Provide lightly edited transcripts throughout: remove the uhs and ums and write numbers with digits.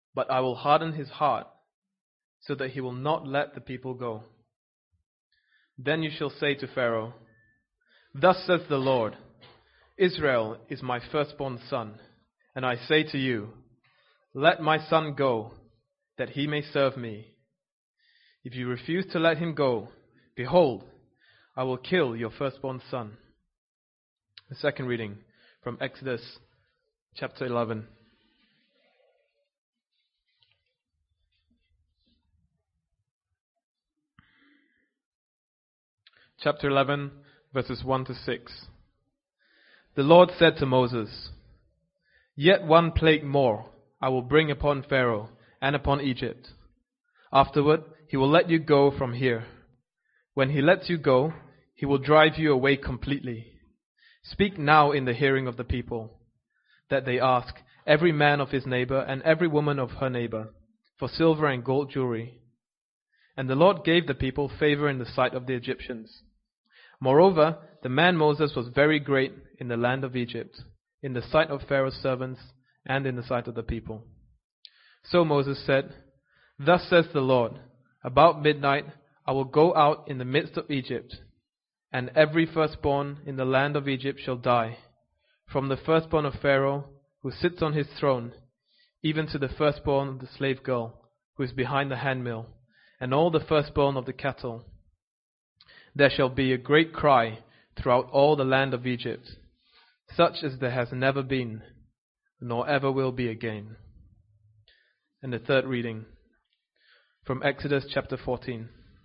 but I will harden his heart, so that he will not let the people go. Then you shall say to Pharaoh, Thus says the Lord, Israel is my firstborn son, and I say to you, Let my son go, that he may serve me. If you refuse to let him go, behold, I will kill your firstborn son. The second reading from Exodus chapter 11. Chapter 11, verses 1 to 6. The Lord said to Moses, Yet one plague more I will bring upon Pharaoh and upon Egypt. Afterward, he will let you go from here. When he lets you go, he will drive you away completely. Speak now in the hearing of the people, that they ask every man of his neighbor and every woman of her neighbor for silver and gold jewelry. And the Lord gave the people favor in the sight of the Egyptians. Moreover, the man Moses was very great in the land of Egypt, in the sight of Pharaoh's servants and in the sight of the people. So Moses said, Thus says the Lord, About midnight I will go out in the midst of Egypt, and every firstborn in the land of Egypt shall die, from the firstborn of Pharaoh, who sits on his throne, even to the firstborn of the slave girl, who is behind the handmill, and all the firstborn of the cattle. There shall be a great cry throughout all the land of Egypt, such as there has never been, nor ever will be again. And the third reading from Exodus chapter 14.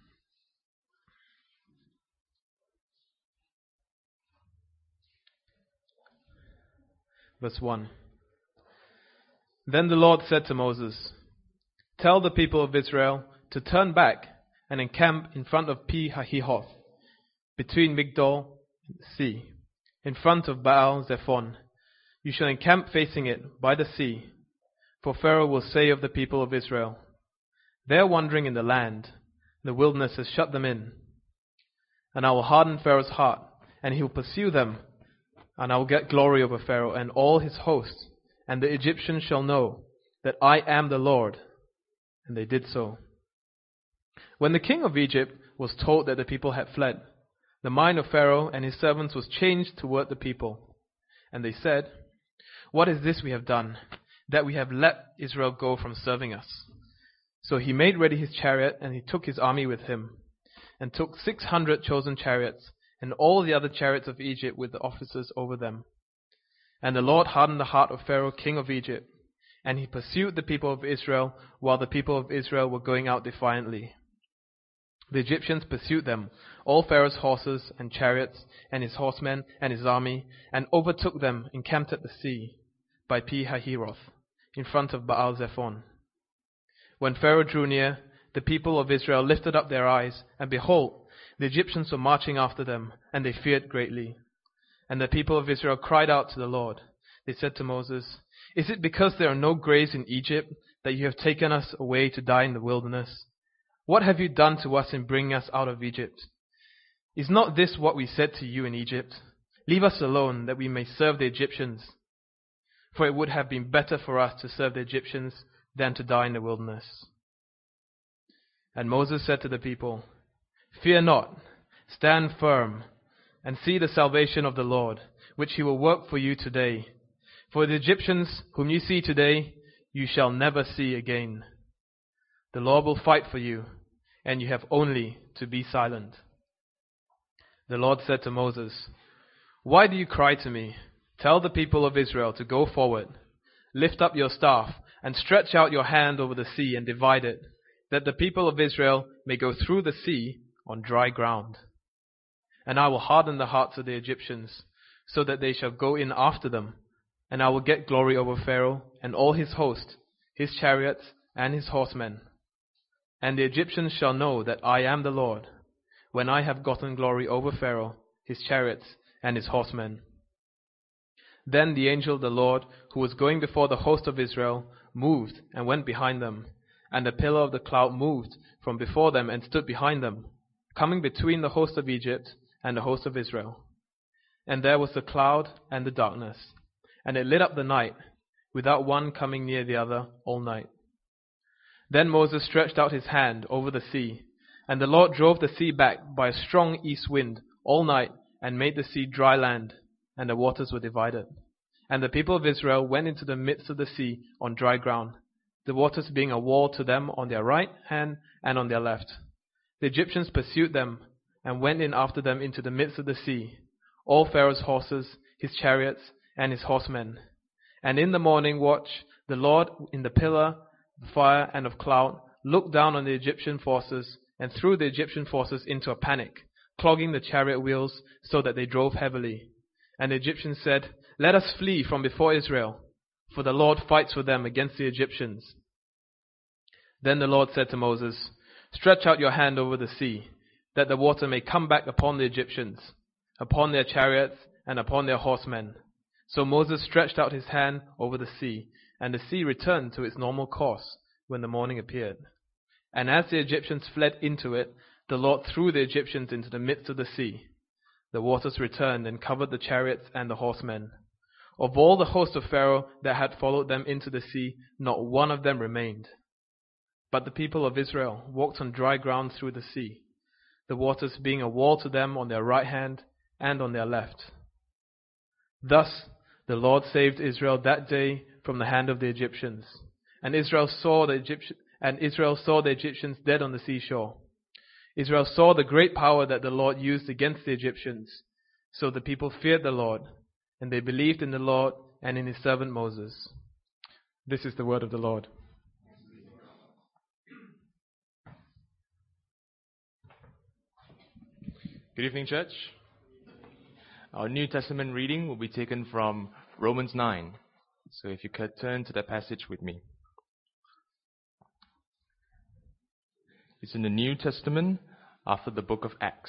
Verse 1. Then the Lord said to Moses, Tell the people of Israel to turn back and encamp in front of Pi-hahiroth, between Migdol and the sea, in front of Baal-zephon. You shall encamp facing it by the sea, for Pharaoh will say of the people of Israel, They are wandering in the land, the wilderness has shut them in. And I will harden Pharaoh's heart, and he will pursue them, and I will get glory over Pharaoh and all his hosts, and the Egyptians shall know that I am the Lord. And they did so. When the king of Egypt was told that the people had fled, the mind of Pharaoh and his servants was changed toward the people. And they said, What is this we have done, that we have let Israel go from serving us? So he made ready his chariot, and he took his army with him, and took 600 chosen chariots, and all the other chariots of Egypt with the officers over them. And the Lord hardened the heart of Pharaoh, king of Egypt, and he pursued the people of Israel, while the people of Israel were going out defiantly. The Egyptians pursued them, all Pharaoh's horses and chariots, and his horsemen and his army, and overtook them encamped at the sea, by Pi-hahiroth, in front of Baal-zephon. When Pharaoh drew near, the people of Israel lifted up their eyes, and behold, the Egyptians were marching after them, and they feared greatly. And the people of Israel cried out to the Lord. They said to Moses, Is it because there are no graves in Egypt that you have taken us away to die in the wilderness? What have you done to us in bringing us out of Egypt? Is not this what we said to you in Egypt? Leave us alone, that we may serve the Egyptians. For it would have been better for us to serve the Egyptians than to die in the wilderness. And Moses said to the people, Fear not, stand firm, and see the salvation of the Lord, which he will work for you today. For the Egyptians whom you see today, you shall never see again. The Lord will fight for you, and you have only to be silent. The Lord said to Moses, Why do you cry to me? Tell the people of Israel to go forward. Lift up your staff, and stretch out your hand over the sea and divide it, that the people of Israel may go through the sea on dry ground. And I will harden the hearts of the Egyptians, so that they shall go in after them, and I will get glory over Pharaoh and all his host, his chariots and his horsemen. And the Egyptians shall know that I am the Lord, when I have gotten glory over Pharaoh, his chariots, and his horsemen. Then the angel of the Lord, who was going before the host of Israel, moved and went behind them, and the pillar of the cloud moved from before them and stood behind them, coming between the host of Egypt and the host of Israel. And there was the cloud and the darkness, and it lit up the night, without one coming near the other all night. Then Moses stretched out his hand over the sea, and the Lord drove the sea back by a strong east wind all night, and made the sea dry land, and the waters were divided. And the people of Israel went into the midst of the sea on dry ground, the waters being a wall to them on their right hand and on their left. The Egyptians pursued them, and went in after them into the midst of the sea, all Pharaoh's horses, his chariots, and his horsemen. And in the morning watch, the Lord in the pillar of fire and of cloud looked down on the Egyptian forces, and threw the Egyptian forces into a panic, clogging the chariot wheels so that they drove heavily. And the Egyptians said, "Let us flee from before Israel, for the Lord fights for them against the Egyptians." Then the Lord said to Moses, "Stretch out your hand over the sea, that the water may come back upon the Egyptians, upon their chariots, and upon their horsemen." So Moses stretched out his hand over the sea, and the sea returned to its normal course when the morning appeared. And as the Egyptians fled into it, the Lord threw the Egyptians into the midst of the sea. The waters returned and covered the chariots and the horsemen. Of all the host of Pharaoh that had followed them into the sea, not one of them remained. But the people of Israel walked on dry ground through the sea, the waters being a wall to them on their right hand and on their left. Thus the Lord saved Israel that day from the hand of the Egyptians. And Israel saw the Egyptians dead on the seashore. Israel saw the great power that the Lord used against the Egyptians. So the people feared the Lord, and they believed in the Lord and in his servant Moses. This is the word of the Lord. Good evening, church. Our New Testament reading will be taken from Romans 9. So if you could turn to that passage with me. It's in the New Testament after the book of Acts.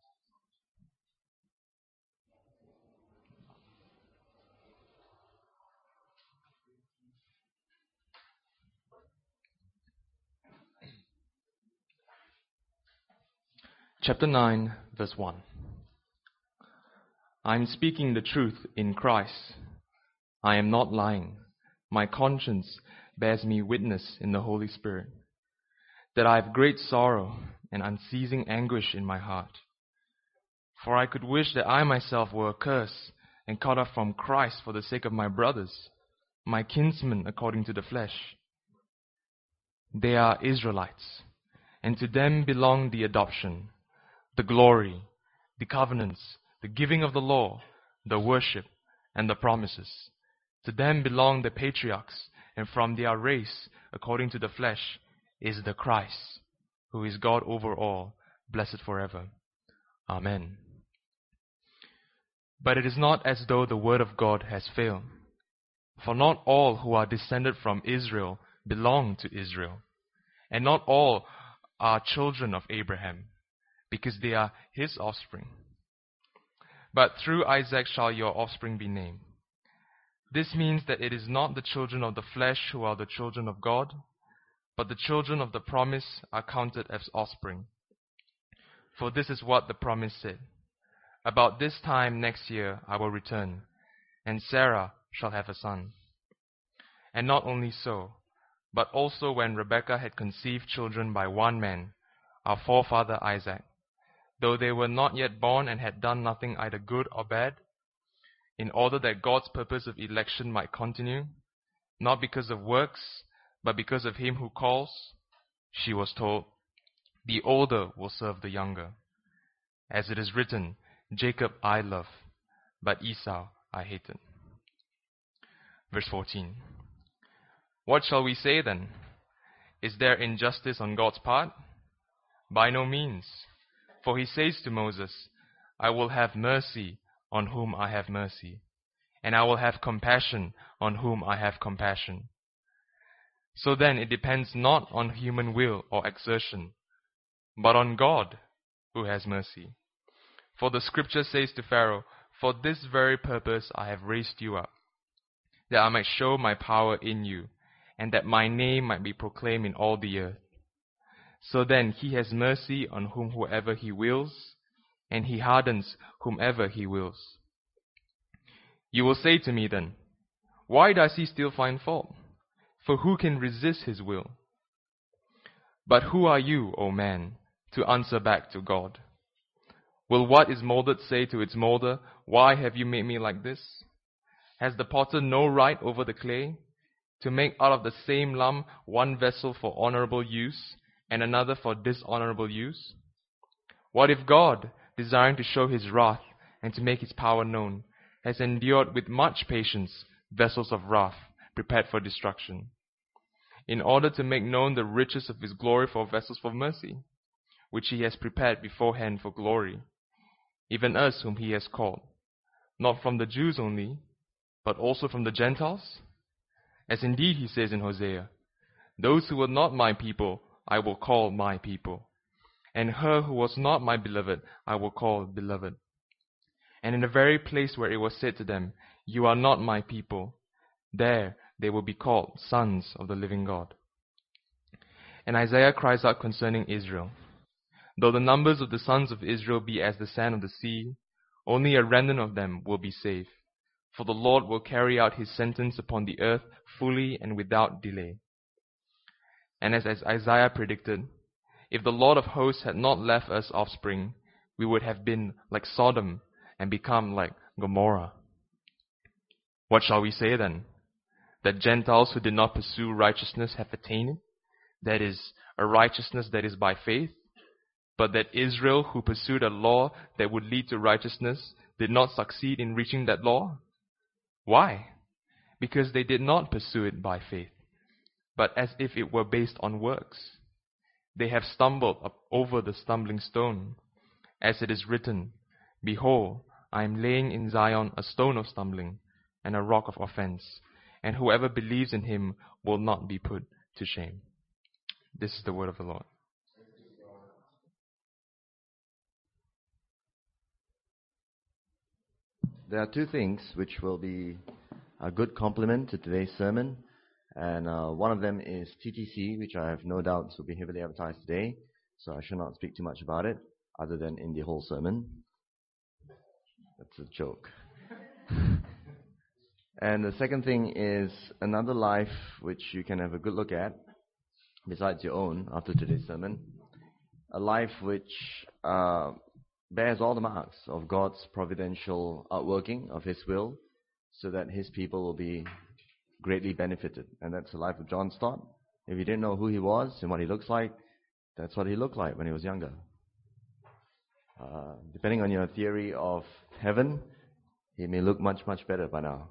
Chapter 9, verse 1. I am speaking the truth in Christ. I am not lying. My conscience bears me witness in the Holy Spirit that I have great sorrow and unceasing anguish in my heart. For I could wish that I myself were accursed and cut off from Christ for the sake of my brothers, my kinsmen according to the flesh. They are Israelites, and to them belong the adoption, the glory, the covenants, the giving of the law, the worship, and the promises. To them belong the patriarchs, and from their race, according to the flesh, is the Christ, who is God over all, blessed forever. Amen. But it is not as though the word of God has failed. For not all who are descended from Israel belong to Israel, and not all are children of Abraham, because they are his offspring. But through Isaac shall your offspring be named. This means that it is not the children of the flesh who are the children of God, but the children of the promise are counted as offspring. For this is what the promise said: about this time next year I will return, and Sarah shall have a son. And not only so, but also when Rebekah had conceived children by one man, our forefather Isaac, though they were not yet born and had done nothing either good or bad, in order that God's purpose of election might continue, not because of works, but because of him who calls, she was told, the older will serve the younger. As it is written, Jacob I love, but Esau I hated. Verse 14. What shall we say then? Is there injustice on God's part? By no means. For he says to Moses, I will have mercy on whom I have mercy, and I will have compassion on whom I have compassion. So then it depends not on human will or exertion, but on God who has mercy. For the scripture says to Pharaoh, for this very purpose I have raised you up, that I might show my power in you, and that my name might be proclaimed in all the earth. So then he has mercy on whomever he wills, and he hardens whomever he wills. You will say to me then, why does he still find fault? For who can resist his will? But who are you, O man, to answer back to God? Will what is molded say to its molder, why have you made me like this? Has the potter no right over the clay, to make out of the same lump one vessel for honorable use, and another for dishonorable use? What if God, desiring to show his wrath, and to make his power known, has endured with much patience vessels of wrath, prepared for destruction, in order to make known the riches of his glory for vessels for mercy, which he has prepared beforehand for glory, even us whom he has called, not from the Jews only, but also from the Gentiles? As indeed he says in Hosea, those who were not my people I will call my people, and her who was not my beloved I will call beloved. And in the very place where it was said to them, you are not my people, there they will be called sons of the living God. And Isaiah cries out concerning Israel, though the numbers of the sons of Israel be as the sand of the sea, only a remnant of them will be saved. For the Lord will carry out his sentence upon the earth fully and without delay. And as Isaiah predicted, if the Lord of hosts had not left us offspring, we would have been like Sodom and become like Gomorrah. What shall we say then? That Gentiles who did not pursue righteousness have attained it? That is, a righteousness that is by faith? But that Israel, who pursued a law that would lead to righteousness, did not succeed in reaching that law? Why? Because they did not pursue it by faith, but as if it were based on works. They have stumbled up over the stumbling stone. As it is written, behold, I am laying in Zion a stone of stumbling and a rock of offense, and whoever believes in him will not be put to shame. This is the word of the Lord. There are two things which will be a good complement to today's sermon, and one of them is TTC, which I have no doubts will be heavily advertised today, so I shall not speak too much about it, other than in the whole sermon. That's a joke. And the second thing is another life which you can have a good look at, besides your own, after today's sermon. A life which bears all the marks of God's providential outworking of his will, so that his people will be greatly benefited. And that's the life of John Stott. If you didn't know who he was and what he looks like, that's what he looked like when he was younger. Depending on your theory of heaven, he may look much, much better by now.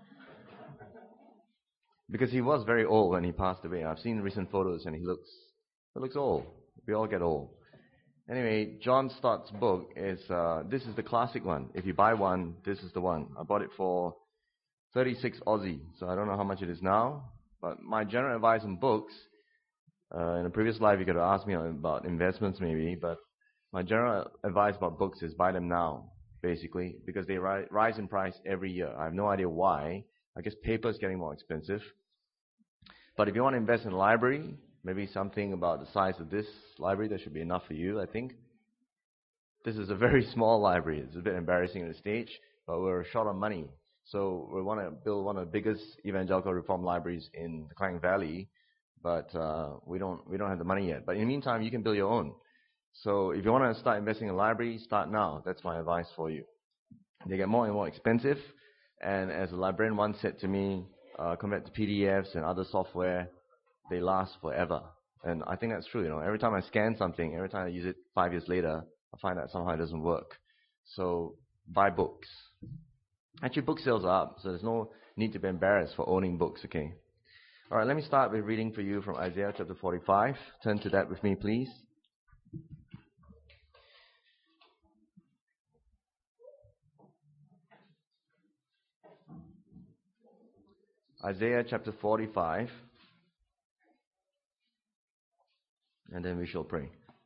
Because he was very old when he passed away. I've seen recent photos and he looks old. We all get old. Anyway, John Stott's book is, this is the classic one. If you buy one, this is the one. I bought it for 36 Aussie, so I don't know how much it is now. But my general advice on books, in a previous life you could have asked me about investments maybe, but my general advice about books is buy them now, basically, because they rise in price every year. I have no idea why. I guess paper is getting more expensive. But if you want to invest in a library, maybe something about the size of this library, that should be enough for you, I think. This is a very small library. It's a bit embarrassing at this stage, but we're short on money. So we want to build one of the biggest evangelical reform libraries in the Klang Valley, but we don't have the money yet. But in the meantime, you can build your own. So if you want to start investing in a library, start now. That's my advice for you. They get more and more expensive, and as a librarian once said to me, compared to PDFs and other software, they last forever. And I think that's true. Every time I scan something, every time I use it 5 years later, I find that somehow it doesn't work. So buy books. Actually, book sales are up, so there's no need to be embarrassed for owning books, okay? All right, let me start with reading for you from Isaiah chapter 45. Turn to that with me, please. Isaiah chapter 45. And then we shall pray.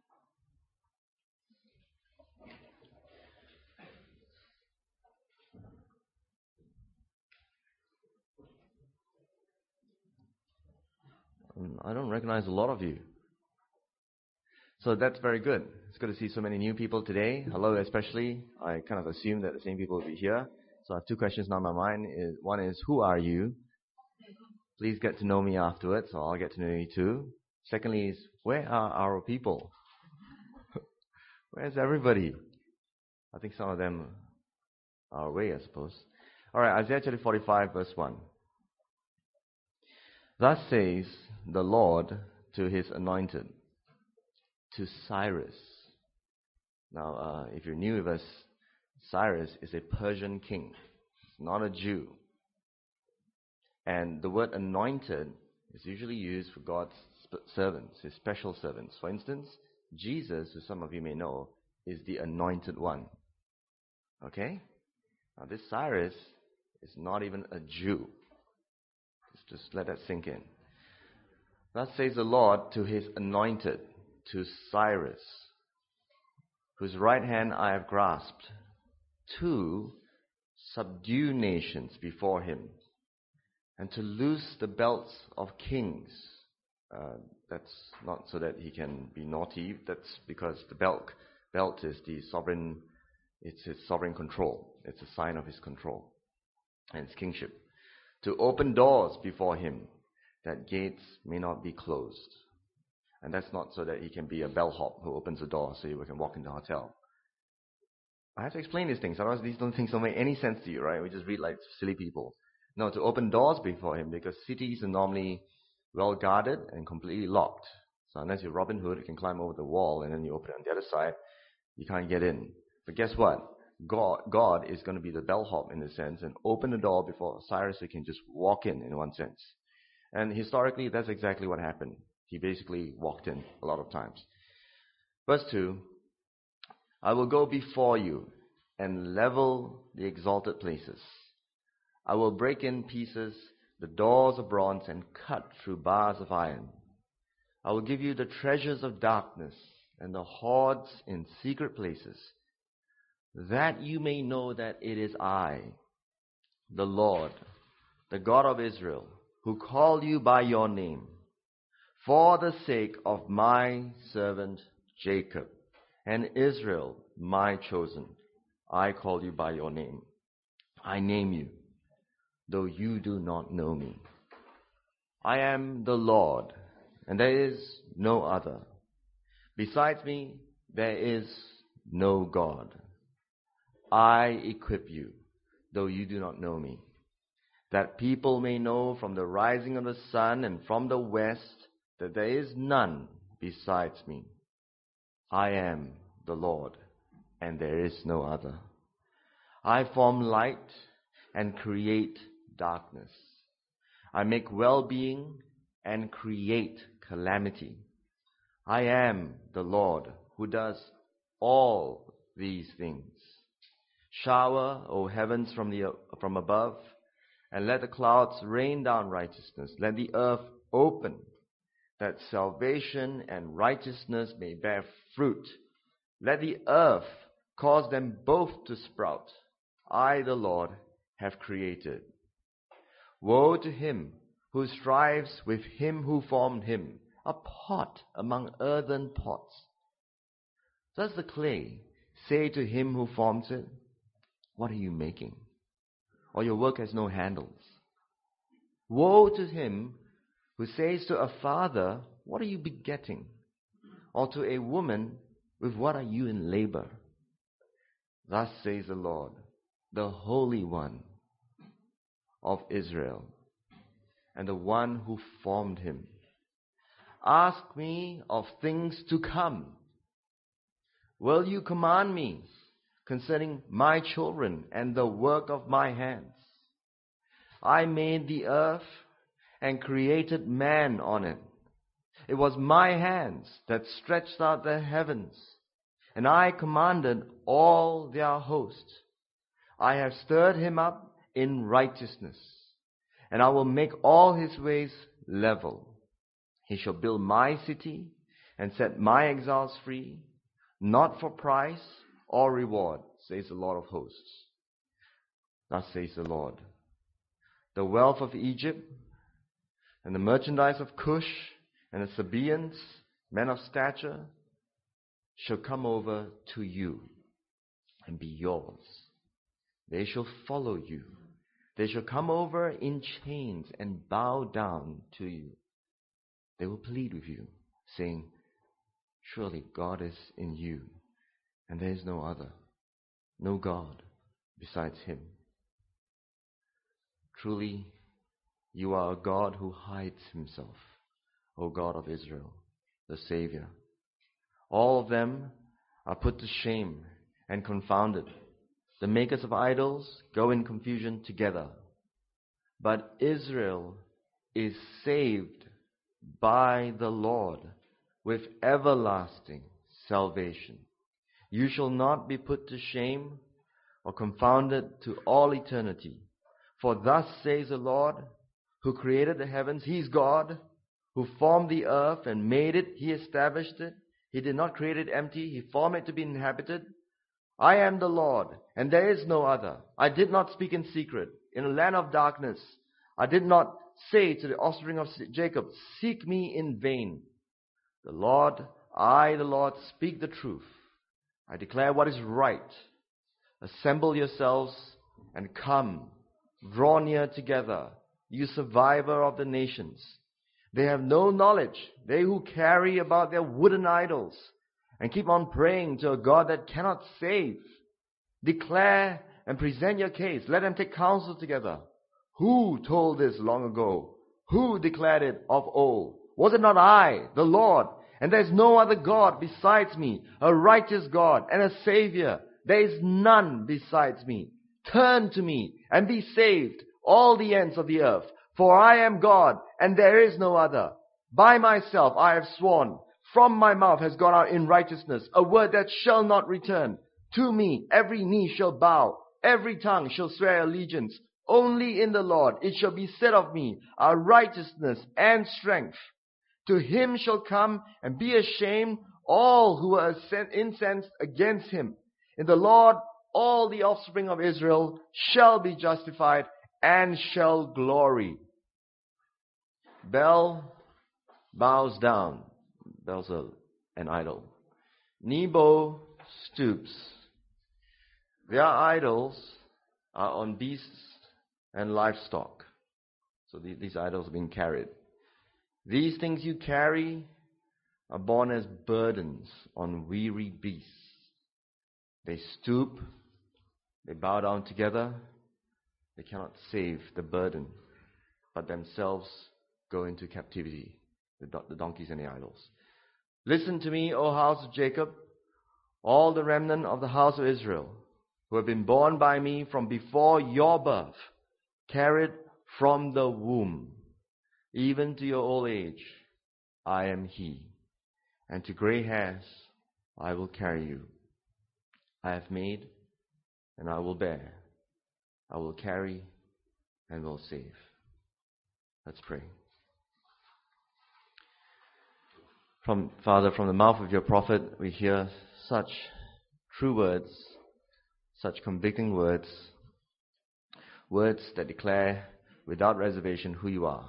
I don't recognize a lot of you. So that's very good. It's good to see so many new people today. Hello especially. I kind of assumed that the same people will be here. So I have two questions now in my mind. One is, who are you? Please get to know me afterwards, so I'll get to know you too. Secondly is, where are our people? Where's everybody? I think some of them are away, I suppose. All right, Isaiah chapter 45, verse 1. Thus says the Lord to his anointed, to Cyrus. Now, if you're new with us, Cyrus is a Persian king. He's not a Jew. And the word anointed is usually used for God's servants, his special servants. For instance, Jesus, who some of you may know, is the anointed one. Okay? Now, this Cyrus is not even a Jew. Just let that sink in. Thus says the Lord to his anointed, to Cyrus, whose right hand I have grasped, to subdue nations before him, and to loose the belts of kings. That's not so that he can be naughty. That's because the belt is the sovereign. It's his sovereign control. It's a sign of his control and his kingship. To open doors before him, that gates may not be closed. And that's not so that he can be a bellhop who opens a door so you can walk in the hotel. I have to explain these things, otherwise these things don't make any sense to you, right? We just read like silly people. No, to open doors before him, because cities are normally well guarded and completely locked. So unless you're Robin Hood, you can climb over the wall and then you open it on the other side, you can't get in. But guess what? God is going to be the bellhop in a sense and open the door before Cyrus so he can just walk in one sense. And historically, that's exactly what happened. He basically walked in a lot of times. Verse 2, I will go before you and level the exalted places. I will break in pieces the doors of bronze and cut through bars of iron. I will give you the treasures of darkness and the hoards in secret places, that you may know that it is I, the Lord, the God of Israel, who call you by your name, for the sake of my servant Jacob and Israel, my chosen. I call you by your name. I name you, though you do not know me. I am the Lord, and there is no other. Besides me, there is no God. I equip you, though you do not know me, that people may know from the rising of the sun and from the west that there is none besides me. I am the Lord, and there is no other. I form light and create darkness. I make well-being and create calamity. I am the Lord who does all these things. Shower, O heavens, from above, and let the clouds rain down righteousness. Let the earth open, that salvation and righteousness may bear fruit. Let the earth cause them both to sprout. I, the Lord, have created. Woe to him who strives with him who formed him, a pot among earthen pots. Does the clay say to him who forms it, what are you making? Or your work has no handles. Woe to him who says to a father, what are you begetting? Or to a woman, with what are you in labor? Thus says the Lord, the Holy One of Israel, and the one who formed him. Ask me of things to come. Will you command me concerning my children and the work of my hands? I made the earth and created man on it. It was my hands that stretched out the heavens, and I commanded all their hosts. I have stirred him up in righteousness, and I will make all his ways level. He shall build my city and set my exiles free, not for price or reward, says the Lord of hosts. Thus says the Lord, the wealth of Egypt and the merchandise of Cush and the Sabaeans, men of stature, shall come over to you and be yours. They shall follow you. They shall come over in chains and bow down to you. They will plead with you, saying, surely God is in you, and there is no other, no God besides Him. Truly, you are a God who hides Himself, O God of Israel, the Savior. All of them are put to shame and confounded. The makers of idols go in confusion together. But Israel is saved by the Lord with everlasting salvation. You shall not be put to shame or confounded to all eternity. For thus says the Lord, who created the heavens, He's God, who formed the earth and made it, He established it. He did not create it empty, He formed it to be inhabited. I am the Lord, and there is no other. I did not speak in secret, in a land of darkness. I did not say to the offspring of Jacob, seek me in vain. The Lord, I, the Lord, speak the truth. I declare what is right. Assemble yourselves and come. Draw near together, you survivor of the nations. They have no knowledge, they who carry about their wooden idols and keep on praying to a God that cannot save. Declare and present your case. Let them take counsel together. Who told this long ago? Who declared it of old? Was it not I, the Lord? And there is no other God besides me, a righteous God and a Savior. There is none besides me. Turn to me and be saved, all the ends of the earth. For I am God, and there is no other. By myself I have sworn. From my mouth has gone out in righteousness a word that shall not return. To me every knee shall bow, every tongue shall swear allegiance. Only in the Lord it shall be said of me, our righteousness and strength. To Him shall come and be ashamed all who are incensed against Him. In the Lord all the offspring of Israel shall be justified and shall glory. Bel bows down. Bel's an idol. Nebo stoops. Their idols are on beasts and livestock. So these idols are being carried. These things you carry are borne as burdens on weary beasts. They stoop, they bow down together, they cannot save the burden, but themselves go into captivity, the donkeys and the idols. Listen to me, O house of Jacob, all the remnant of the house of Israel, who have been born by me from before your birth, carried from the womb, even to your old age, I am He, and to gray hairs I will carry you. I have made, and I will bear. I will carry, and will save. Let's pray. Father, from the mouth of your prophet, we hear such true words, such convicting words, words that declare without reservation who you are.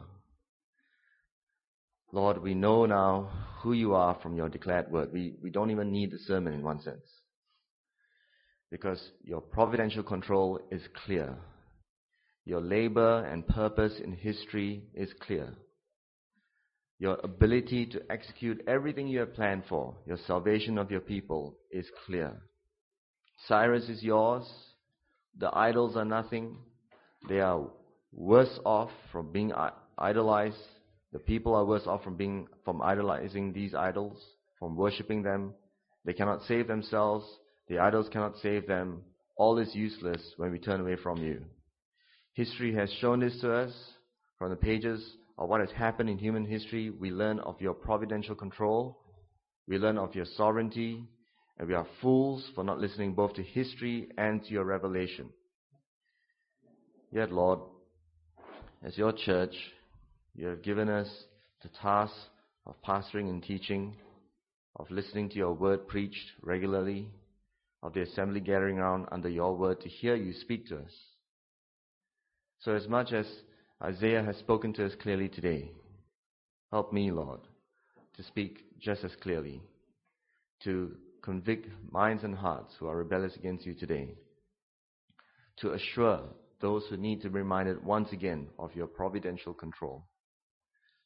Lord, we know now who you are from your declared word. We don't even need the sermon in one sense, because your providential control is clear. Your labor and purpose in history is clear. Your ability to execute everything you have planned for, your salvation of your people, is clear. Cyrus is yours. The idols are nothing. They are worse off from being idolized. The people are worse off from idolizing these idols, from worshipping them. They cannot save themselves. The idols cannot save them. All is useless when we turn away from you. History has shown this to us. From the pages of what has happened in human history, we learn of your providential control. We learn of your sovereignty. And we are fools for not listening both to history and to your revelation. Yet, Lord, as your church, you have given us the task of pastoring and teaching, of listening to your word preached regularly, of the assembly gathering around under your word to hear you speak to us. So as much as Isaiah has spoken to us clearly today, help me, Lord, to speak just as clearly, to convict minds and hearts who are rebellious against you today, to assure those who need to be reminded once again of your providential control,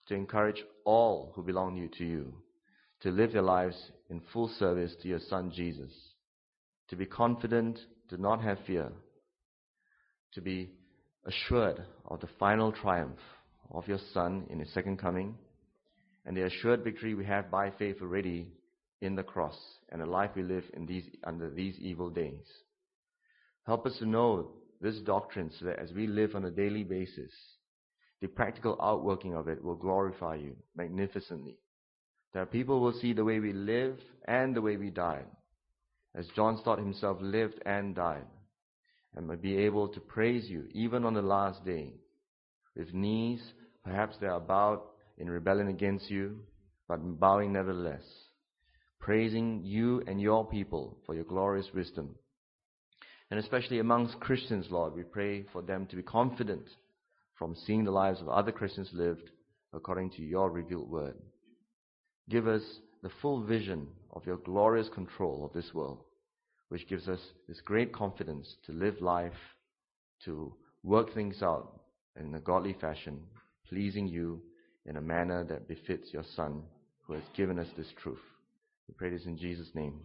to encourage all who belong to you to live their lives in full service to your Son Jesus, to be confident, to not have fear, to be assured of the final triumph of your Son in His second coming, and the assured victory we have by faith already in the cross and the life we live under these evil days. Help us to know this doctrine so that as we live on a daily basis, the practical outworking of it will glorify you magnificently. That people will see the way we live and the way we died, as John Stott himself lived and died, and may be able to praise you even on the last day, with knees perhaps they are bowed in rebellion against you, but bowing nevertheless, praising you and your people for your glorious wisdom. And especially amongst Christians, Lord, we pray for them to be confident from seeing the lives of other Christians lived according to your revealed word. Give us the full vision of your glorious control of this world, which gives us this great confidence to live life, to work things out in a godly fashion, pleasing you in a manner that befits your Son, who has given us this truth. We pray this in Jesus' name.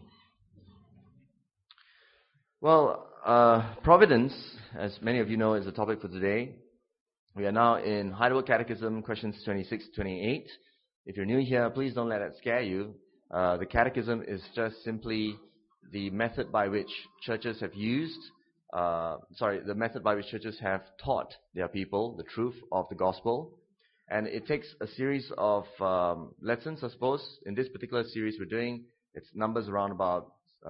Well, providence, as many of you know, is the topic for today. We are now in Heidelberg Catechism, questions 26 to 28. If you're new here, please don't let that scare you. The Catechism is just simply the method by which churches have the method by which churches have taught their people the truth of the gospel. And it takes a series of lessons, I suppose. In this particular series we're doing, it's numbers around about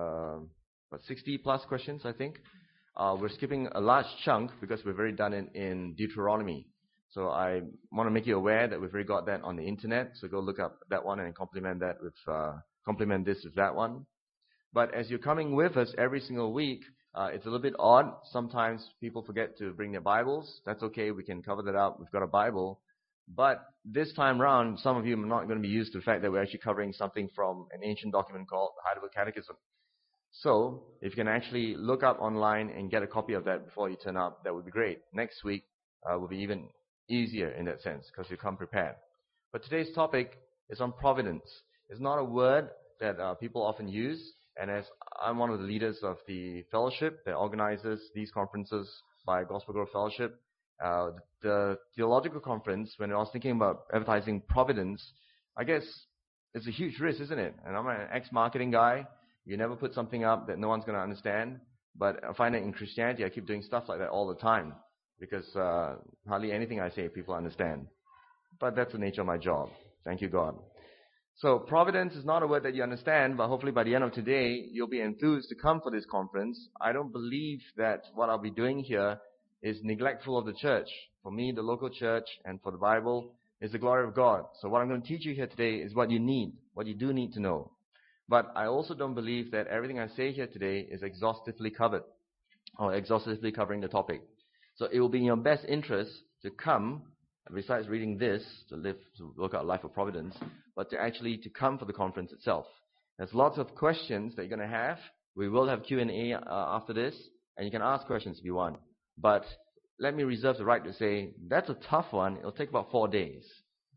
60 plus questions, I think. We're skipping a large chunk because we've already done it in Deuteronomy. So I want to make you aware that we've already got that on the internet. So go look up that one and complement this with that one. But as you're coming with us every single week, it's a little bit odd. Sometimes people forget to bring their Bibles. That's okay. We can cover that up. We've got a Bible. But this time round, some of you are not going to be used to the fact that we're actually covering something from an ancient document called the Heidelberg Catechism. So if you can actually look up online and get a copy of that before you turn up, that would be great. Next week will be even easier in that sense because you come prepared. But today's topic is on providence. It's not a word that people often use. And as I'm one of the leaders of the fellowship that organizes these conferences by Gospel Grove Fellowship, the theological conference, when I was thinking about advertising providence, I guess it's a huge risk, isn't it? And I'm an ex-marketing guy. You never put something up that no one's going to understand. But I find that in Christianity, I keep doing stuff like that all the time because hardly anything I say people understand. But that's the nature of my job. Thank you, God. So providence is not a word that you understand, but hopefully by the end of today, you'll be enthused to come for this conference. I don't believe that what I'll be doing here is neglectful of the church. For me, the local church, and for the Bible, is the glory of God. So what I'm going to teach you here today is what you do need to know. But I also don't believe that everything I say here today is exhaustively covered, or exhaustively covering the topic. So it will be in your best interest to come, besides reading this, to work out life of providence, but to come for the conference itself. There's lots of questions that you're going to have. We will have Q&A after this, and you can ask questions if you want. But let me reserve the right to say, that's a tough one. It'll take about 4 days.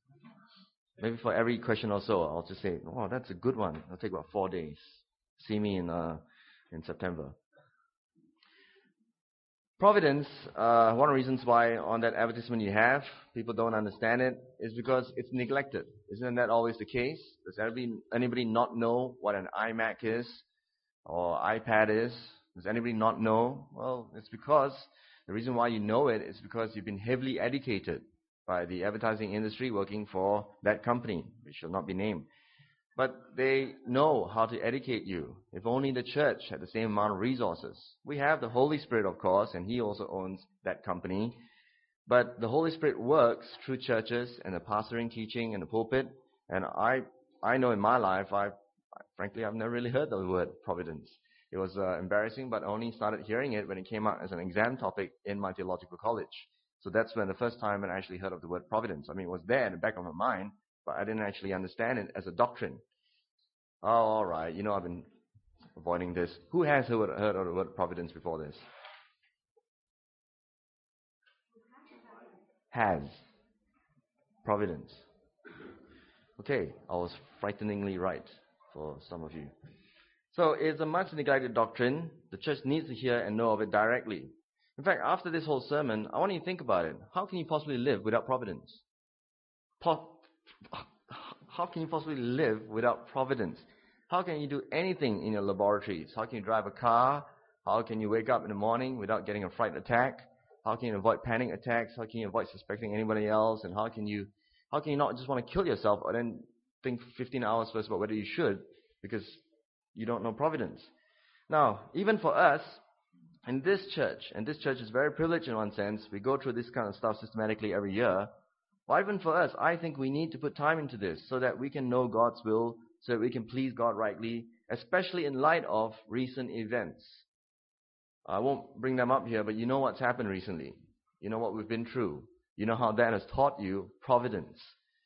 Maybe for every question or so, I'll just say, oh, that's a good one. It'll take about 4 days. See me in September. Providence, one of the reasons why on that advertisement you have, people don't understand it, is because it's neglected. Isn't that always the case? Does anybody not know what an iMac is or iPad is? Does anybody not know? Well, it's because the reason why you know it is because you've been heavily educated by the advertising industry working for that company, which shall not be named. But they know how to educate you. If only the church had the same amount of resources. We have the Holy Spirit, of course, and He also owns that company. But the Holy Spirit works through churches and the pastoring, teaching, and the pulpit. And I know in my life, frankly, I've never really heard the word providence. It was embarrassing, but I only started hearing it when it came out as an exam topic in my theological college. So that's when the first time I actually heard of the word providence. I mean, it was there in the back of my mind, but I didn't actually understand it as a doctrine. Oh, all right. I've been avoiding this. Who has heard of the word providence before this? Has. Providence. Okay, I was frighteningly right for some of you. So it's a much neglected doctrine. The church needs to hear and know of it directly. In fact, after this whole sermon, I want you to think about it. How can you possibly live without providence? How can you possibly live without providence? How can you do anything in your laboratories? How can you drive a car? How can you wake up in the morning without getting a fright attack? How can you avoid panic attacks? How can you avoid suspecting anybody else? And how can you not just want to kill yourself or then think 15 hours first about whether you should because you don't know providence? Now, even for us, in this church, and this church is very privileged in one sense, we go through this kind of stuff systematically every year. Well, even for us, I think we need to put time into this so that we can know God's will, so that we can please God rightly, especially in light of recent events. I won't bring them up here, but you know what's happened recently. You know what we've been through. You know how that has taught you providence.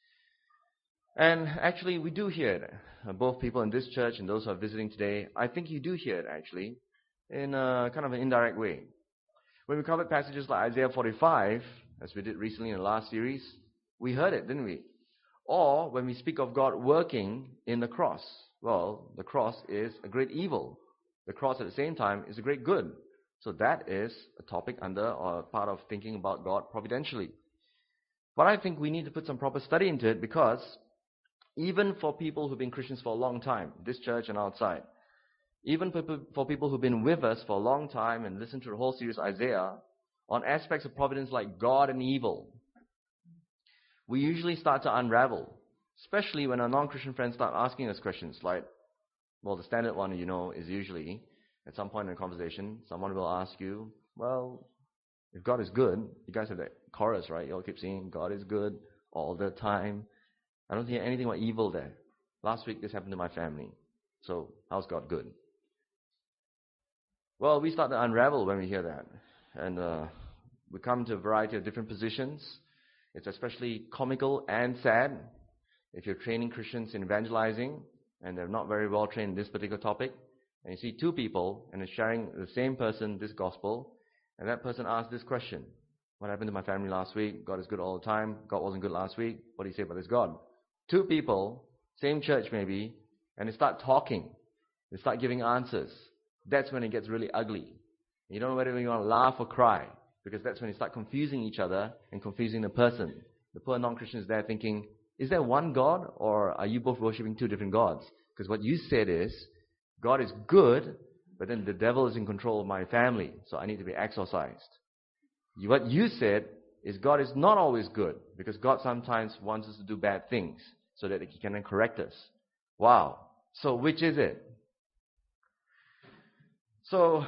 And actually, we do hear it. Both people in this church and those who are visiting today, I think you do hear it actually, in a kind of an indirect way. When we covered passages like Isaiah 45, as we did recently in the last series, we heard it, didn't we? Or when we speak of God working in the cross. Well, the cross is a great evil. The cross at the same time is a great good. So that is a topic under or part of thinking about God providentially. But I think we need to put some proper study into it because even for people who've been Christians for a long time, this church and outside, even for people who've been with us for a long time and listened to the whole series Isaiah, on aspects of providence like God and evil, we usually start to unravel, especially when our non-Christian friends start asking us questions like, well, the standard one, is usually, at some point in a conversation, someone will ask you, well, if God is good, you guys have that chorus, right? You all keep singing, God is good all the time. I don't hear anything about evil there. Last week, this happened to my family. So, how's God good? Well, we start to unravel when we hear that. And we come to a variety of different positions. It's especially comical and sad if you're training Christians in evangelizing and they're not very well trained in this particular topic. And you see two people and they're sharing the same person this gospel. And that person asks this question. What happened to my family last week? God is good all the time. God wasn't good last week. What do you say about this God? Two people, same church maybe, and they start talking. They start giving answers. That's when it gets really ugly. You don't know whether you want to laugh or cry, because that's when you start confusing each other and confusing the person. The poor non-Christian is there thinking, is there one God, or are you both worshipping two different gods? Because what you said is, God is good, but then the devil is in control of my family, so I need to be exorcised. What you said is God is not always good, because God sometimes wants us to do bad things, so that He can then correct us. Wow. So which is it? So,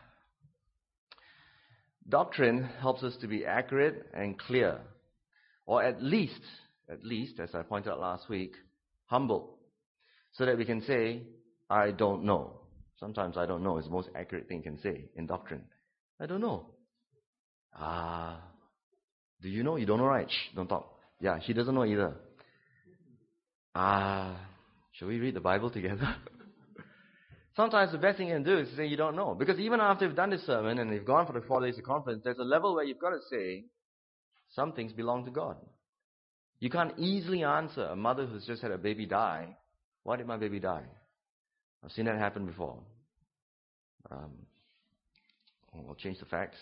doctrine helps us to be accurate and clear, or at least, as I pointed out last week, humble, so that we can say, I don't know. Sometimes I don't know is the most accurate thing you can say in doctrine. I don't know. Do you know? You don't know, right? Shh, don't talk. Yeah, she doesn't know either. Shall we read the Bible together? Sometimes the best thing you can do is to say you don't know. Because even after you've done this sermon and you've gone for the 4 days of conference, there's a level where you've got to say, some things belong to God. You can't easily answer a mother who's just had a baby die. Why did my baby die? I've seen that happen before. I'll change the facts.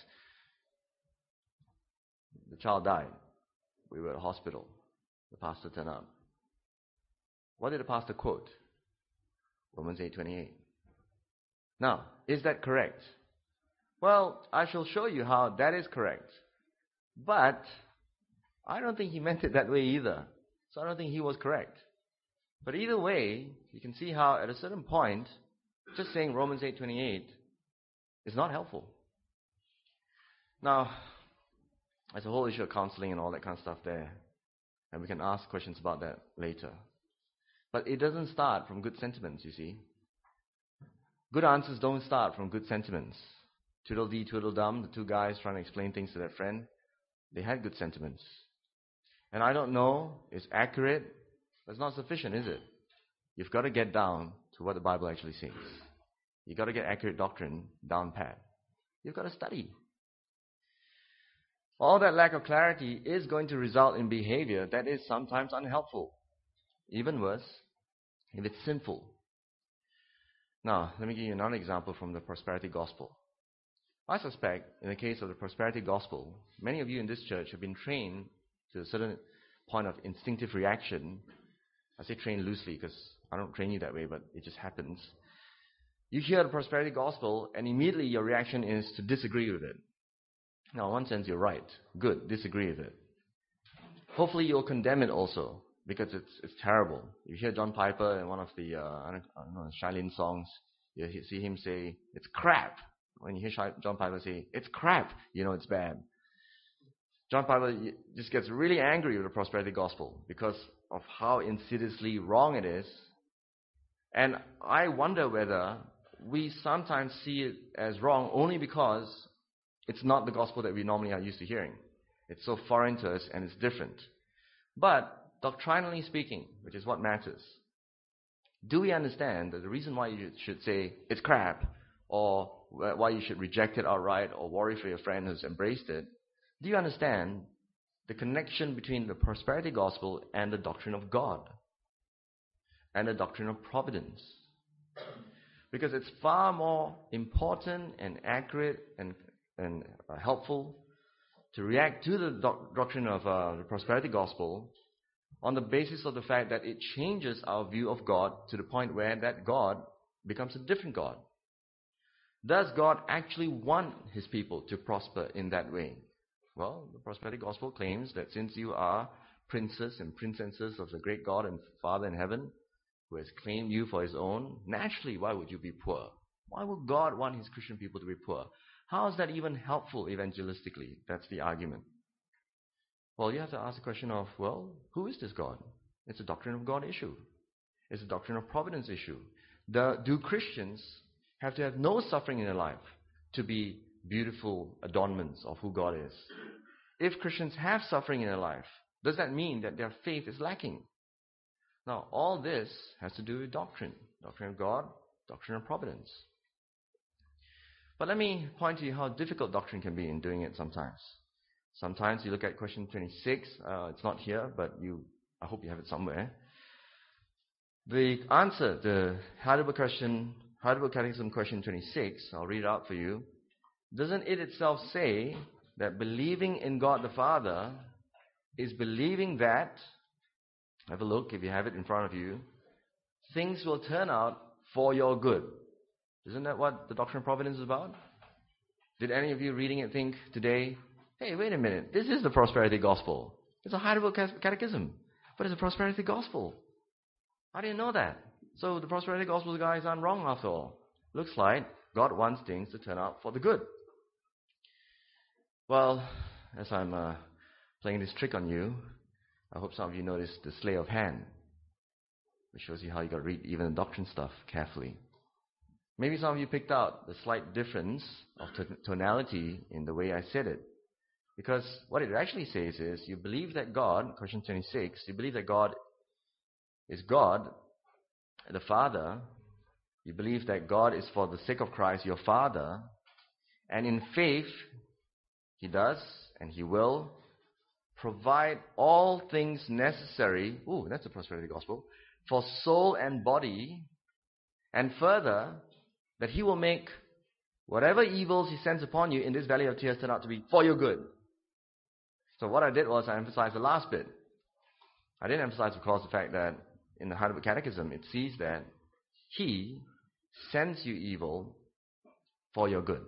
The child died. We were at a hospital. The pastor turned up. What did the pastor quote? Romans 8:28. Now, is that correct? Well, I shall show you how that is correct. But I don't think he meant it that way either. So I don't think he was correct. But either way, you can see how at a certain point, just saying Romans 8:28 is not helpful. Now, there's a whole issue of counseling and all that kind of stuff there. And we can ask questions about that later. But it doesn't start from good sentiments, you see. Good answers don't start from good sentiments. Tweedledee, Tweedledum, the two guys trying to explain things to their friend, they had good sentiments. And I don't know, it's accurate, but it's not sufficient, is it? You've got to get down to what the Bible actually says. You've got to get accurate doctrine down pat. You've got to study. All that lack of clarity is going to result in behavior that is sometimes unhelpful. even worse, if it's sinful. Now, let me give you another example from the prosperity gospel. I suspect, in the case of the prosperity gospel, many of you in this church have been trained to a certain point of instinctive reaction. I say trained loosely because I don't train you that way, but it just happens. You hear the prosperity gospel, and immediately your reaction is to disagree with it. Now, in one sense, you're right. Good, disagree with it. Hopefully, you'll condemn it also, because it's terrible. You hear John Piper in one of the Shailene songs, you see him say, "It's crap." When you hear John Piper say, "It's crap," you know it's bad. John Piper just gets really angry with the prosperity gospel because of how insidiously wrong it is. And I wonder whether we sometimes see it as wrong only because it's not the gospel that we normally are used to hearing. It's so foreign to us and it's different. But doctrinally speaking, which is what matters, do we understand that the reason why you should say it's crap, or why you should reject it outright, or worry for your friend who's embraced it, do you understand the connection between the prosperity gospel and the doctrine of God and the doctrine of providence? Because it's far more important and accurate and helpful to react to the doctrine of the prosperity gospel on the basis of the fact that it changes our view of God to the point where that God becomes a different God. Does God actually want His people to prosper in that way? Well, the prosperity gospel claims that since you are princes and princesses of the great God and Father in heaven, who has claimed you for His own, naturally, why would you be poor? Why would God want His Christian people to be poor? How is that even helpful evangelistically? That's the argument. Well, you have to ask the question of, well, who is this God? It's a doctrine of God issue. It's a doctrine of providence issue. Do Christians have to have no suffering in their life to be beautiful adornments of who God is? If Christians have suffering in their life, does that mean that their faith is lacking? Now, all this has to do with doctrine. Doctrine of God, doctrine of providence. But let me point to you how difficult doctrine can be in doing it sometimes. Sometimes you look at question 26. It's not here, but I hope you have it somewhere. The answer, the Heidelberg Catechism question 26, I'll read it out for you. Doesn't it itself say that believing in God the Father is believing that, have a look if you have it in front of you, things will turn out for your good? Isn't that what the doctrine of providence is about? Did any of you reading it think today, hey, wait a minute, this is the prosperity gospel. It's a Heidelberg Catechism, but it's a prosperity gospel. I didn't know that. So the prosperity gospel guys aren't wrong after all. Looks like God wants things to turn out for the good. Well, as I'm playing this trick on you, I hope some of you noticed the slay of hand, which shows you how you got to read even the doctrine stuff carefully. Maybe some of you picked out the slight difference of tonality in the way I said it. Because what it actually says is, you believe that God, question 26, you believe that God is God, the Father. You believe that God is, for the sake of Christ, your Father. And in faith, He does, and He will, provide all things necessary, that's the prosperity gospel, for soul and body, and further, that He will make whatever evils He sends upon you in this valley of tears turn out to be for your good. So what I did was I emphasized the last bit. I didn't emphasize, of course, the fact that in the Heidelberg Catechism it sees that He sends you evil for your good.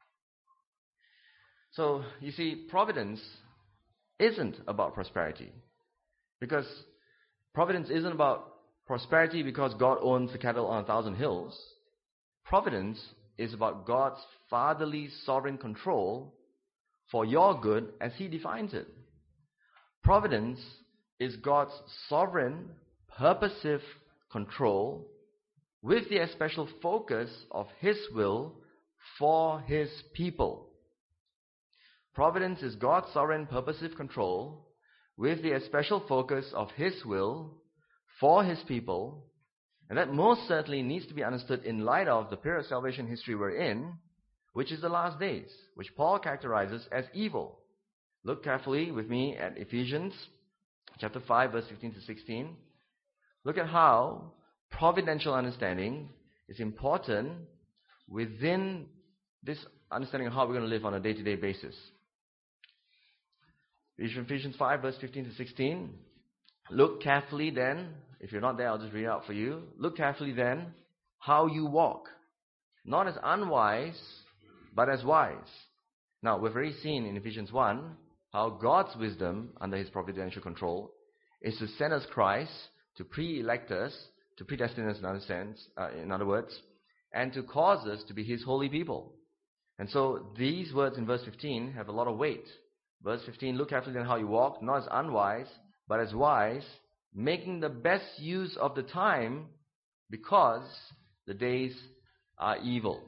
So, you see, providence isn't about prosperity. Because providence isn't about prosperity because God owns the cattle on 1,000 hills. Providence is about God's fatherly sovereign control for your good as He defines it. Providence is God's sovereign, purposive control with the special focus of His will for His people. Providence is God's sovereign, purposive control with the special focus of His will for His people. And that most certainly needs to be understood in light of the period of salvation history we're in, which is the last days, which Paul characterizes as evil. Look carefully with me at Ephesians chapter 5, verse 15 to 16. Look at how providential understanding is important within this understanding of how we're going to live on a day-to-day basis. Ephesians 5, verse 15 to 16. Look carefully then, if you're not there, I'll just read it out for you. Look carefully then how you walk, not as unwise, but as wise. Now, we've already seen in Ephesians 1 how God's wisdom, under His providential control, is to send us Christ, to pre-elect us, to predestine us in other words, and to cause us to be His holy people. And so these words in verse 15 have a lot of weight. Verse 15, look carefully then how you walk, not as unwise, but as wise, making the best use of the time, because the days are evil.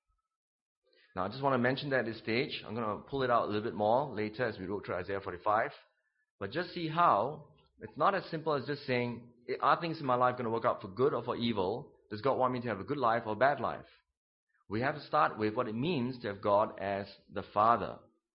Now, I just want to mention that at this stage. I'm going to pull it out a little bit more later as we go through Isaiah 45. But just see how it's not as simple as just saying, are things in my life going to work out for good or for evil? Does God want me to have a good life or a bad life? We have to start with what it means to have God as the Father.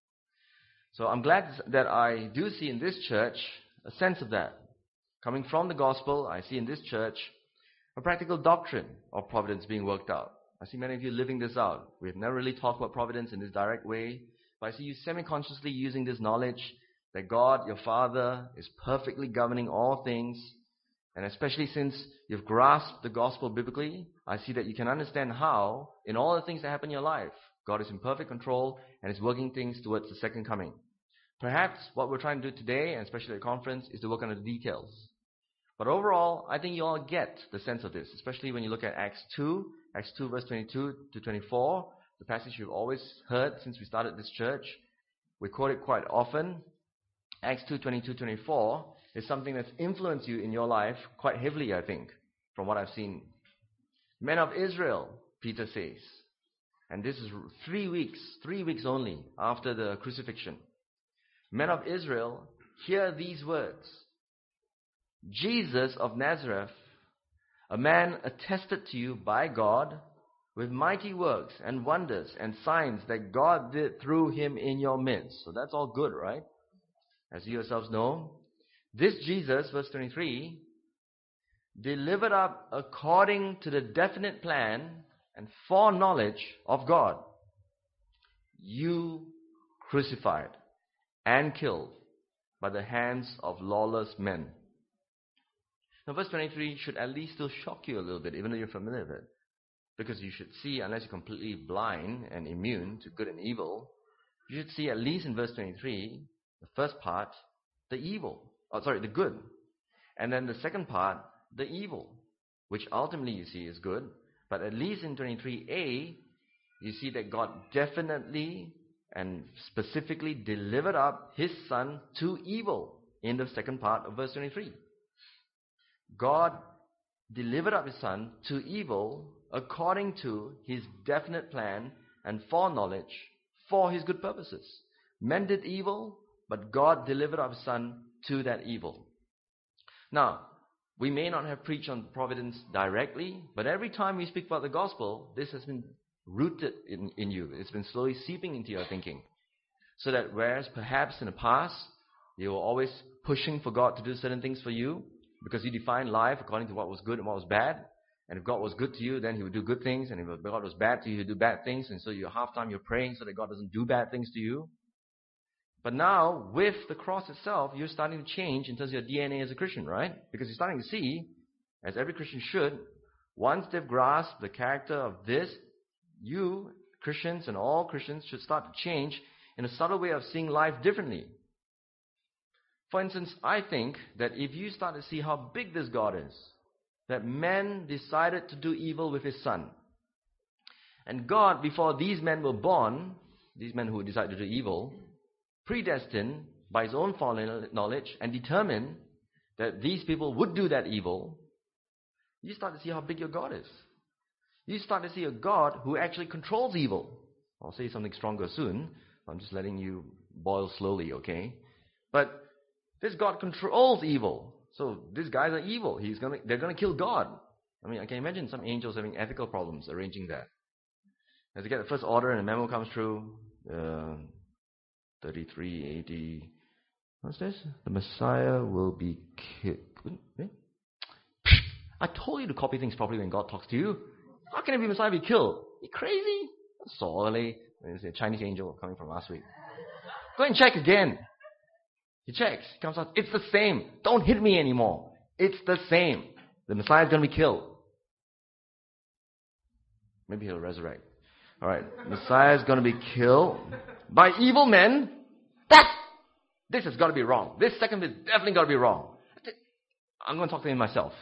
So I'm glad that I do see in this church a sense of that. Coming from the gospel, I see in this church a practical doctrine of providence being worked out. I see many of you living this out. We've never really talked about providence in this direct way, but I see you semi-consciously using this knowledge that God, your Father, is perfectly governing all things. And especially since you've grasped the gospel biblically, I see that you can understand how, in all the things that happen in your life, God is in perfect control and is working things towards the second coming. Perhaps what we're trying to do today, and especially at the conference, is to work on the details. But overall, I think you all get the sense of this, especially when you look at Acts 2 verse 22 to 24, the passage you've always heard since we started this church. We quote it quite often. Acts 2, 22, 24 is something that's influenced you in your life quite heavily, I think, from what I've seen. Men of Israel, Peter says. And this is 3 weeks only after the crucifixion. Men of Israel, hear these words. Jesus of Nazareth, a man attested to you by God with mighty works and wonders and signs that God did through him in your midst. So that's all good, right? As you yourselves know. This Jesus, verse 23, delivered up according to the definite plan and foreknowledge of God, you crucified and killed by the hands of lawless men. Now, verse 23 should at least still shock you a little bit, even though you're familiar with it. Because you should see, unless you're completely blind and immune to good and evil, you should see at least in verse 23, the first part, the good. And then the second part, the evil, which ultimately you see is good. But at least in 23a, you see that God definitely and specifically delivered up His Son to evil in the second part of verse 23. God delivered up His Son to evil according to His definite plan and foreknowledge for His good purposes. Men did evil, but God delivered up His Son to that evil. Now, we may not have preached on providence directly, but every time we speak about the gospel, this has been rooted in you. It's been slowly seeping into your thinking. So that whereas perhaps in the past, you were always pushing for God to do certain things for you, because you defined life according to what was good and what was bad. And if God was good to you, then He would do good things. And if God was bad to you, He would do bad things. And so half-time you're praying so that God doesn't do bad things to you. But now, with the cross itself, you're starting to change in terms of your DNA as a Christian, right? Because you're starting to see, as every Christian should, once they've grasped the character of this, you, Christians and all Christians, should start to change in a subtle way of seeing life differently. For instance, I think that if you start to see how big this God is, that men decided to do evil with His Son. And God, before these men were born, these men who decided to do evil, predestined by His own foreknowledge and determined that these people would do that evil, you start to see how big your God is. You start to see a God who actually controls evil. I'll say something stronger soon. I'm just letting you boil slowly, okay? But this God controls evil. So these guys are evil. They're going to kill God. I mean, I can imagine some angels having ethical problems arranging that. As you get the first order and a memo comes through, 33 AD. What's this? The Messiah will be killed. I told you to copy things properly when God talks to you. How can a Messiah be killed? You crazy? Sorry. It's a Chinese angel coming from last week. Go and check again. He checks. He comes out. It's the same. Don't hit me anymore. It's the same. The Messiah is going to be killed. Maybe he'll resurrect. Alright. Messiah is going to be killed by evil men. This has got to be wrong. This second is definitely got to be wrong. I'm going to talk to him myself.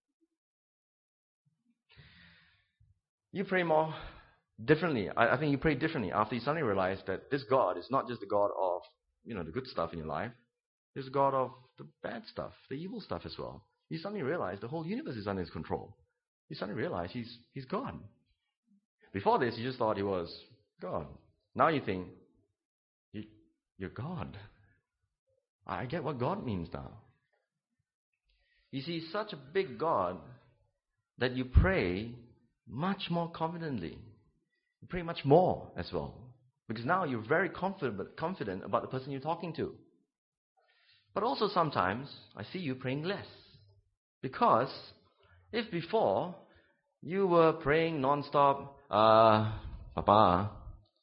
You pray more differently. I think you pray differently after you suddenly realize that this God is not just the God of, the good stuff in your life. He's the God of the bad stuff, the evil stuff as well. You suddenly realize the whole universe is under his control. You suddenly realize he's God. Before this, you just thought he was God. Now you think, you're God. I get what God means now. You see, such a big God that you pray much more confidently. You pray much more as well. Because now you're very confident about the person you're talking to. But also sometimes, I see you praying less. Because if before you were praying non-stop, Papa,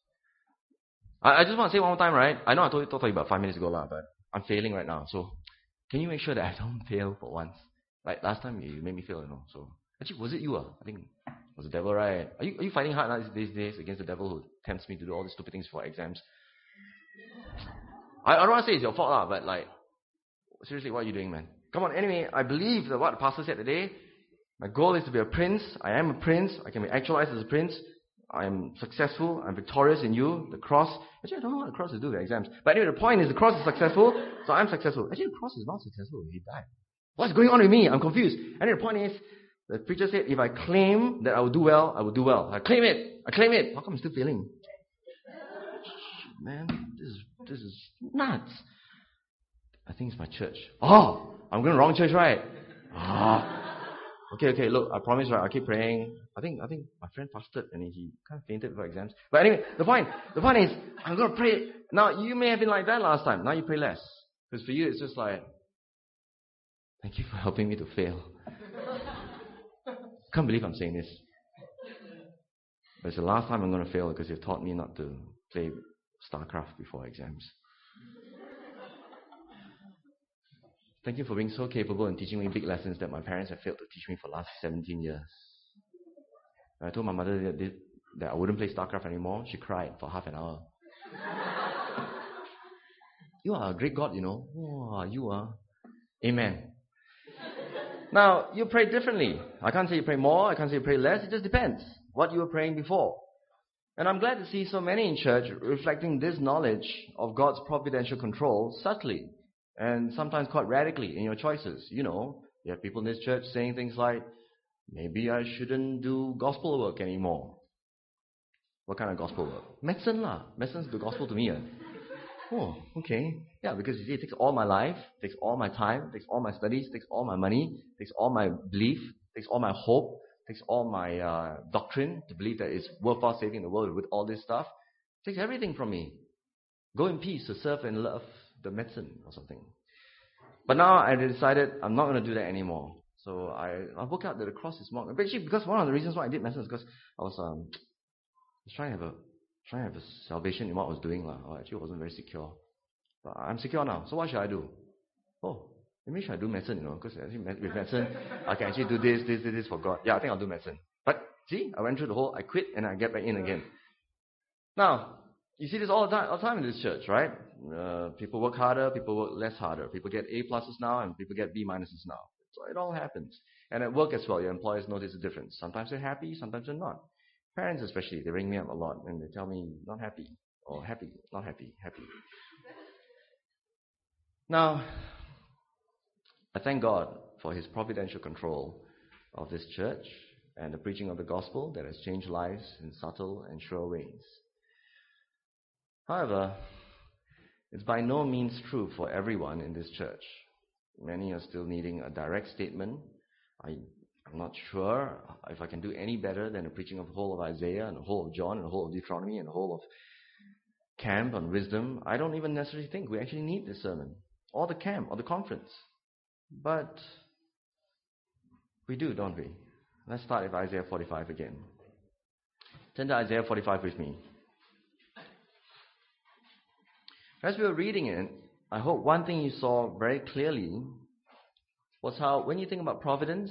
I just want to say one more time, right? I know I told you about 5 minutes ago, but I'm failing right now. So can you make sure that I don't fail for once? Like last time you made me fail, So actually, was it you? I think it was the devil, right? Are you fighting hard these days against the devil who tempts me to do all these stupid things for exams? I don't want to say it's your fault, but seriously, what are you doing, man? Come on, anyway, I believe that what the pastor said today, my goal is to be a prince. I am a prince. I can be actualized as a prince. I am successful. I'm victorious in you. The cross. Actually, I don't know what the cross is doing with the exams. But anyway, the point is the cross is successful, so I'm successful. Actually, the cross is not successful. He died. What's going on with me? I'm confused. Anyway, the point is, the preacher said, if I claim that I will do well, I will do well. I claim it. How come I'm still failing? Man, this is nuts. I think it's my church. Oh, I'm going to the wrong church, right? Okay, look, I promise, right? I keep praying. I think my friend fasted and he kind of fainted before exams. But anyway, the point is, I'm going to pray. Now, you may have been like that last time. Now you pray less. Because for you, it's just like, thank you for helping me to fail. Can't believe I'm saying this. But it's the last time I'm going to fail because you've taught me not to play StarCraft before exams. Thank you for being so capable in teaching me big lessons that my parents have failed to teach me for the last 17 years. I told my mother that I wouldn't play StarCraft anymore. She cried for half an hour. You are a great God, Oh, you are. Amen. Now, you pray differently. I can't say you pray more. I can't say you pray less. It just depends what you were praying before. And I'm glad to see so many in church reflecting this knowledge of God's providential control subtly and sometimes quite radically in your choices. You have people in this church saying things like, maybe I shouldn't do gospel work anymore. What kind of gospel work? Medicine lah. Medicine's the gospel to me. Oh, okay. Yeah, because you see, it takes all my life, takes all my time, takes all my studies, takes all my money, takes all my belief, takes all my hope, takes all my doctrine to believe that it's worthwhile saving the world with all this stuff. It takes everything from me. Go in peace to serve and love the medicine or something. But now I decided I'm not going to do that anymore. So I worked out that the cross is more. But actually, because one of the reasons why I did medicine is because I was trying to have a salvation in what I was doing. I actually wasn't very secure. But I'm secure now. So what should I do? Oh, maybe should I do medicine, because with medicine, I can actually do this for God. Yeah, I think I'll do medicine. But see, I went through the whole, I quit and I get back in again. Now, you see this all the time in this church, right? People work harder, people work less harder. People get A pluses now and people get B minuses now. So it all happens. And at work as well, your employers notice the difference. Sometimes they're happy, sometimes they're not. Parents especially, they ring me up a lot and they tell me, not happy, or happy, not happy, happy. Now, I thank God for His providential control of this church and the preaching of the gospel that has changed lives in subtle and sure ways. However, it's by no means true for everyone in this church. Many are still needing a direct statement. I'm not sure if I can do any better than the preaching of the whole of Isaiah and the whole of John and the whole of Deuteronomy and the whole of camp on wisdom. I don't even necessarily think we actually need this sermon or the camp or the conference. But We do, don't we? Let's start with Isaiah 45 again. Turn to Isaiah 45 with me. As we were reading it, I hope one thing you saw very clearly was how when you think about providence,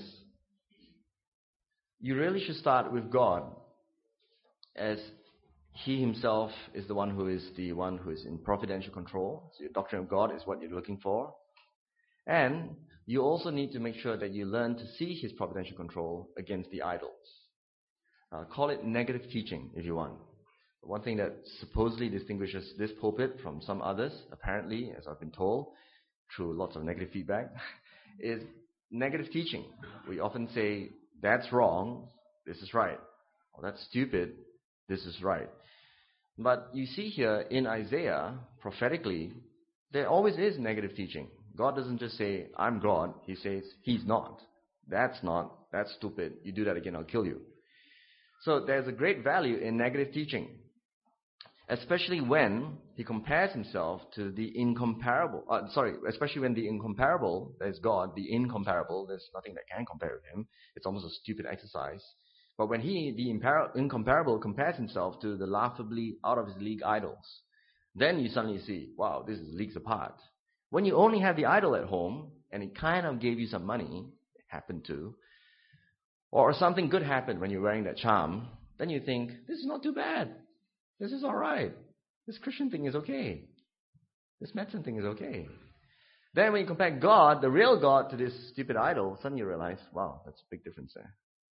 you really should start with God, as He Himself is the one who is in providential control. So your doctrine of God is what you're looking for. And you also need to make sure that you learn to see His providential control against the idols. Call it negative teaching if you want. One thing that supposedly distinguishes this pulpit from some others, apparently, as I've been told, through lots of negative feedback, is negative teaching. We often say, that's wrong, this is right. Or that's stupid, this is right. But you see here in Isaiah, prophetically, there always is negative teaching. God doesn't just say, I'm God. He says, He's not. That's stupid. You do that again, I'll kill you. So there's a great value in negative teaching, especially when He compares Himself to the incomparable. Especially when the incomparable, there's God, the incomparable, there's nothing that can compare with Him. It's almost a stupid exercise. But when He, the incomparable, compares Himself to the laughably out of His league idols, then you suddenly see, wow, this is leagues apart. When you only have the idol at home, and it kind of gave you some money, it happened to, or something good happened when you're wearing that charm, then you think, this is not too bad. This is all right. This Christian thing is okay. This medicine thing is okay. Then when you compare God, the real God, to this stupid idol, suddenly you realize, wow, that's a big difference there.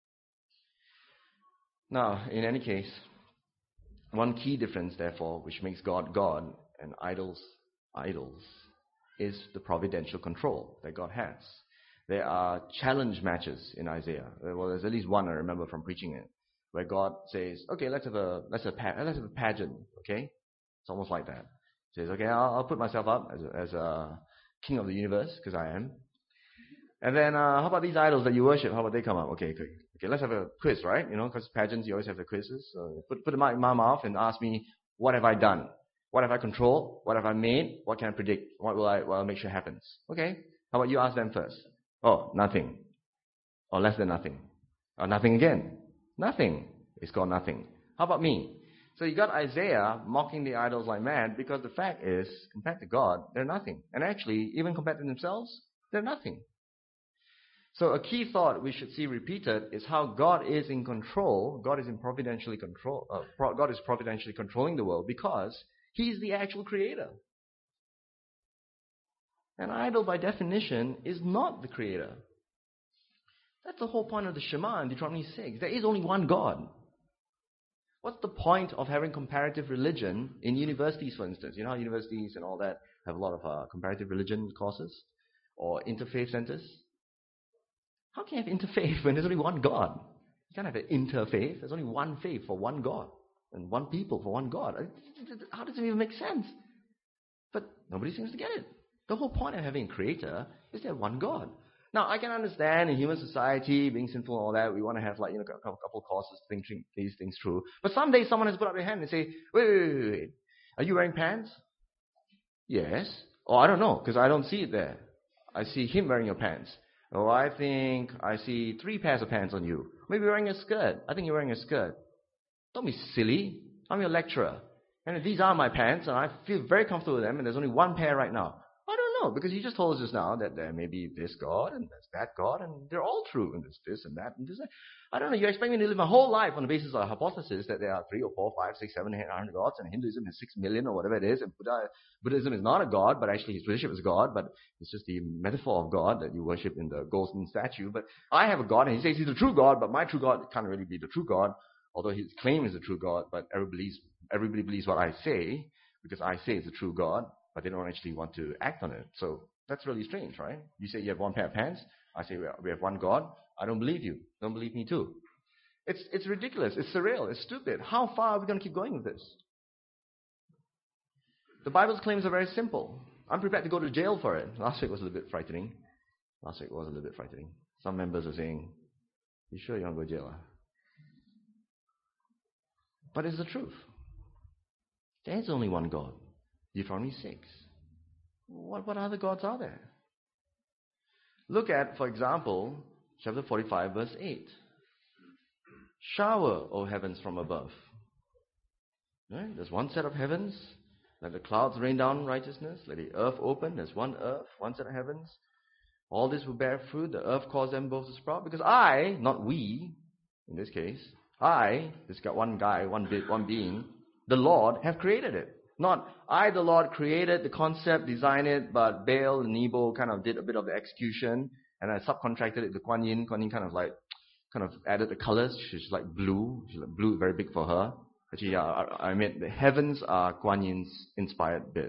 Now, in any case, one key difference, therefore, which makes God God and idols idols, is the providential control that God has. There are challenge matches in Isaiah. Well, there's at least one I remember from preaching it, where God says, "Okay, let's have a pageant." Okay, it's almost like that. He says, "Okay, I'll put myself up as a king of the universe, because I am. And then how about these idols that you worship? How about they come up? Okay, let's have a quiz, right? You know, because pageants you always have the quizzes. So put the mic in my mouth and ask me, what have I done? What have I controlled? What have I made? What can I predict? What will I make sure happens? Okay. How about you ask them first? Oh, nothing. Or less than nothing. Or nothing again. Nothing. It's called nothing. How about me? So you got Isaiah mocking the idols like mad, because the fact is, compared to God, they're nothing. And actually, even compared to themselves, they're nothing. So a key thought we should see repeated is how God is in control. God is providentially controlling the world, because He's the actual creator. An idol, by definition, is not the creator. That's the whole point of the Shema in Deuteronomy 6. There is only one God. What's the point of having comparative religion in universities, for instance? You know how universities and all that have a lot of comparative religion courses? Or interfaith centers? How can you have interfaith when there's only one God? You can't have an interfaith. There's only one faith for one God. And one people for one God. How does it even make sense? But nobody seems to get it. The whole point of having a creator is to have one God. Now, I can understand in human society, being sinful and all that, we want to have a couple of courses to think these things through. But someday someone has put up their hand and say, wait. Are you wearing pants? Yes. Oh, I don't know, because I don't see it there. I see him wearing your pants. Oh, I think I see 3 pairs of pants on you. Maybe you're wearing a skirt. I think you're wearing a skirt. Don't be silly. I'm your lecturer. And these are my pants, and I feel very comfortable with them, and there's only one pair right now. I don't know, because you just told us just now that there may be this God, and there's that God, and they're all true, and there's this and that and this. I don't know, you expect me to live my whole life on the basis of a hypothesis that there are 3 or 4, 5, 6, 7, 800 gods, and Hinduism has 6 million or whatever it is, and Buddhism is not a God, but actually his worship is God, but it's just the metaphor of God that you worship in the golden statue. But I have a God, and he says he's the true God, but my true God can't really be the true God, although his claim is the true God, but everybody believes what I say, because I say it's the true God, but they don't actually want to act on it. So that's really strange, right? You say you have one pair of pants. I say we have one God. I don't believe you. Don't believe me too. It's ridiculous. It's surreal. It's stupid. How far are we going to keep going with this? The Bible's claims are very simple. I'm prepared to go to jail for it. Last week was a little bit frightening. Some members are saying, "You sure you want to go to jail?" But it's the truth. There is only one God. Deuteronomy 6. What other gods are there? Look at, for example, chapter 45, verse 8. Shower, O heavens, from above. Right? There's one set of heavens. Let the clouds rain down righteousness. Let the earth open. There's one earth, one set of heavens. All this will bear fruit. The earth caused them both to sprout. Because I, not we, in this case, this got one guy, one being, the Lord, have created it. Not I, the Lord, created the concept, designed it, but Baal and Nebo kind of did a bit of the execution, and I subcontracted it to Kuan Yin. Kuan Yin kind of added the colors. She's like blue. Blue, very big for her. Actually, yeah, I meant the heavens are Kuan Yin's inspired bit.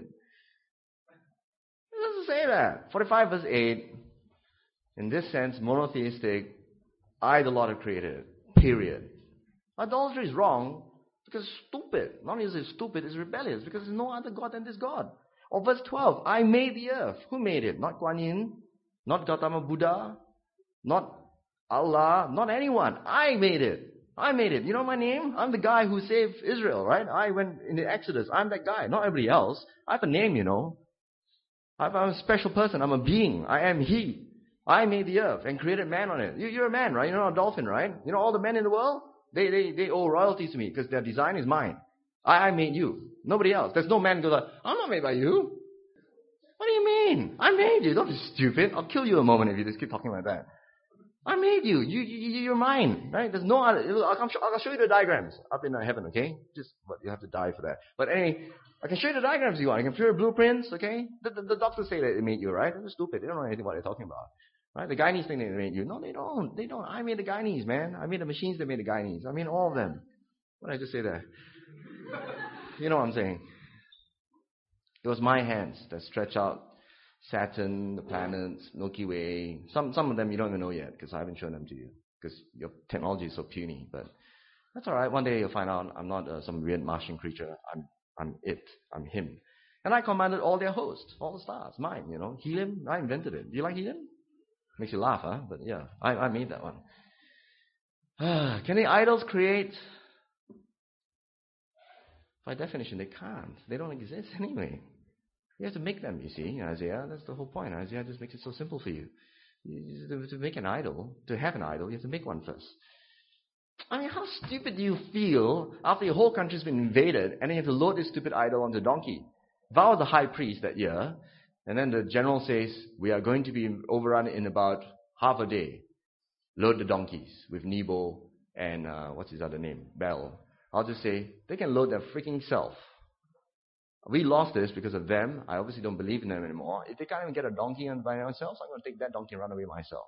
It doesn't say that. 45 verse 8, in this sense, monotheistic, I, the Lord, have created it. Period. Idolatry is wrong because it's stupid. Not only is it stupid, it's rebellious because there's no other God than this God. Or verse 12, I made the earth. Who made it? Not Kuan Yin, not Gautama Buddha, not Allah, not anyone. I made it. I made it. You know my name? I'm the guy who saved Israel, right? I went in the Exodus. I'm that guy, not everybody else. I have a name, you know. I'm a special person. I'm a being. I am He. I made the earth and created man on it. You're a man, right? You're not a dolphin, right? You know all the men in the world? They owe royalties to me because their design is mine. I made you. Nobody else. There's no man who goes, I'm not made by you. What do you mean? I made you. Don't be stupid. I'll kill you in a moment if you just keep talking like that. I made you. You're mine, right? There's no other. I'll show you the diagrams up in heaven, okay? But you have to die for that. But anyway, I can show you the diagrams you want. I can show you blueprints, okay? The doctors say that they made you, right? They're stupid. They don't know anything what they're talking about, right? The Guyanese think they made you. No, they don't. They don't. I made the Guyanese, man. I made the machines that made the Guyanese. I mean all of them. What did I just say there? You know what I'm saying? It was my hands that stretched out Saturn, the planets, Milky Way. Some of them you don't even know yet because I haven't shown them to you because your technology is so puny. But that's all right. One day you'll find out I'm not some weird Martian creature. I'm it. I'm Him. And I commanded all their hosts, all the stars, mine. You know, helium. I invented it. Do you like helium? Makes you laugh, huh? But yeah, I made that one. Can the idols create? By definition, they can't. They don't exist anyway. You have to make them, you see, Isaiah. That's the whole point. Isaiah just makes it so simple for you. To make an idol, to have an idol, you have to make one first. I mean, how stupid do you feel after your whole country's been invaded and then you have to load this stupid idol onto a donkey? If I was the high priest that year, and then the general says, we are going to be overrun in about half a day. Load the donkeys with Nebo and, what's his other name? Baal. I'll just say, they can load their freaking self. We lost this because of them. I obviously don't believe in them anymore. If they can't even get a donkey by themselves, I'm going to take that donkey and run away myself.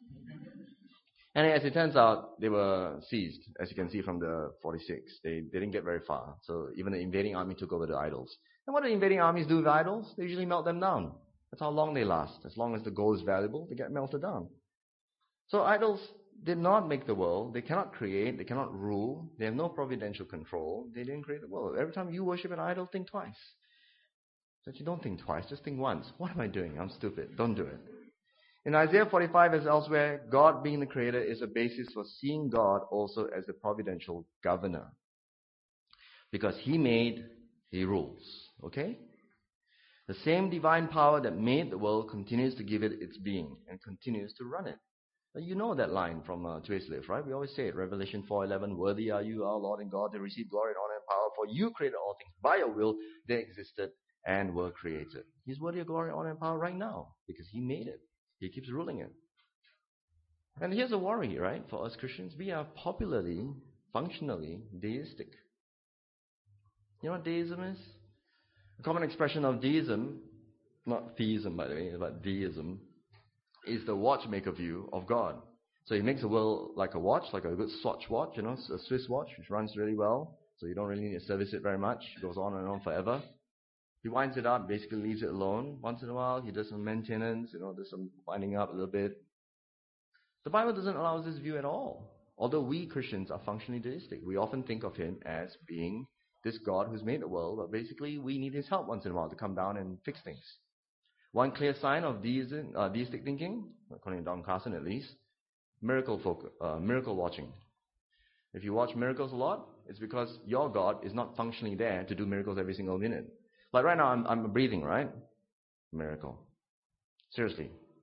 And as it turns out, they were seized, as you can see from the 46. They didn't get very far. So even the invading army took over the idols. And what do the invading armies do with idols? They usually melt them down. That's how long they last. As long as the gold is valuable, they get melted down. So idols did not make the world. They cannot create. They cannot rule. They have no providential control. They didn't create the world. Every time you worship an idol, think twice. So you don't think twice, just think once. What am I doing? I'm stupid. Don't do it. In Isaiah 45 as elsewhere, God being the creator is a basis for seeing God also as the providential governor. Because He made, He rules. Okay? The same divine power that made the world continues to give it its being and continues to run it. You know that line from Today's Live, right? We always say it, Revelation 4:11, worthy are you, our Lord and God, to receive glory and honor and power, for you created all things. By your will, they existed and were created. He's worthy of glory, honor, and power right now because He made it. He keeps ruling it. And here's a worry, right, for us Christians. We are popularly, functionally deistic. You know what deism is? A common expression of deism, not theism by the way, but deism, is the watchmaker view of God. So He makes the world like a watch, like a good Swatch watch, you know, a Swiss watch, which runs really well. So you don't really need to service it very much. It goes on and on forever. He winds it up, basically leaves it alone. Once in a while, He does some maintenance, you know, there's some winding up a little bit. The Bible doesn't allow us this view at all. Although we Christians are functionally deistic, we often think of Him as being this God who's made the world, but basically we need His help once in a while to come down and fix things. One clear sign of deistic thinking, according to Don Carson at least, miracle watching. If you watch miracles a lot, it's because your God is not functionally there to do miracles every single minute. Like right now, I'm breathing, right? Miracle. Seriously.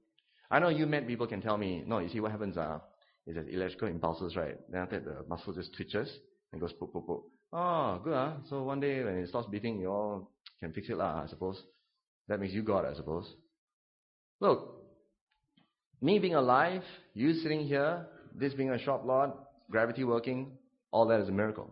I know you men people can tell me, no, you see what happens is that electrical impulses, right? Then after that, the muscle just twitches and goes poop, poop, poop. Oh, good, So one day when it stops beating, you all can fix it, I suppose. That makes you God, I suppose. Look, me being alive, you sitting here, this being a shop lot, gravity working, all that is a miracle.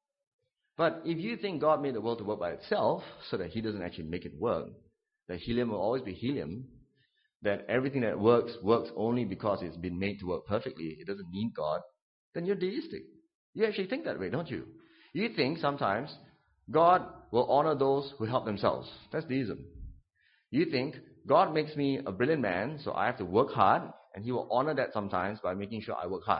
But if you think God made the world to work by itself, so that He doesn't actually make it work, that helium will always be helium, that everything that works only because it's been made to work perfectly, it doesn't need God, then you're deistic. You actually think that way, don't you? You think sometimes God will honor those who help themselves. That's deism. You think God makes me a brilliant man, so I have to work hard, and He will honor that sometimes by making sure I work hard.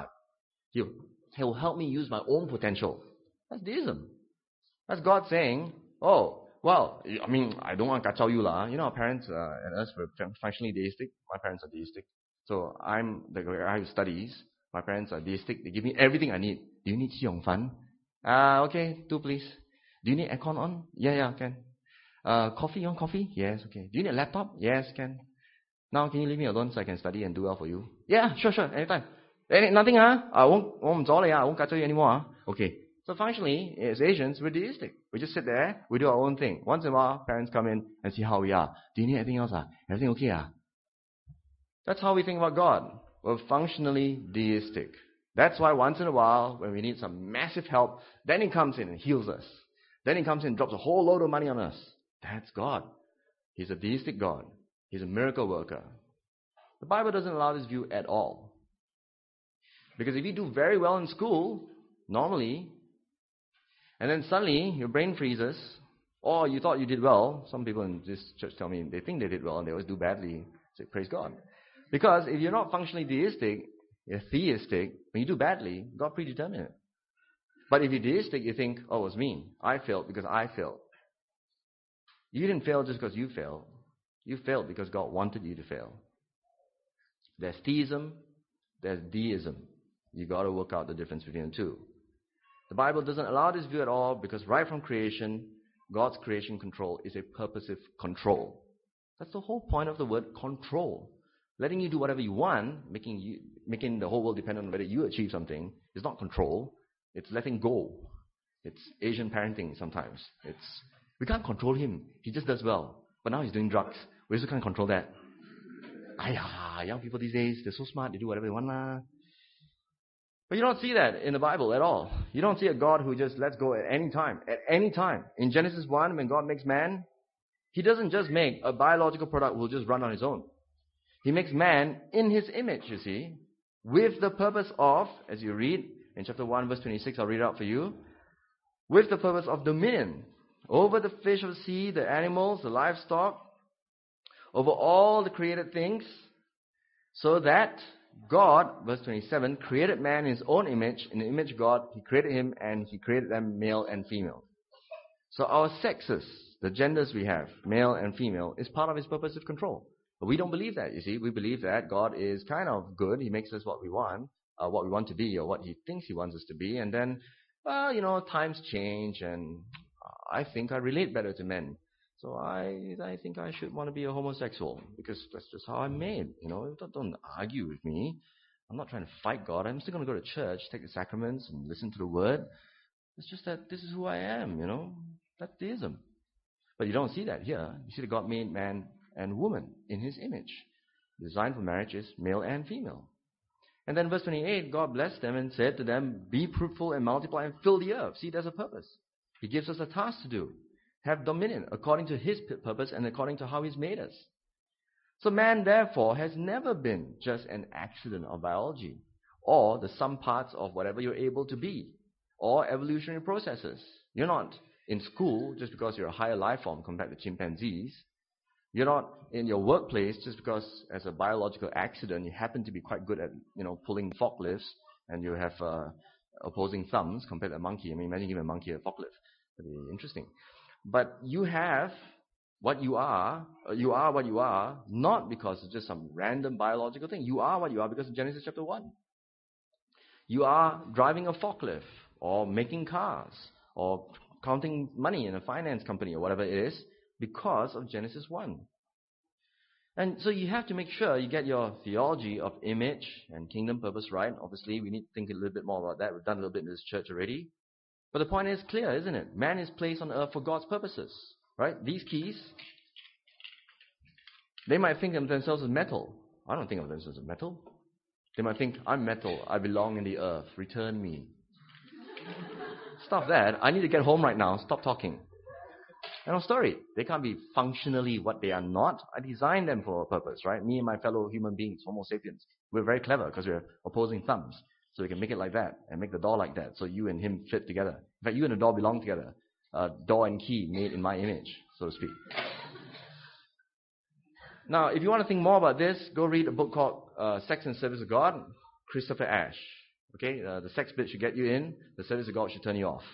He'll help me use my own potential. That's deism. That's God saying, oh, well, I mean, I don't want to kacau you lah. You know, our parents and us were functionally deistic. My parents are deistic. So I'm the guy who studies. My parents are deistic. They give me everything I need. Do you need Xi Fan? Okay, 2 please. Do you need aircon on? Yeah, can. Coffee? You want coffee? Yes, okay. Do you need a laptop? Yes, can. Now, can you leave me alone so I can study and do well for you? Yeah, sure, anytime. Nothing, I won't kacau you anymore. Okay. So functionally, as Asians, we're deistic. We just sit there, we do our own thing. Once in a while, parents come in and see how we are. Do you need anything else? Everything okay? That's how we think about God. We're functionally deistic. That's why once in a while, when we need some massive help, then He comes in and heals us. Then He comes in and drops a whole load of money on us. That's God. He's a deistic God. He's a miracle worker. The Bible doesn't allow this view at all. Because if you do very well in school, normally, and then suddenly your brain freezes, or you thought you did well. Some people in this church tell me they think they did well and they always do badly. Say, praise God. Because if you're not functionally deistic, you're theistic, when you do badly, God predetermined it. But if you're deistic, you think, oh, it was me. I failed because I failed. You didn't fail just because you failed. You failed because God wanted you to fail. There's theism, there's deism. You got to work out the difference between the two. The Bible doesn't allow this view at all because right from creation, God's creation control is a purposive control. That's the whole point of the word control. Letting you do whatever you want, making the whole world depend on whether you achieve something, is not control. It's letting go. It's Asian parenting sometimes. We can't control him. He just does well. But now he's doing drugs. We also can't control that. Young people these days, they're so smart, they do whatever they want lah. But you don't see that in the Bible at all. You don't see a God who just lets go at any time. At any time. In Genesis 1, when God makes man, He doesn't just make a biological product who will just run on its own. He makes man in His image, you see, with the purpose of, as you read in chapter 1, verse 26, I'll read it out for you, with the purpose of dominion over the fish of the sea, the animals, the livestock, over all the created things, so that God, verse 27, created man in His own image. In the image of God, He created him and He created them male and female. So our sexes, the genders we have, male and female, is part of His purposive control. But we don't believe that, you see. We believe that God is kind of good. He makes us what we want to be, or what He thinks He wants us to be. And then, times change, and I think I relate better to men. So I think I should want to be a homosexual, because that's just how I'm made. Don't argue with me. I'm not trying to fight God. I'm still going to go to church, take the sacraments, and listen to the Word. It's just that this is who I am, That's deism. But you don't see that here. You see that God made man and woman in His image. The design for marriage is male and female. And then verse 28, God blessed them and said to them, be fruitful and multiply and fill the earth. See, there's a purpose. He gives us a task to do. Have dominion according to His purpose and according to how He's made us. So man, therefore, has never been just an accident of biology, or the sum parts of whatever you're able to be, or evolutionary processes. You're not in school just because you're a higher life form compared to chimpanzees. You're not in your workplace just because as a biological accident you happen to be quite good at pulling forklifts and you have opposing thumbs compared to a monkey. I mean, imagine giving a monkey a forklift. That'd be interesting. But you have what you are what you are, not because it's just some random biological thing. You are what you are because of Genesis chapter 1. You are driving a forklift, or making cars, or counting money in a finance company, or whatever it is, because of Genesis 1. And so you have to make sure you get your theology of image and kingdom purpose right. Obviously, we need to think a little bit more about that. We've done a little bit in this church already. But the point is clear, isn't it? Man is placed on earth for God's purposes. Right? These keys, they might think of themselves as metal. I don't think of themselves as metal. They might think, I'm metal. I belong in the earth. Return me. Stop that. I need to get home right now. Stop talking. End of story. They can't be functionally what they are not. I designed them for a purpose, right? Me and my fellow human beings, Homo sapiens, we're very clever because we're opposing thumbs. So we can make it like that and make the door like that so you and him fit together. In fact, you and the door belong together. Door and key made in my image, so to speak. Now, if you want to think more about this, go read a book called Sex and Service of God, Christopher Ash. Okay, the sex bit should get you in, the service of God should turn you off.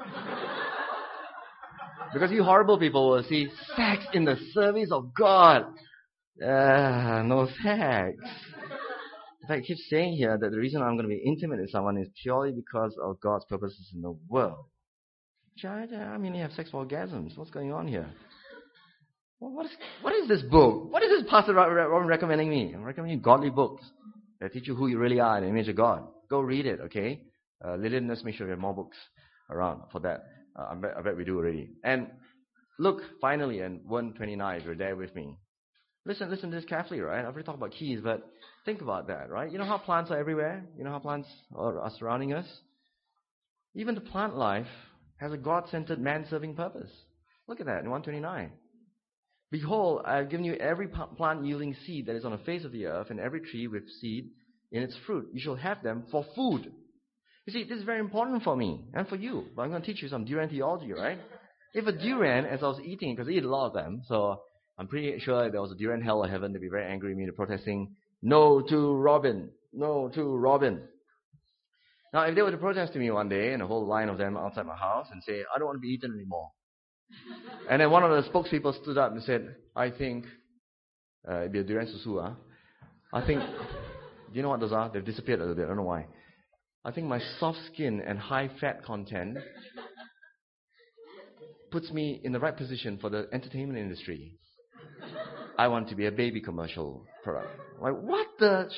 Because you horrible people will see sex in the service of God. No sex. In fact, I keep saying here that the reason I'm going to be intimate with someone is purely because of God's purposes in the world. I mean, you have sex for orgasms. What's going on here? What is this book? What is this Pastor Robin recommending me? I'm recommending godly books that teach you who you really are in the image of God. Go read it, okay? Lillian, let's make sure we have more books around for that. I bet we do already. And look, finally, in 129, if you're there with me. Listen to this carefully, right? I've already talked about keys, but think about that, right? You know how plants are everywhere? You know how plants are surrounding us? Even the plant life has a God-centered, man-serving purpose. Look at that in 129. Behold, I have given you every plant yielding seed that is on the face of the earth, and every tree with seed in its fruit. You shall have them for food. You see, this is very important for me and for you. But I'm going to teach you some durian theology, right? If a durian, as I was eating, because I eat a lot of them, so I'm pretty sure if there was a durian hell or heaven, they'd be very angry with me, protesting, no to Robin, no to Robin. Now, if they were to protest to me one day, and a whole line of them outside my house, and say, I don't want to be eaten anymore. And then one of the spokespeople stood up and said, I think, it'd be a durian susu, I think, do you know what those are? They've disappeared a little bit, I don't know why. I think my soft skin and high fat content puts me in the right position for the entertainment industry. I want to be a baby commercial product. Like, what the...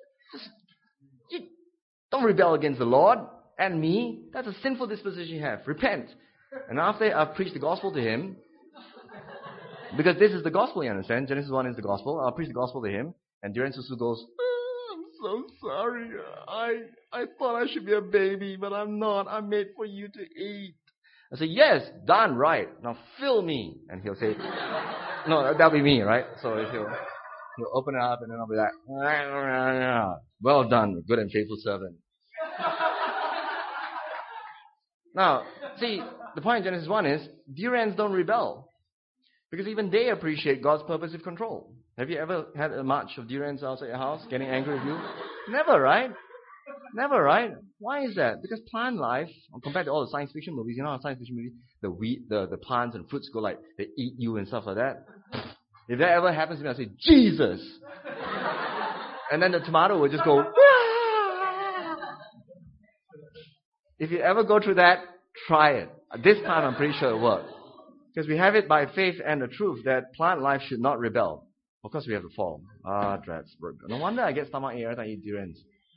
Don't rebel against the Lord and me. That's a sinful disposition you have. Repent. And after I've preached the gospel to him, because this is the gospel, you understand? Genesis 1 is the gospel. I'll preach the gospel to him. And Durian Susu goes, I'm so sorry. I thought I should be a baby, but I'm not. I'm made for you to eat. I say, yes, done, right. Now fill me. And he'll say, no, that'll be me, right? So he'll open it up and then I'll be like, well done, good and faithful servant. Now, see, the point in Genesis 1 is, durians don't rebel. Because even they appreciate God's purposive control. Have you ever had a march of durians outside your house getting angry with you? Never, right? Never, right? Why is that? Because plant life, compared to all the science fiction movies, you know how science fiction movies, the plants and fruits go like, they eat you and stuff like that. If that ever happens to me, I say, Jesus! And then the tomato will just go, Wah! If you ever go through that, try it. This time I'm pretty sure it works. Because we have it by faith and the truth that plant life should not rebel. Of course we have to fall. Dreads. No wonder I get stomach ache every time I eat durians.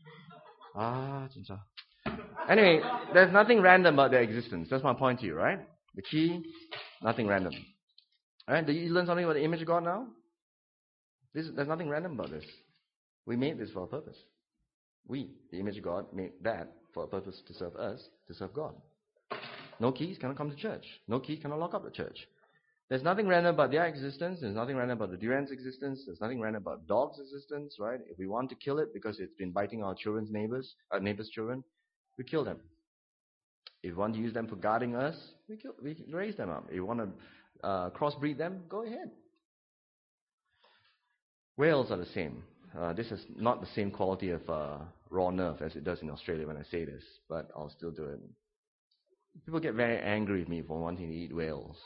Anyway, there's nothing random about their existence. That's my point to you, right? The key, nothing random. Alright, did you learn something about the image of God now? There's nothing random about this. We made this for a purpose. We, the image of God, made that for a purpose to serve us, to serve God. No keys cannot come to church. No key cannot lock up the church. There's nothing random about their existence. There's nothing random about the durian's existence. There's nothing random about dog's existence, right? If we want to kill it because it's been biting our neighbors' children, we kill them. If we want to use them for guarding us, we raise them up. If we want to crossbreed them, go ahead. Whales are the same. This is not the same quality of raw nerve as it does in Australia when I say this, but I'll still do it. People get very angry with me for wanting to eat whales.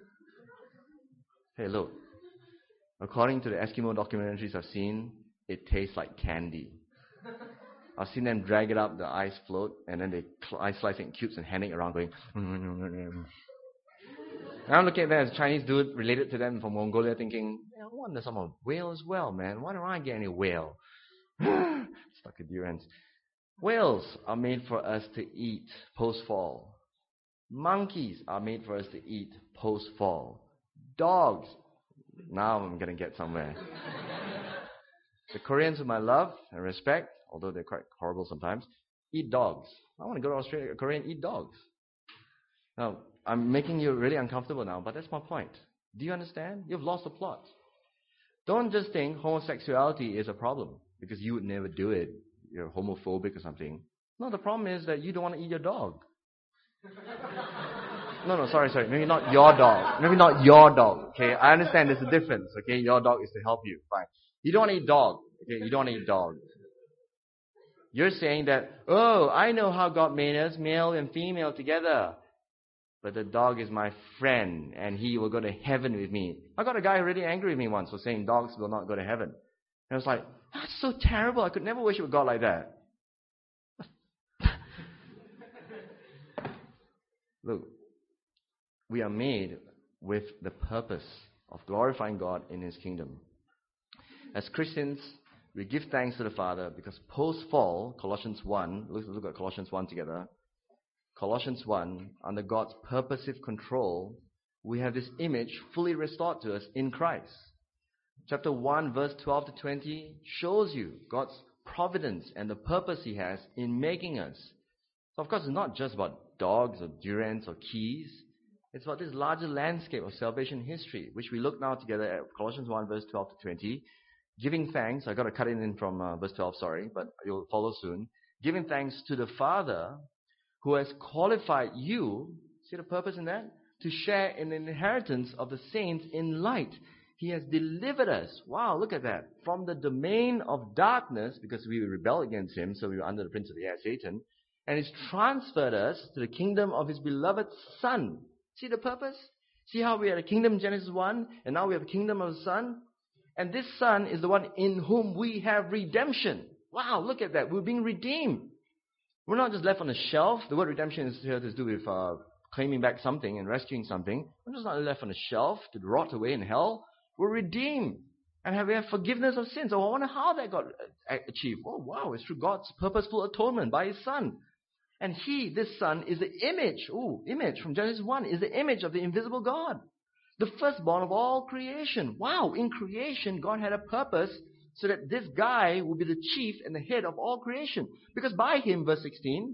Hey, look. According to the Eskimo documentaries I've seen, it tastes like candy. I've seen them drag it up the ice float, and then they slice it in cubes and hand it around going... And I'm looking at them as a Chinese dude related to them from Mongolia thinking, want some of whale as well, man. Why don't I get any whale? Stuck with durians. Whales are made for us to eat post-fall. Monkeys are made for us to eat post-fall. Dogs. Now I'm going to get somewhere. The Koreans, whom I love and respect, although they're quite horrible sometimes, eat dogs. I want to go to Australia, Korea, and eat dogs. Now, I'm making you really uncomfortable now, but that's my point. Do you understand? You've lost the plot. Don't just think homosexuality is a problem because you would never do it. You're homophobic or something. No, the problem is that you don't want to eat your dog. No, sorry. Maybe not your dog. Maybe not your dog. Okay, I understand there's a difference. Okay, your dog is to help you. Fine. You don't want to eat dog. Okay, you don't want to eat dog. You're saying that, oh, I know how God made us, male and female together. But the dog is my friend, and he will go to heaven with me. I got a guy really angry with me once for saying dogs will not go to heaven. And I was like, that's so terrible. I could never worship a God like that. Look, we are made with the purpose of glorifying God in His kingdom. As Christians, we give thanks to the Father because post-fall, Colossians 1, let's look at Colossians 1 together. Colossians 1, under God's purposive control, we have this image fully restored to us in Christ. Chapter 1, verse 12 to 20 shows you God's providence and the purpose He has in making us. So, of course, it's not just about dogs or durians or keys. It's about this larger landscape of salvation history, which we look now together at Colossians 1, verse 12 to 20. Giving thanks, I got to cut it in from verse 12, sorry, but you'll follow soon. Giving thanks to the Father who has qualified you, see the purpose in that? To share in the inheritance of the saints in light. He has delivered us, wow, look at that, from the domain of darkness, because we rebelled against Him, so we were under the prince of the air, Satan, and He's transferred us to the kingdom of His beloved Son. See the purpose? See how we had a kingdom in Genesis 1, and now we have a kingdom of the Son? And this Son is the one in whom we have redemption. Wow, look at that. We're being redeemed. We're not just left on the shelf. The word redemption is here to do with claiming back something and rescuing something. We're just not left on the shelf to rot away in hell. We're redeemed. And we have forgiveness of sins. Oh, I wonder how that got achieved. Oh, wow, it's through God's purposeful atonement by His Son. And He, this Son, is the image from Genesis 1, is the image of the invisible God. The firstborn of all creation. Wow, in creation, God had a purpose so that this guy will be the chief and the head of all creation. Because by Him, verse 16,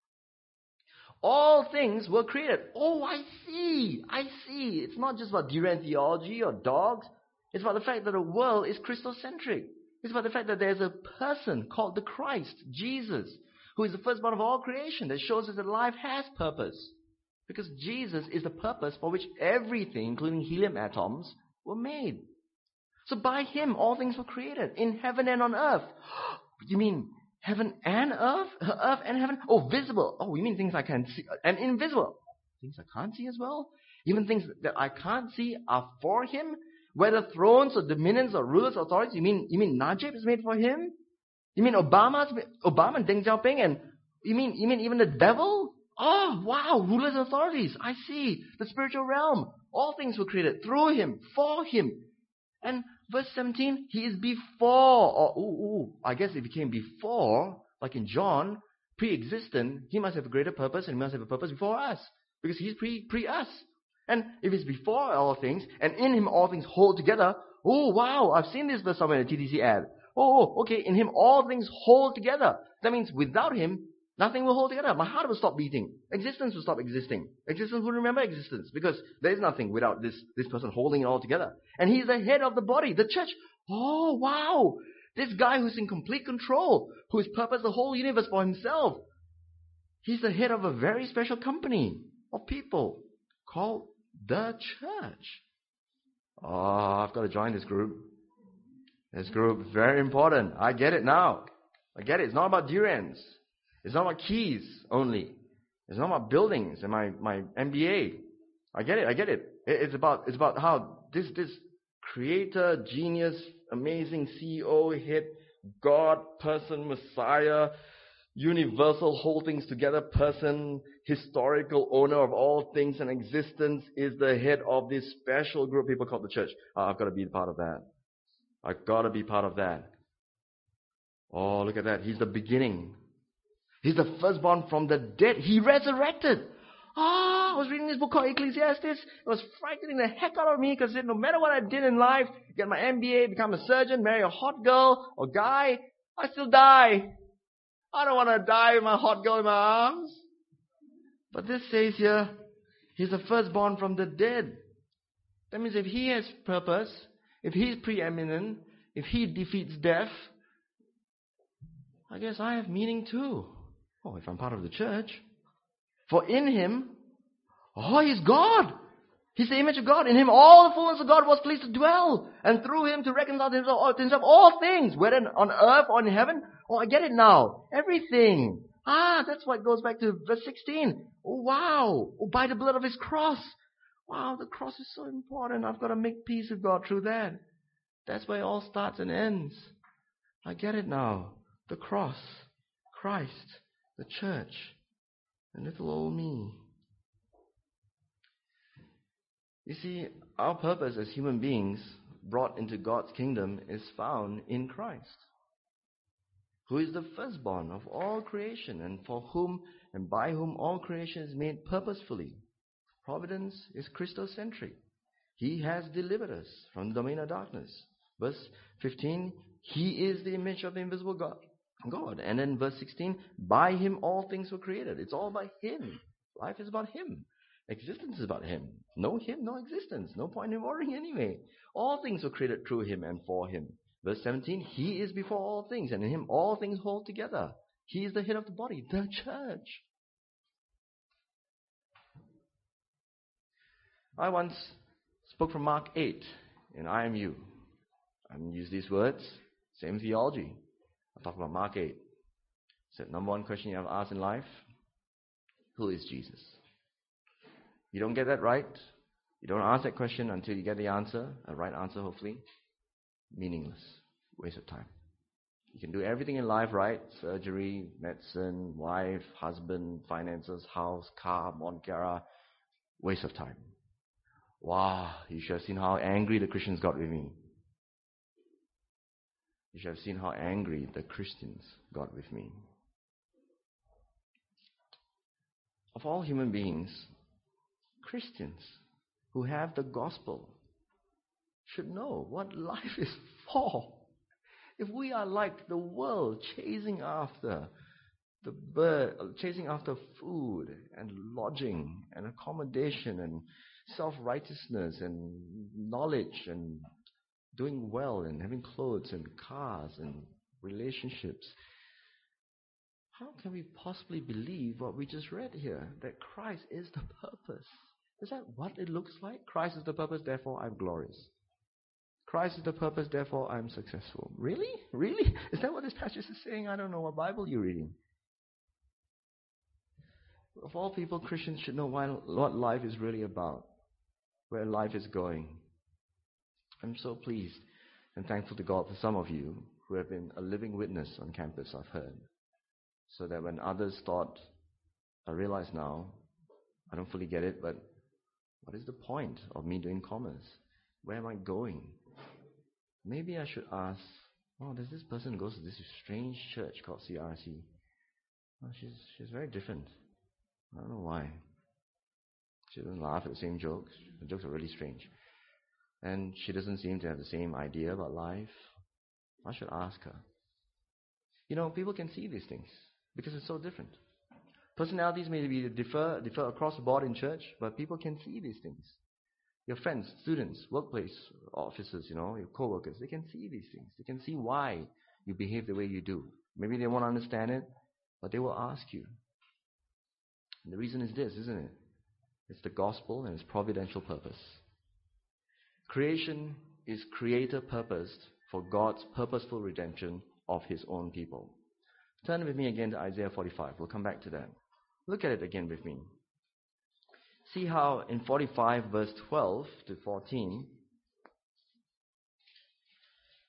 all things were created. Oh, I see. It's not just about durian theology or dogs. It's about the fact that the world is Christocentric. It's about the fact that there's a person called the Christ, Jesus, who is the firstborn of all creation, that shows us that life has purpose. Because Jesus is the purpose for which everything, including helium atoms, were made. So by Him, all things were created, in heaven and on earth. You mean heaven and earth? Earth and heaven? Oh, visible. Oh, you mean things I can see and invisible? Things I can't see as well? Even things that I can't see are for Him? Whether thrones or dominions or rulers or authorities, you mean Najib is made for Him? You mean Obama and Deng Xiaoping, and you mean even the devil? Oh, wow, rulers and authorities. I see. The spiritual realm. All things were created through Him, for Him. And verse 17, He is before. I guess it became before, like in John, pre-existent. He must have a greater purpose, and He must have a purpose before us. Because He's pre-us. And if He's before all things, and in Him all things hold together, oh, wow, I've seen this verse somewhere in the TTC ad. Oh, okay, in Him all things hold together. That means without Him, nothing will hold together. My heart will stop beating. Existence will stop existing. Existence will remember existence. Because there is nothing without this person holding it all together. And He's the head of the body, the church. Oh, wow. This guy who's in complete control, who has purposed the whole universe for Himself. He's the head of a very special company of people called the church. Oh, I've got to join this group. This group is very important. I get it now. I get it. It's not about durians. It's not about keys only. It's not about buildings and my MBA. I get it. It's about how this creator, genius, amazing CEO, head, God, person, Messiah, universal, hold things together person, historical owner of all things and existence, is the head of this special group people call the church. I've got to be part of that. I've got to be part of that. Oh, look at that. He's the beginning. He's the firstborn from the dead. He resurrected. I was reading this book called Ecclesiastes. It was frightening the heck out of me because no matter what I did in life, get my MBA, become a surgeon, marry a hot girl or guy, I still die. I don't want to die with my hot girl in my arms. But this says here, he's the firstborn from the dead. That means if he has purpose, if he's preeminent, if he defeats death, I guess I have meaning too. Oh, if I'm part of the church. For in him, he's God. He's the image of God. In him all the fullness of God was pleased to dwell. And through him to reconcile to himself all things, whether on earth or in heaven. Oh, I get it now. Everything. That's what goes back to verse 16. Oh, wow. Oh, by the blood of his cross. Wow, the cross is so important. I've got to make peace with God through that. That's where it all starts and ends. I get it now. The cross, Christ, the church, and little old me. You see, our purpose as human beings brought into God's kingdom is found in Christ, who is the firstborn of all creation, and for whom and by whom all creation is made purposefully. Providence is Christocentric. He has delivered us from the domain of darkness. Verse 15, he is the image of the invisible God. And then verse 16, by him all things were created. It's all by him. Life is about him. Existence is about him. No him, no existence. No point in worrying anyway. All things were created through him and for him. Verse 17, he is before all things, and in him all things hold together. He is the head of the body, the church. I once spoke from Mark 8 in IMU. I use these words, same theology. I talk about Mark 8. Said, number one question you have asked in life, who is Jesus? You don't get that right. You don't ask that question until you get the answer, a right answer hopefully. Meaningless. Waste of time. You can do everything in life right. Surgery, medicine, wife, husband, finances, house, car, Montclair. Waste of time. Wow, you should have seen how angry the Christians got with me. You should have seen how angry the Christians got with me. Of all human beings, Christians who have the gospel should know what life is for. If we are like the world, chasing after food and lodging and accommodation and self-righteousness and knowledge and doing well and having clothes and cars and relationships, how can we possibly believe what we just read here? That Christ is the purpose. Is that what it looks like? Christ is the purpose, therefore I'm glorious. Christ is the purpose, therefore I'm successful. Really? Really? Is that what this passage is saying? I don't know what Bible you're reading. Of all people, Christians should know what life is really about, where life is going. I'm so pleased and thankful to God for some of you who have been a living witness on campus, I've heard. So that when others thought, I realize now, I don't fully get it, but what is the point of me doing commerce? Where am I going? Maybe I should ask, there's this person who goes to this strange church called CRC. She's very different. I don't know why. She doesn't laugh at the same jokes. The jokes are really strange. And she doesn't seem to have the same idea about life. I should ask her. People can see these things because it's so different. Personalities may differ across the board in church, but people can see these things. Your friends, students, workplace officers, your co-workers, they can see these things. They can see why you behave the way you do. Maybe they won't understand it, but they will ask you. And the reason is this, isn't it? It's the gospel and its providential purpose. Creation is creator-purposed for God's purposeful redemption of his own people. Turn with me again to Isaiah 45. We'll come back to that. Look at it again with me. See how in 45 verse 12 to 14,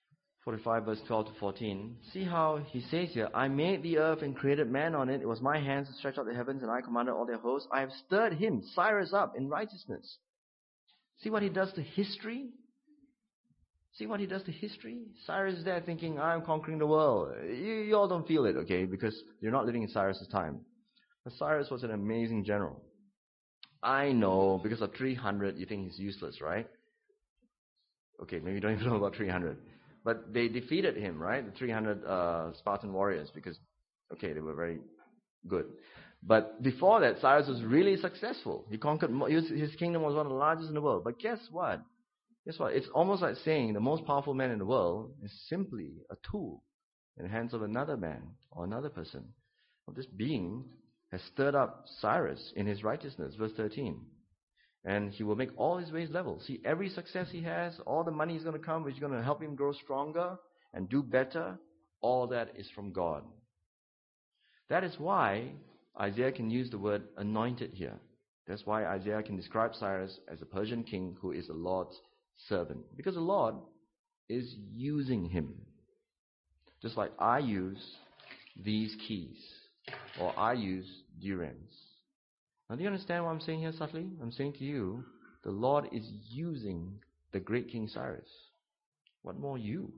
45 verse 12 to 14. See how he says here, I made the earth and created man on it. It was my hands that stretched out the heavens, and I commanded all their hosts. I have stirred him, Cyrus, up in righteousness. See what he does to history? See what he does to history? Cyrus is there thinking, I'm conquering the world. You all don't feel it, okay, because you're not living in Cyrus's time. But Cyrus was an amazing general. I know, because of 300, you think he's useless, right? Okay, maybe you don't even know about 300. But they defeated him, right? The 300 Spartan warriors, because, okay, they were very good. But before that, Cyrus was really successful. He conquered, his kingdom was one of the largest in the world. But guess what? Guess what? It's almost like saying the most powerful man in the world is simply a tool in the hands of another man or another person. Well, this being has stirred up Cyrus in his righteousness, verse 13. And he will make all his ways level. See, every success he has, all the money is going to come, which is going to help him grow stronger and do better, all that is from God. That is why Isaiah can use the word anointed here. That's why Isaiah can describe Cyrus as a Persian king who is the Lord's servant. Because the Lord is using him. Just like I use these keys, or I use durians. Now, do you understand what I'm saying here subtly? I'm saying to you, the Lord is using the great King Cyrus. What more you?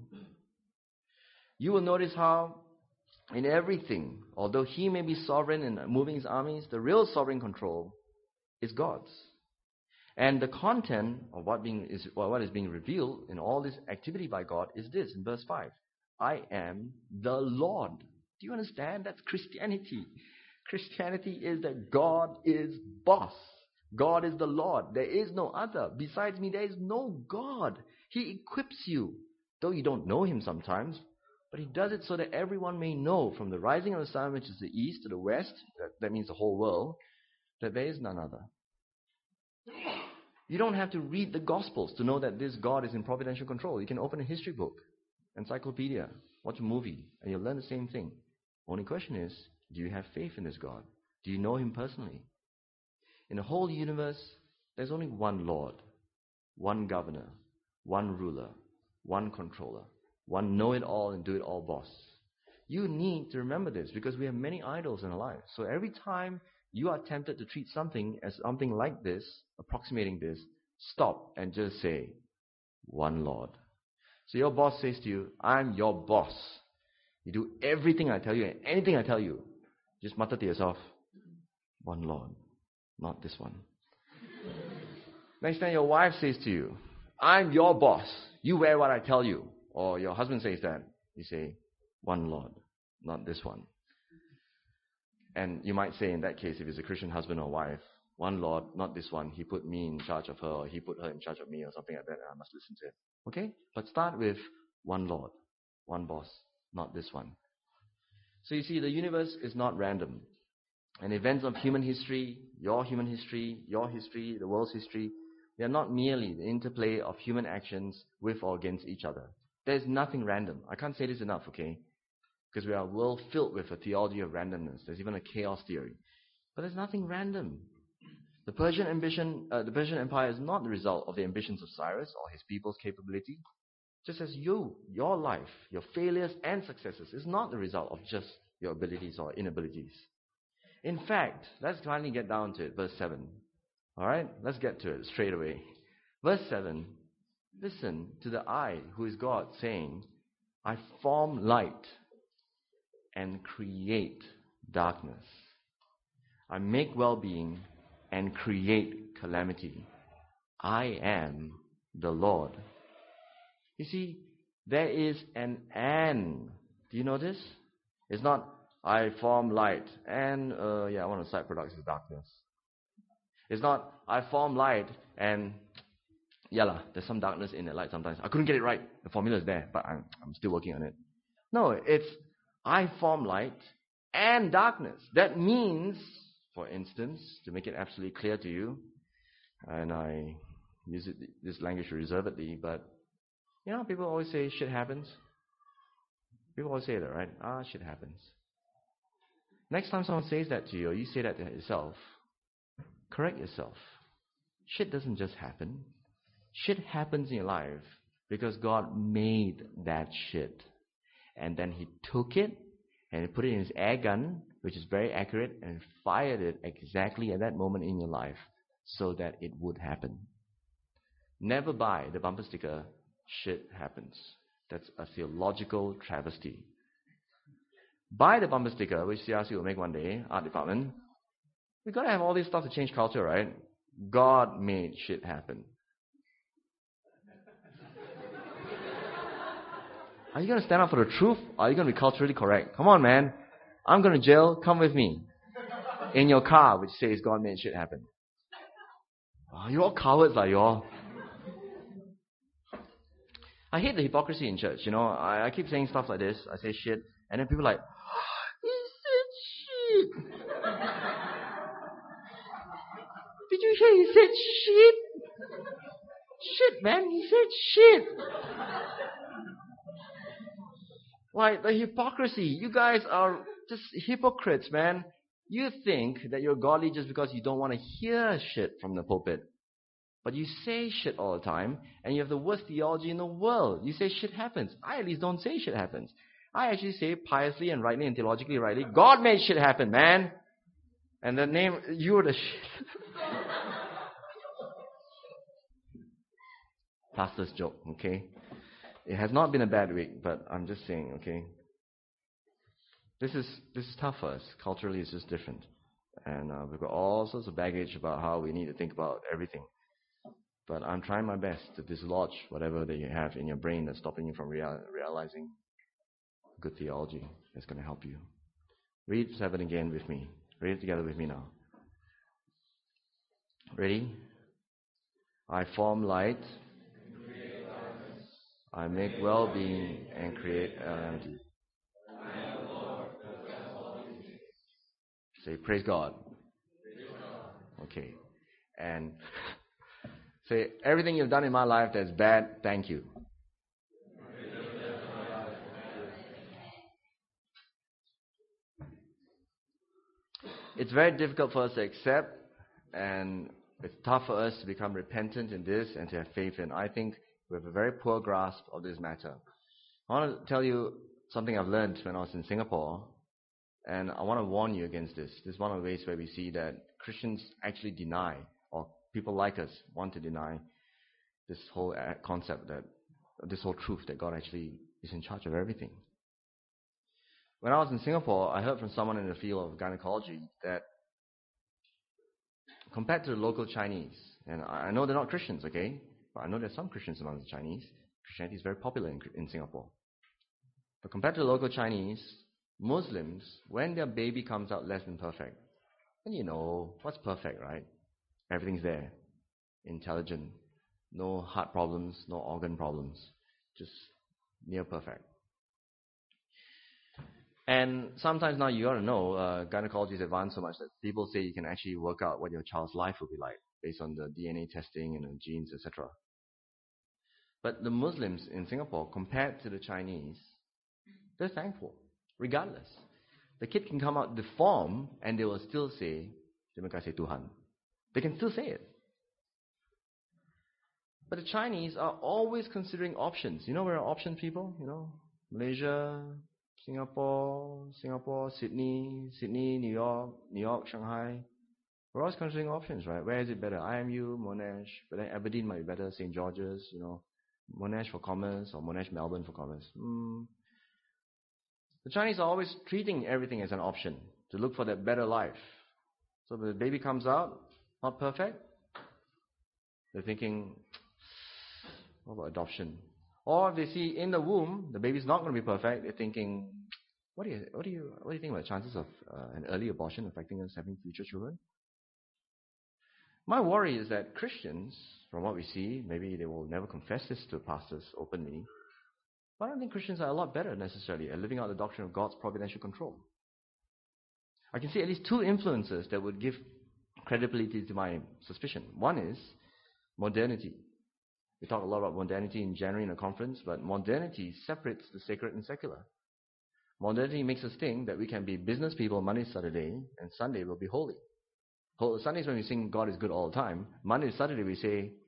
You will notice how in everything, although he may be sovereign in moving his armies, the real sovereign control is God's. And the content of what is being revealed in all this activity by God is this, in verse 5. I am the Lord. Do you understand? That's Christianity. Christianity is that God is boss. God is the Lord. There is no other. Besides me, there is no God. He equips you, though you don't know him sometimes. But he does it so that everyone may know from the rising of the sun, which is the east, to the west, that means the whole world, that there is none other. You don't have to read the Gospels to know that this God is in providential control. You can open a history book, encyclopedia, watch a movie, and you'll learn the same thing. Only question is, do you have faith in this God? Do you know him personally? In the whole universe, there's only one Lord, one governor, one ruler, one controller, one know-it-all and do-it-all boss. You need to remember this because we have many idols in our life. So every time you are tempted to treat something as something like this, approximating this, stop and just say, one Lord. So your boss says to you, I'm your boss. You do everything I tell you and anything I tell you. Just mutter to yourself, one Lord, not this one. Next time your wife says to you, I'm your boss. You wear what I tell you. Or your husband says that. You say, one Lord, not this one. And you might say in that case, if it's a Christian husband or wife, one Lord, not this one. He put me in charge of her, or he put her in charge of me, or something like that. I must listen to it. Okay? But start with one Lord, one boss, not this one. So you see, the universe is not random. And events of human history, your history, the world's history, they are not merely the interplay of human actions with or against each other. There's nothing random. I can't say this enough, okay? Because we are a world filled with a theology of randomness. There's even a chaos theory. But there's nothing random. The Persian Empire is not the result of the ambitions of Cyrus or his people's capability. Just as your life, your failures and successes is not the result of just your abilities or inabilities. In fact, let's finally get down to it, verse 7. Alright, let's get to it straight away. Verse 7, listen to the I, who is God, saying, I form light and create darkness. I make well-being and create calamity. I am the Lord. You see, there is an and. Do you know this? It's not, I form light and, one of the side products is darkness. It's not, I form light and, there's some darkness in the light sometimes. I couldn't get it right. The formula is there, but I'm still working on it. No, it's, I form light and darkness. That means, for instance, to make it absolutely clear to you, and I use this language reservedly, but people always say shit happens. People always say that, right? Shit happens. Next time someone says that to you, or you say that to yourself, correct yourself. Shit doesn't just happen. Shit happens in your life Because God made that shit. And then He took it and He put it in His air gun, which is very accurate, and fired it exactly at that moment in your life so that it would happen. Never buy the bumper sticker, shit happens. That's a theological travesty. Buy the bumper sticker, which CRC will make one day, art department. We've got to have all this stuff to change culture, right? God made shit happen. Are you going to stand up for the truth? Or are you going to be culturally correct? Come on, man. I'm going to jail. Come with me. In your car, which says God made shit happen. Oh, you're all cowards, are you all? I hate the hypocrisy in church. You know, I keep saying stuff like this. I say shit. And then people are like, he said shit. Did you hear he said shit? Shit, man. He said shit. Like, the hypocrisy. You guys are just hypocrites, man. You think that you're godly just because you don't want to hear shit from the pulpit. But you say shit all the time, and you have the worst theology in the world. You say shit happens. I at least don't say shit happens. I actually say piously and rightly and theologically rightly, God made shit happen, man. And the name, you're the shit. Pastor's joke, okay? It has not been a bad week, but I'm just saying, okay? This is tough for us. Culturally, it's just different. And we've got all sorts of baggage about how we need to think about everything. But I'm trying my best to dislodge whatever that you have in your brain that's stopping you from realizing good theology that's going to help you. Read 7 again with me. Read it together with me now. Ready? I form light. I make well-being and create calamity. Say, praise God. Okay. And say, everything you've done in my life that's bad, thank you. It's very difficult for us to accept, and it's tough for us to become repentant in this and to have faith in. I think we have a very poor grasp of this matter. I want to tell you something I've learned when I was in Singapore, and I want to warn you against this. This is one of the ways where we see that Christians actually deny, or people like us want to deny, this whole concept, that this whole truth that God actually is in charge of everything. When I was in Singapore, I heard from someone in the field of gynecology that compared to the local Chinese, and I know they're not Christians, okay? But I know there's some Christians among the Chinese. Christianity is very popular in Singapore. But compared to the local Chinese, Muslims, when their baby comes out less than perfect, and you know, what's perfect, right? Everything's there. Intelligent. No heart problems, no organ problems. Just near perfect. And sometimes now you got to know, gynecology is advanced so much that people say you can actually work out what your child's life will be like based on the DNA testing and the genes, etc. But the Muslims in Singapore, compared to the Chinese, they're thankful, regardless. The kid can come out deformed and they will still say, terima kasih Tuhan. They can still say it. But the Chinese are always considering options. You know where are option people? You know, Malaysia, Singapore, Sydney, New York, Shanghai. We're always considering options, right? Where is it better? IMU, Monash, but then Aberdeen might be better, St. George's, you know, Monash for commerce or Monash Melbourne for commerce. The Chinese are always treating everything as an option to look for that better life. So the baby comes out, not perfect. They're thinking, what about adoption? Or if they see in the womb, the baby's not going to be perfect, they're thinking, what do you think about the chances of an early abortion affecting us having future children? My worry is that Christians, from what we see, maybe they will never confess this to pastors openly, but I don't think Christians are a lot better necessarily at living out the doctrine of God's providential control. I can see at least 2 influences that would give credibility to my suspicion. One is modernity. We talk a lot about modernity in January in a conference, but modernity separates the sacred and secular. Modernity makes us think that we can be business people Monday, Saturday, and Sunday will be holy. Sundays when we sing God is good all the time. Monday to Saturday we say,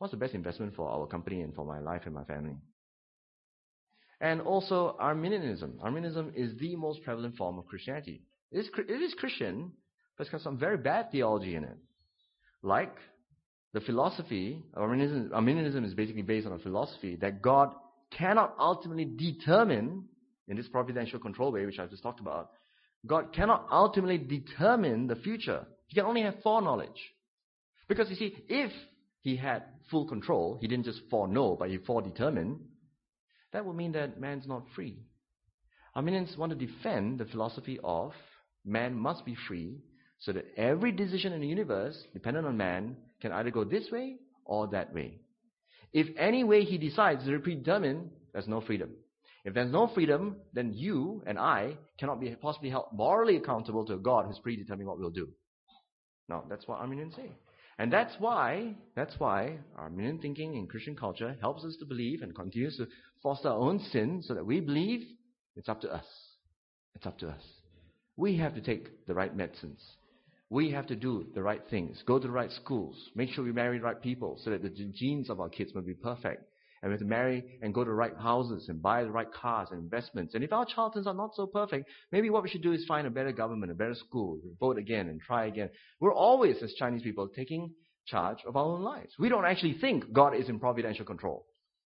What's the best investment for our company and for my life and my family? And also Arminianism. Arminianism is the most prevalent form of Christianity. It is Christian, but it's got some very bad theology in it. Like the philosophy, Arminianism is basically based on a philosophy that God cannot ultimately determine, in this providential control way, which I've just talked about, God cannot ultimately determine the future. He can only have foreknowledge. Because you see, if He had full control, He didn't just foreknow, but He foredetermined, that would mean that man's not free. Arminians want to defend the philosophy of man must be free, so that every decision in the universe, dependent on man, can either go this way or that way. If any way he decides to predetermine, there's no freedom. If there's no freedom, then you and I cannot be possibly held morally accountable to a God who's predetermining what we'll do. Now, that's what Arminians say. And that's why Arminian thinking in Christian culture helps us to believe and continues to foster our own sin so that we believe it's up to us. It's up to us. We have to take the right medicines. We have to do the right things. Go to the right schools. Make sure we marry the right people so that the genes of our kids will be perfect. And we have to marry and go to the right houses and buy the right cars and investments. And if our child turns out not so perfect, maybe what we should do is find a better government, a better school, vote again and try again. We're always, as Chinese people, taking charge of our own lives. We don't actually think God is in providential control.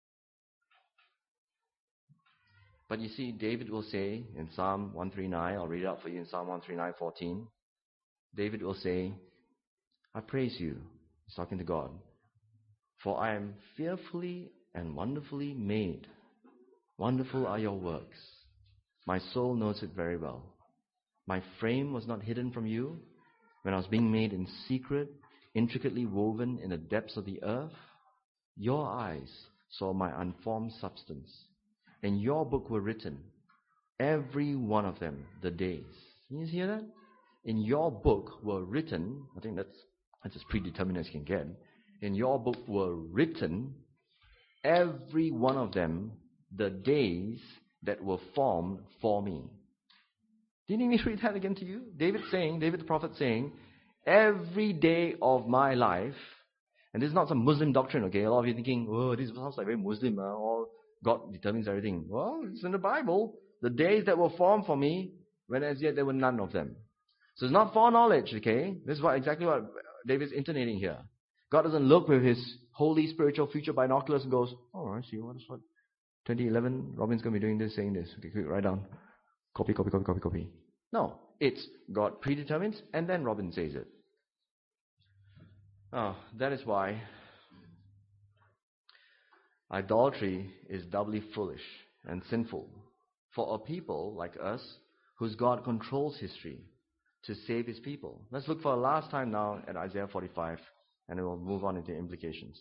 But you see, David will say in Psalm 139, I'll read it out for you in Psalm 139:14. David will say, I praise you, he's talking to God, for I am fearfully and wonderfully made. Wonderful are your works. My soul knows it very well. My frame was not hidden from you when I was being made in secret, intricately woven in the depths of the earth. Your eyes saw my unformed substance. In your book were written, every one of them, the days. Can you hear that? In your book were written, I think that's as predetermined as you can get. In your book were written, every one of them, the days that were formed for me. Do you need me to read that again to you? David the prophet saying, every day of my life, and this is not some Muslim doctrine, okay? A lot of you thinking, oh, this sounds like very Muslim, all God determines everything. Well, it's in the Bible. The days that were formed for me, when as yet there were none of them. So it's not foreknowledge, okay? This is exactly what David's intonating here. God doesn't look with his holy spiritual future binoculars and goes, oh, I see, what 2011, Robin's going to be doing this, saying this. Okay, quick, write down. Copy. No, it's God predetermines and then Robin says it. Oh, that is why idolatry is doubly foolish and sinful for a people like us whose God controls history to save his people. Let's look for a last time now at Isaiah 45 and then we'll move on into implications.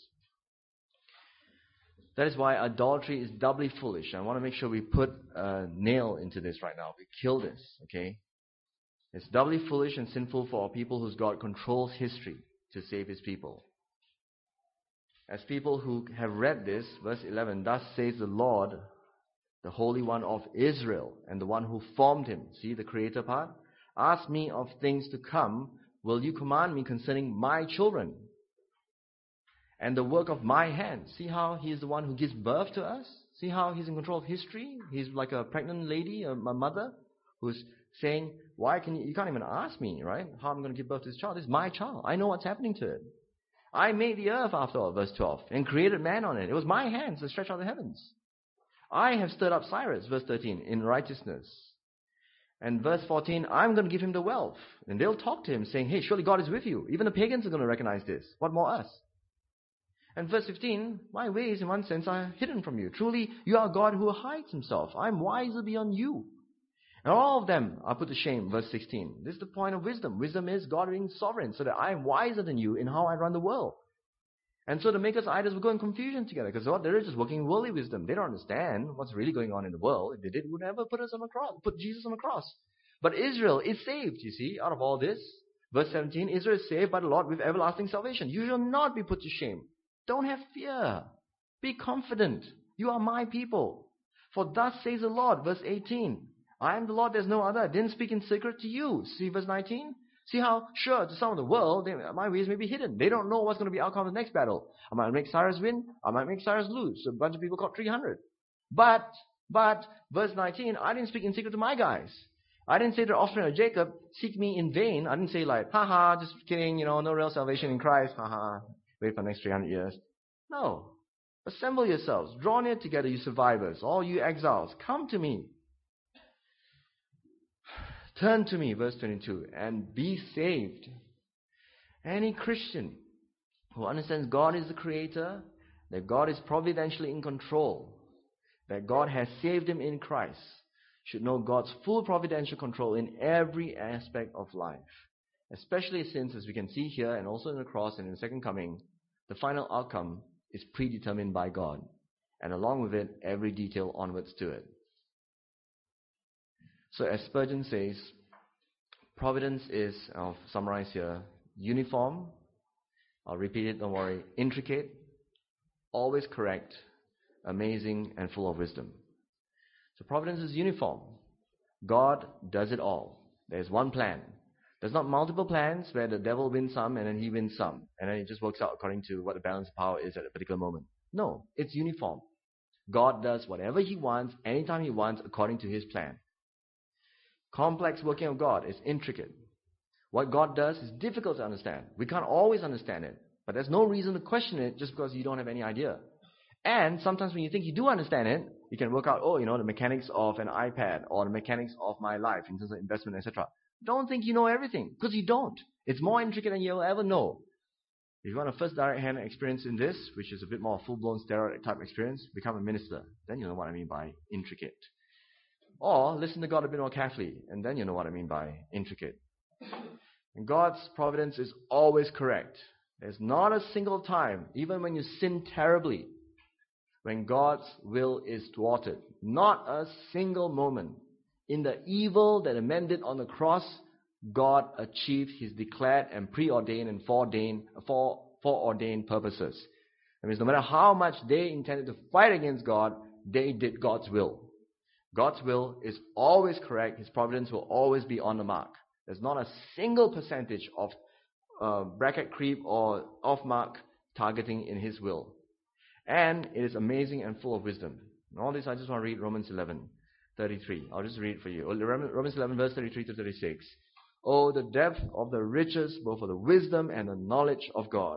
That is why idolatry is doubly foolish. I want to make sure we put a nail into this right now. We kill this, okay? It's doubly foolish and sinful for a people whose God controls history to save his people. As people who have read this, verse 11, thus says the Lord, the Holy One of Israel, and the one who formed him. See the creator part? Ask me of things to come. Will you command me concerning my children and the work of my hands? See how he is the one who gives birth to us? See how he's in control of history? He's like a pregnant lady, a mother, who's saying, why can you can't even ask me, right? How I'm going to give birth to this child. This is my child. I know what's happening to it. I made the earth, after all, verse 12, and created man on it. It was my hands that stretched out the heavens. I have stirred up Cyrus, verse 13, in righteousness. And verse 14, I'm going to give him the wealth. And they'll talk to him saying, hey, surely God is with you. Even the pagans are going to recognize this. What more us? And verse 15, my ways in one sense are hidden from you. Truly, you are God who hides himself. I'm wiser beyond you. And all of them are put to shame. Verse 16. This is the point of wisdom. Wisdom is God being sovereign, so that I am wiser than you in how I run the world. And so to make us idols, we go in confusion together. Because what there is working worldly wisdom. They don't understand what's really going on in the world. If they did, would never put us on the cross, put Jesus on the cross. But Israel is saved, you see, out of all this. Verse 17, Israel is saved by the Lord with everlasting salvation. You shall not be put to shame. Don't have fear. Be confident. You are my people. For thus says the Lord, verse 18. I am the Lord, there's no other. I didn't speak in secret to you. See verse 19? See how, sure, to some of the world, my ways may be hidden. They don't know what's going to be the outcome of the next battle. I might make Cyrus win, I might make Cyrus lose. So a bunch of people got 300. But, verse 19, I didn't speak in secret to my guys. I didn't say to the offspring of Jacob, seek me in vain. I didn't say like, haha, just kidding, no real salvation in Christ, haha, wait for the next 300 years. No. Assemble yourselves, draw near together, you survivors, all you exiles, come to me. Turn to me, verse 22, and be saved. Any Christian who understands God is the creator, that God is providentially in control, that God has saved him in Christ, should know God's full providential control in every aspect of life. Especially since, as we can see here, and also in the cross and in the second coming, the final outcome is predetermined by God. And along with it, every detail onwards to it. So as Spurgeon says, providence is, I'll summarize here, uniform, I'll repeat it, don't worry, intricate, always correct, amazing, and full of wisdom. So providence is uniform. God does it all. There's one plan. There's not multiple plans where the devil wins some and then he wins some. And then it just works out according to what the balance of power is at a particular moment. No, it's uniform. God does whatever he wants, anytime he wants, according to his plan. Complex working of God is intricate. What God does is difficult to understand. We can't always understand it. But there's no reason to question it just because you don't have any idea. And sometimes when you think you do understand it, you can work out, the mechanics of an iPad or the mechanics of my life in terms of investment, etc. Don't think you know everything, because you don't. It's more intricate than you'll ever know. If you want a first direct hand experience in this, which is a bit more full-blown steroid type experience, become a minister. Then you know what I mean by intricate. Or listen to God a bit more carefully, and then you know what I mean by intricate. And God's providence is always correct. There's not a single time, even when you sin terribly, when God's will is thwarted. Not a single moment. In the evil that the man did on the cross, God achieved his declared and preordained and foreordained purposes. That means no matter how much they intended to fight against God, they did God's will. God's will is always correct. His providence will always be on the mark. There's not a single percentage of bracket creep or off-mark targeting in his will. And it is amazing and full of wisdom. And all this, I just want to read Romans 11:33. I'll just read it for you. Romans 11, verse 33 to 36. Oh, the depth of the riches, both of the wisdom and the knowledge of God.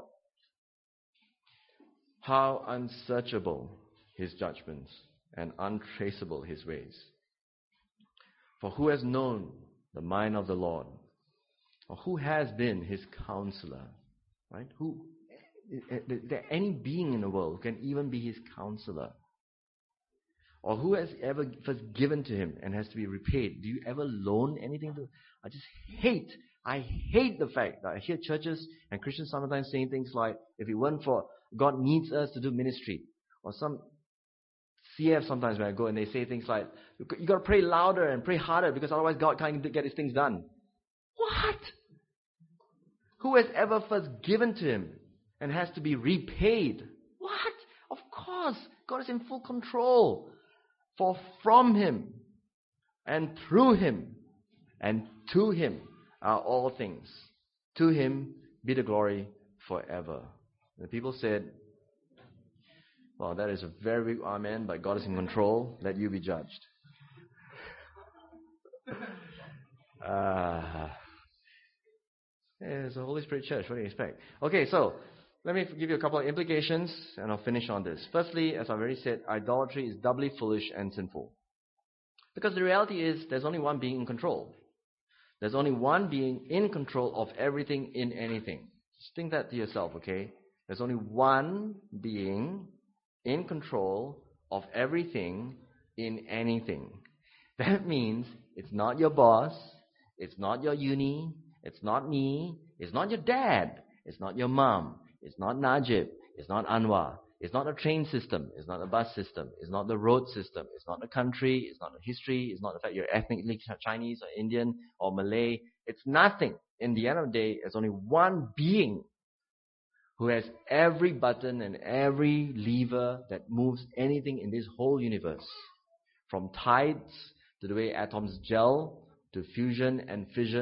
How unsearchable his judgments and untraceable his ways. For who has known the mind of the Lord? Or who has been his counselor? Right? Is there any being in the world who can even be his counselor? Or who has ever first given to him and has to be repaid? Do you ever loan anything to? I hate the fact that I hear churches and Christians sometimes saying things like, if it weren't for God needs us to do ministry. Or some CF sometimes when I go and they say things like, you got to pray louder and pray harder because otherwise God can't get his things done. What? Who has ever first given to him and has to be repaid? What? Of course, God is in full control. For from him and through him and to him are all things. To him be the glory forever. The people said, well, that is a very big amen, but God is in control. Let you be judged. It's a Holy Spirit church. What do you expect? Okay, so let me give you a couple of implications, and I'll finish on this. Firstly, as I've already said, idolatry is doubly foolish and sinful. Because the reality is, there's only one being in control. There's only one being in control of everything in anything. Just think that to yourself, okay? There's only one being in control of everything in anything. That means it's not your boss, it's not your uni, it's not me, it's not your dad, it's not your mom, it's not Najib, it's not Anwar, it's not a train system, it's not a bus system, it's not the road system, it's not the country, it's not the history, it's not the fact you're ethnically Chinese or Indian or Malay. It's nothing. In the end of the day, there's only one being who has every button and every lever that moves anything in this whole universe. From tides to the way atoms gel, to fusion and fission,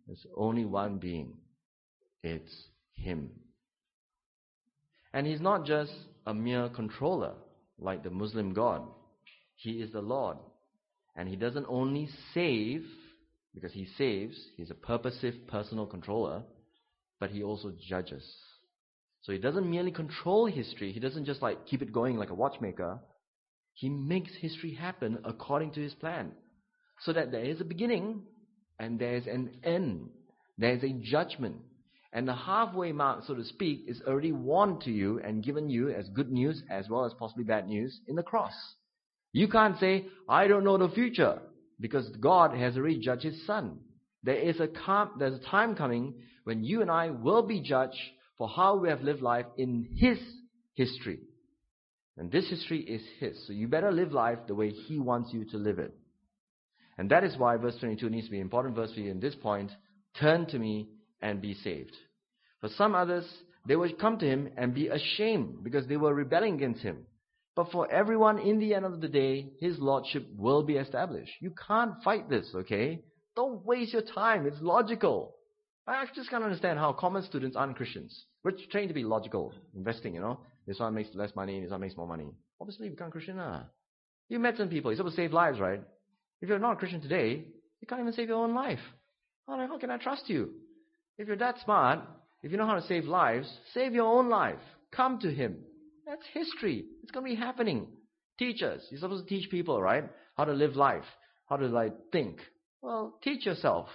There's only one being. It's Him. And He's not just a mere controller like the Muslim God. He is the Lord. And He doesn't only save, because He saves, He's a purposive personal controller, but He also judges. So He doesn't merely control history. He doesn't just keep it going like a watchmaker. He makes history happen according to His plan. So that there is a beginning and there is an end. There is a judgment. And the halfway mark, so to speak, is already warned to you and given you as good news as well as possibly bad news in the cross. You can't say, I don't know the future, because God has already judged His Son. There's a time coming when you and I will be judged for how we have lived life in His history. And this history is His. So you better live life the way He wants you to live it. And that is why verse 22 needs to be an important verse for you in this point. Turn to me and be saved. For some others, they will come to Him and be ashamed because they were rebelling against Him. But for everyone, in the end of the day, His Lordship will be established. You can't fight this, okay? Don't waste your time. It's logical. I just can't understand how common students aren't Christians. We're trained to be logical, investing, This one makes less money, this one makes more money. Obviously, you become Christian. You met some people. You're supposed to save lives, right? If you're not a Christian today, you can't even save your own life. How can I trust you? If you're that smart, if you know how to save lives, save your own life. Come to Him. That's history. It's going to be happening. Teach us. You're supposed to teach people, right? How to live life. How to think. Well, teach yourself.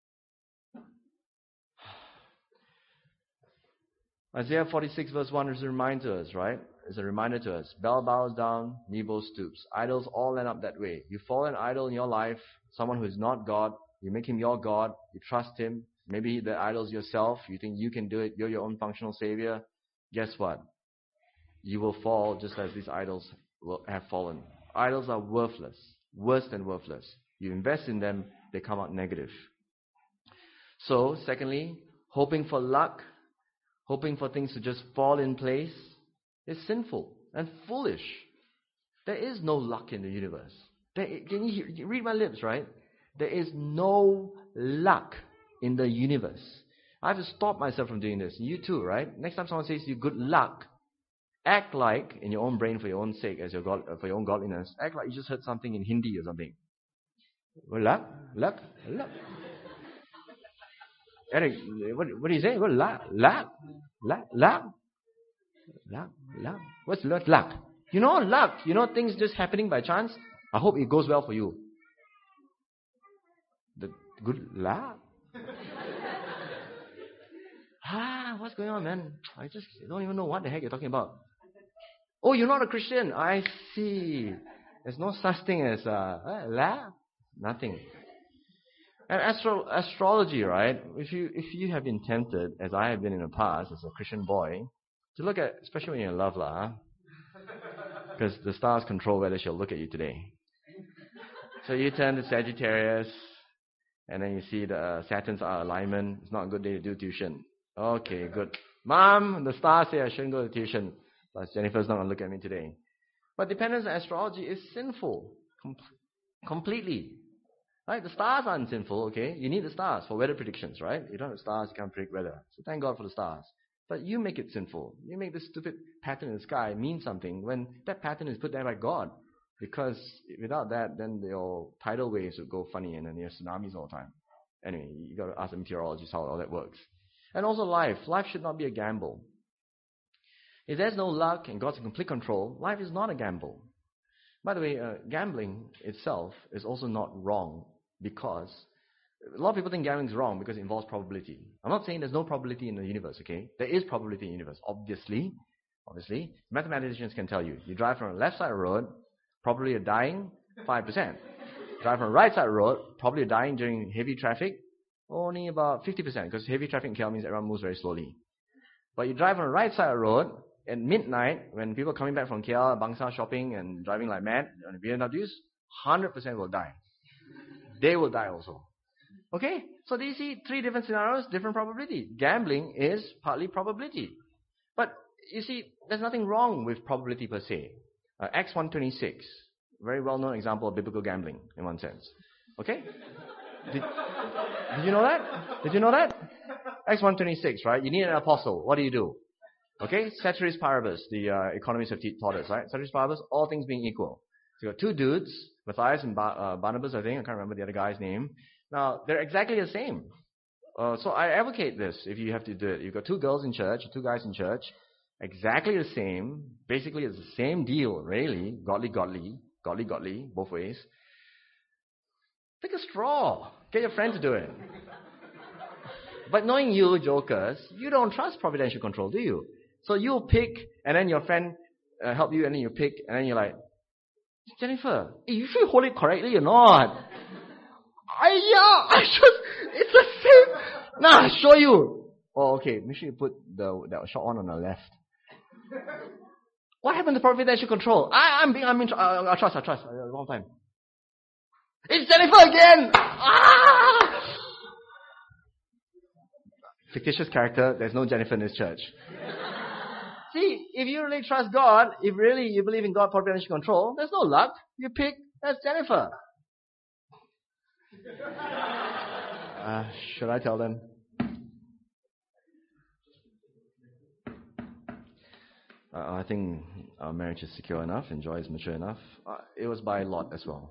Isaiah 46 verse 1 is a reminder to us, right? It's a reminder to us. Bel bows down, Nebo stoops. Idols all end up that way. You follow an idol in your life, someone who is not God. You make him your God. You trust him. Maybe the idol's yourself. You think you can do it. You're your own functional savior. Guess what? You will fall just as these idols have fallen. Idols are worthless. Worse than worthless. You invest in them, they come out negative. So, secondly, hoping for luck, hoping for things to just fall in place, is sinful and foolish. There is no luck in the universe. Can you read my lips, right? There is no luck in the universe. I have to stop myself from doing this. You too, right? Next time someone says to you, good luck, act like, in your own brain for your own sake, as for your own godliness, act like you just heard something in Hindi or something. Good luck? Luck? Luck? Eric, what do you say? Good luck? Luck? Luck? Luck? Luck? Luck? What's luck? Luck? Luck. Things just happening by chance. I hope it goes well for you. The good luck? What's going on, man? I just don't even know what the heck you're talking about. Oh, you're not a Christian. I see. There's no such thing as luck. Nothing. And astrology, right? If you have been tempted, as I have been in the past as a Christian boy, to look at, especially when you're in love, because the stars control whether she'll look at you today. So you turn to Sagittarius, and then you see the Saturn's alignment. It's not a good day to do tuition. Okay, good. Mom, the stars say I shouldn't go to tuition. But Jennifer's not going to look at me today. But dependence on astrology is sinful. Completely. Right? The stars aren't sinful, okay? You need the stars for weather predictions, right? You don't have stars, you can't predict weather. So thank God for the stars. But you make it sinful. You make this stupid pattern in the sky mean something when that pattern is put there by God. Because without that, then your tidal waves would go funny and then you have tsunamis all the time. Anyway, you got to ask the meteorologists how all that works. And also life. Life should not be a gamble. If there's no luck and God's in complete control, life is not a gamble. By the way, gambling itself is also not wrong because a lot of people think gambling is wrong because it involves probability. I'm not saying there's no probability in the universe, okay? There is probability in the universe, obviously. Mathematicians can tell you. You drive from the left side of the road, probably you're dying, 5%. Drive from the right side of the road, probably you're dying during heavy traffic, only about 50%, because heavy traffic in KL means everyone moves very slowly. But you drive on the right side of the road, at midnight, when people are coming back from KL, Bangsa shopping and driving like mad on the BMWs, 100% will die. They will die also. Okay? So do you see 3 different scenarios, different probability? Gambling is partly probability. But you see, there's nothing wrong with probability per se. Acts 1:26, very well-known example of biblical gambling in one sense. Okay? Did you know that? Did you know that? Acts 1:26, right? You need an apostle. What do? Okay, ceteris paribus, the economists have taught us, right? Ceteris paribus, all things being equal. So you got two dudes, Matthias and Barnabas, I think. I can't remember the other guy's name. Now, they're exactly the same. So I advocate this if you have to do it. You've got two girls in church, two guys in church, exactly the same. Basically, it's the same deal, really. Godly, both ways. Pick a straw. Get your friend to do it. But knowing you, jokers, you don't trust providential control, do you? So you pick, and then your friend help you, and then you pick, and then you're like, Jennifer, you should hold it correctly or not? It's the same. Nah, I'll show you. Oh, okay, make sure you put that short one on the left. What happened to providential control? I'll trust. Wrong time. It's Jennifer again! Fictitious character, there's no Jennifer in this church. See, if you really trust God, if really you believe in God providential control, there's no luck. You pick, that's Jennifer. Should I tell them? I think our marriage is secure enough and Joy is mature enough. It was by lot as well.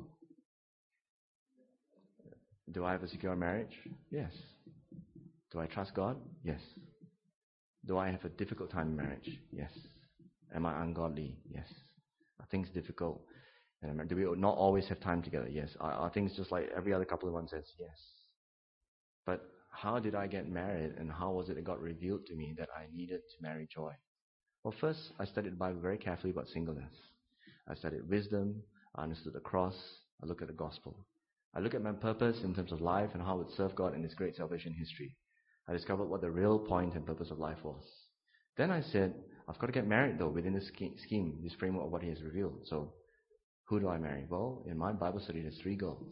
Do I have a secure marriage? Yes. Do I trust God? Yes. Do I have a difficult time in marriage? Yes. Am I ungodly? Yes. Are things difficult? And do we not always have time together? Yes. Are things just like every other couple one says? Yes. But how did I get married, and how was it God revealed to me that I needed to marry Joy? Well, first, I studied the Bible very carefully about singleness. I studied wisdom. I understood the cross. I looked at the gospel. I looked at my purpose in terms of life and how it would serve God in His great salvation history. I discovered what the real point and purpose of life was. Then I said, I've got to get married though within this scheme, this framework of what He has revealed. So, who do I marry? Well, in my Bible study, there's 3 girls.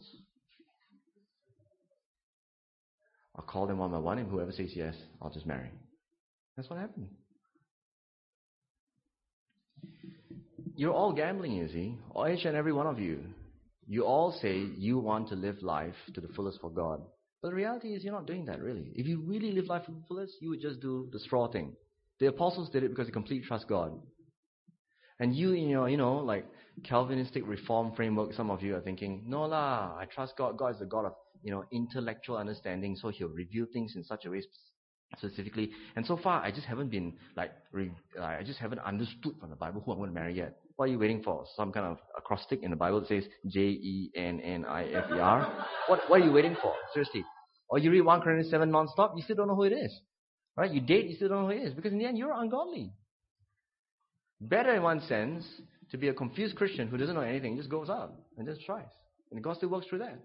I'll call them one by one, and whoever says yes, I'll just marry. That's what happened. You're all gambling, you see. Each and every one of you. You all say you want to live life to the fullest for God. But the reality is you're not doing that, really. If you really live life to the fullest, you would just do the straw thing. The apostles did it because they completely trust God. And you, in your, like Calvinistic reform framework, some of you are thinking, no lah, I trust God. God is the God of, intellectual understanding, so He'll reveal things in such a way specifically. And so far, I just haven't been I just haven't understood from the Bible who I'm going to marry yet. What are you waiting for? Some kind of acrostic in the Bible that says Jennifer? What are you waiting for? Seriously. Or you read 1 Corinthians 7 non-stop, you still don't know who it is. Right? You date, you still don't know who it is. Because in the end, you're ungodly. Better in one sense to be a confused Christian who doesn't know anything, just goes out and just tries. And God still works through that.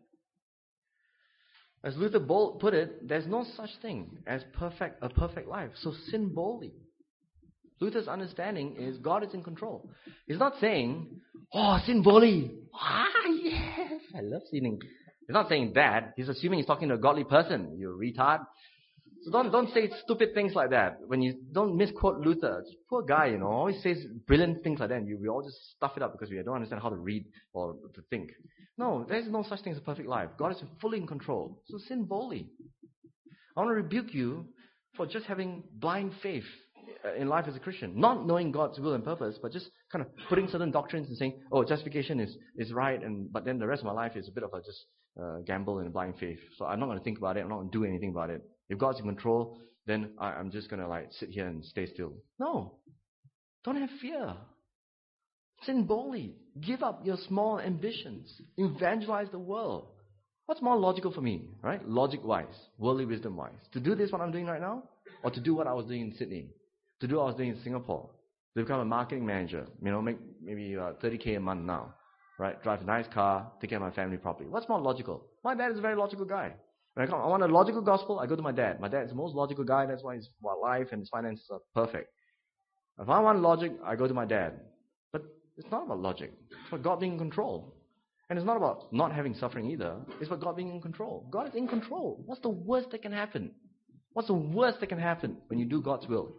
As Luther put it, there's no such thing as a perfect life. So sin boldly. Luther's understanding is God is in control. He's not saying, sin boldly. Yes, I love sinning. He's not saying that. He's assuming he's talking to a godly person. You retard. So don't say stupid things like that. When you don't misquote Luther, poor guy, always says brilliant things like that. And we all just stuff it up because we don't understand how to read or to think. No, there's no such thing as a perfect life. God is fully in control. So sin boldly. I want to rebuke you for just having blind faith in life as a Christian. Not knowing God's will and purpose, but just kind of putting certain doctrines and saying, justification is right, but then the rest of my life is a bit of a just gamble and blind faith. So I'm not going to think about it. I'm not going to do anything about it. If God's in control, then I'm just going to sit here and stay still. No. Don't have fear. Sin boldly. Give up your small ambitions. Evangelize the world. What's more logical for me, right? Logic-wise, worldly wisdom-wise. To do this, what I'm doing right now, or to do what I was doing in Sydney? To do what I was doing in Singapore. To become a marketing manager. Make maybe $30K a month now. Right? Drive a nice car, take care of my family properly. What's more logical? My dad is a very logical guy. When I want a logical gospel, I go to my dad. My dad is the most logical guy. That's why his life and his finances are perfect. If I want logic, I go to my dad. But it's not about logic. It's about God being in control. And it's not about not having suffering either. It's about God being in control. God is in control. What's the worst that can happen? What's the worst that can happen when you do God's will?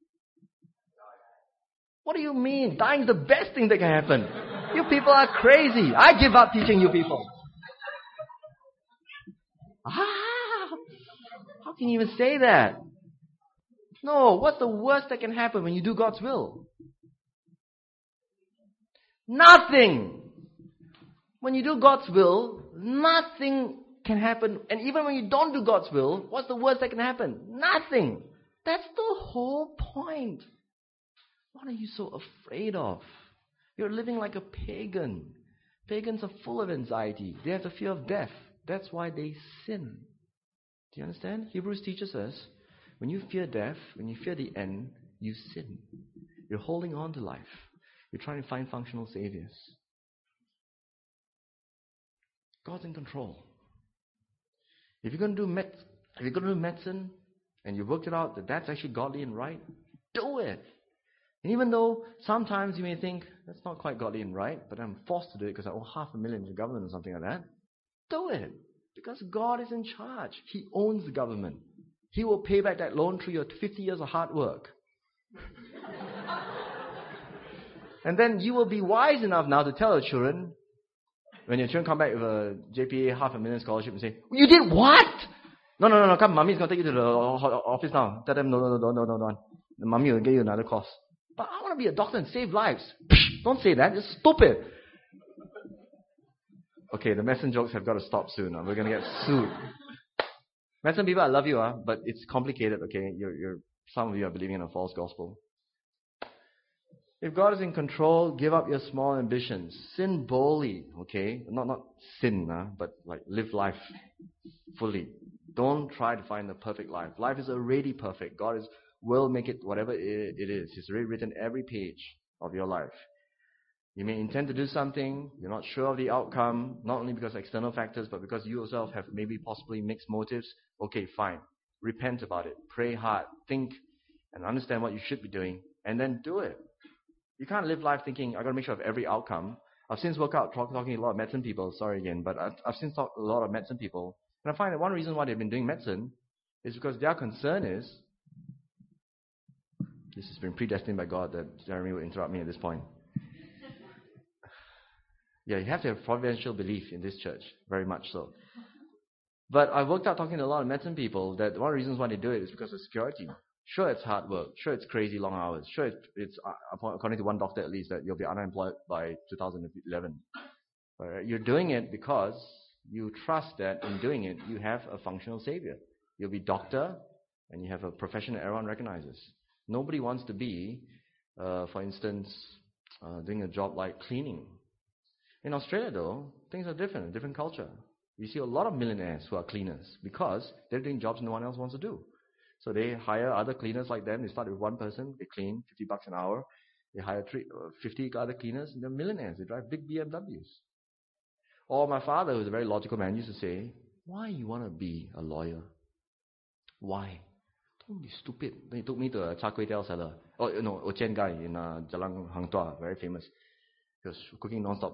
What do you mean? Dying is the best thing that can happen. You people are crazy. I give up teaching you people. How can you even say that? No, what's the worst that can happen when you do God's will? Nothing. When you do God's will, nothing can happen. And even when you don't do God's will, what's the worst that can happen? Nothing. That's the whole point. What are you so afraid of? You're living like a pagan. Pagans are full of anxiety. They have the fear of death. That's why they sin. Do you understand? Hebrews teaches us, when you fear death, when you fear the end, you sin. You're holding on to life. You're trying to find functional saviors. God's in control. If you're going to do medicine, and you worked it out that that's actually godly and right, do it. And even though sometimes you may think, that's not quite godly and right, but I'm forced to do it because I owe $500,000 to the government or something like that, do it. Because God is in charge. He owns the government. He will pay back that loan through your 50 years of hard work. And then you will be wise enough now to tell your children, when your children come back with a JPA $500,000 scholarship and say, you did what? No, come, mommy's going to take you to the office now. Tell them, no. The mommy will give you another course. But I want to be a doctor and save lives. Don't say that. It's stupid. Okay, the medicine jokes have got to stop soon. We're going to get sued. Medicine people, I love you, but it's complicated, okay? Some of you are believing in a false gospel. If God is in control, give up your small ambitions. Sin boldly, okay? Not sin, but like live life fully. Don't try to find the perfect life. Life is already perfect. God will make it whatever it is. He's already written every page of your life. You may intend to do something, you're not sure of the outcome, not only because of external factors, but because you yourself have maybe possibly mixed motives. Okay, fine. Repent about it. Pray hard. Think and understand what you should be doing. And then do it. You can't live life thinking, I've got to make sure of every outcome. I've since worked out talking to a lot of medicine people, sorry again, but I've since talked to a lot of medicine people. And I find that one reason why they've been doing medicine is because their concern is, this has been predestined by God that Jeremy will interrupt me at this point. Yeah, you have to have providential belief in this church, very much so. But I've worked out talking to a lot of medicine people that one of the reasons why they do it is because of security. Sure, it's hard work. Sure, it's crazy long hours. Sure, it's according to one doctor at least, that you'll be unemployed by 2011. But you're doing it because you trust that in doing it, you have a functional savior. You'll be doctor, and you have a profession that everyone recognizes. Nobody wants to be, for instance, doing a job like cleaning. In Australia, though, things are different, a different culture. You see a lot of millionaires who are cleaners because they're doing jobs no one else wants to do. So they hire other cleaners like them. They start with one person. They clean $50 an hour. They hire 50 other cleaners. And they're millionaires. They drive big BMWs. Or my father, who's a very logical man, used to say, why you want to be a lawyer? Why? Don't be stupid. Then he took me to a char kway teow seller. Ochen guy in Jalan Hang Tuah, very famous. He was cooking non-stop.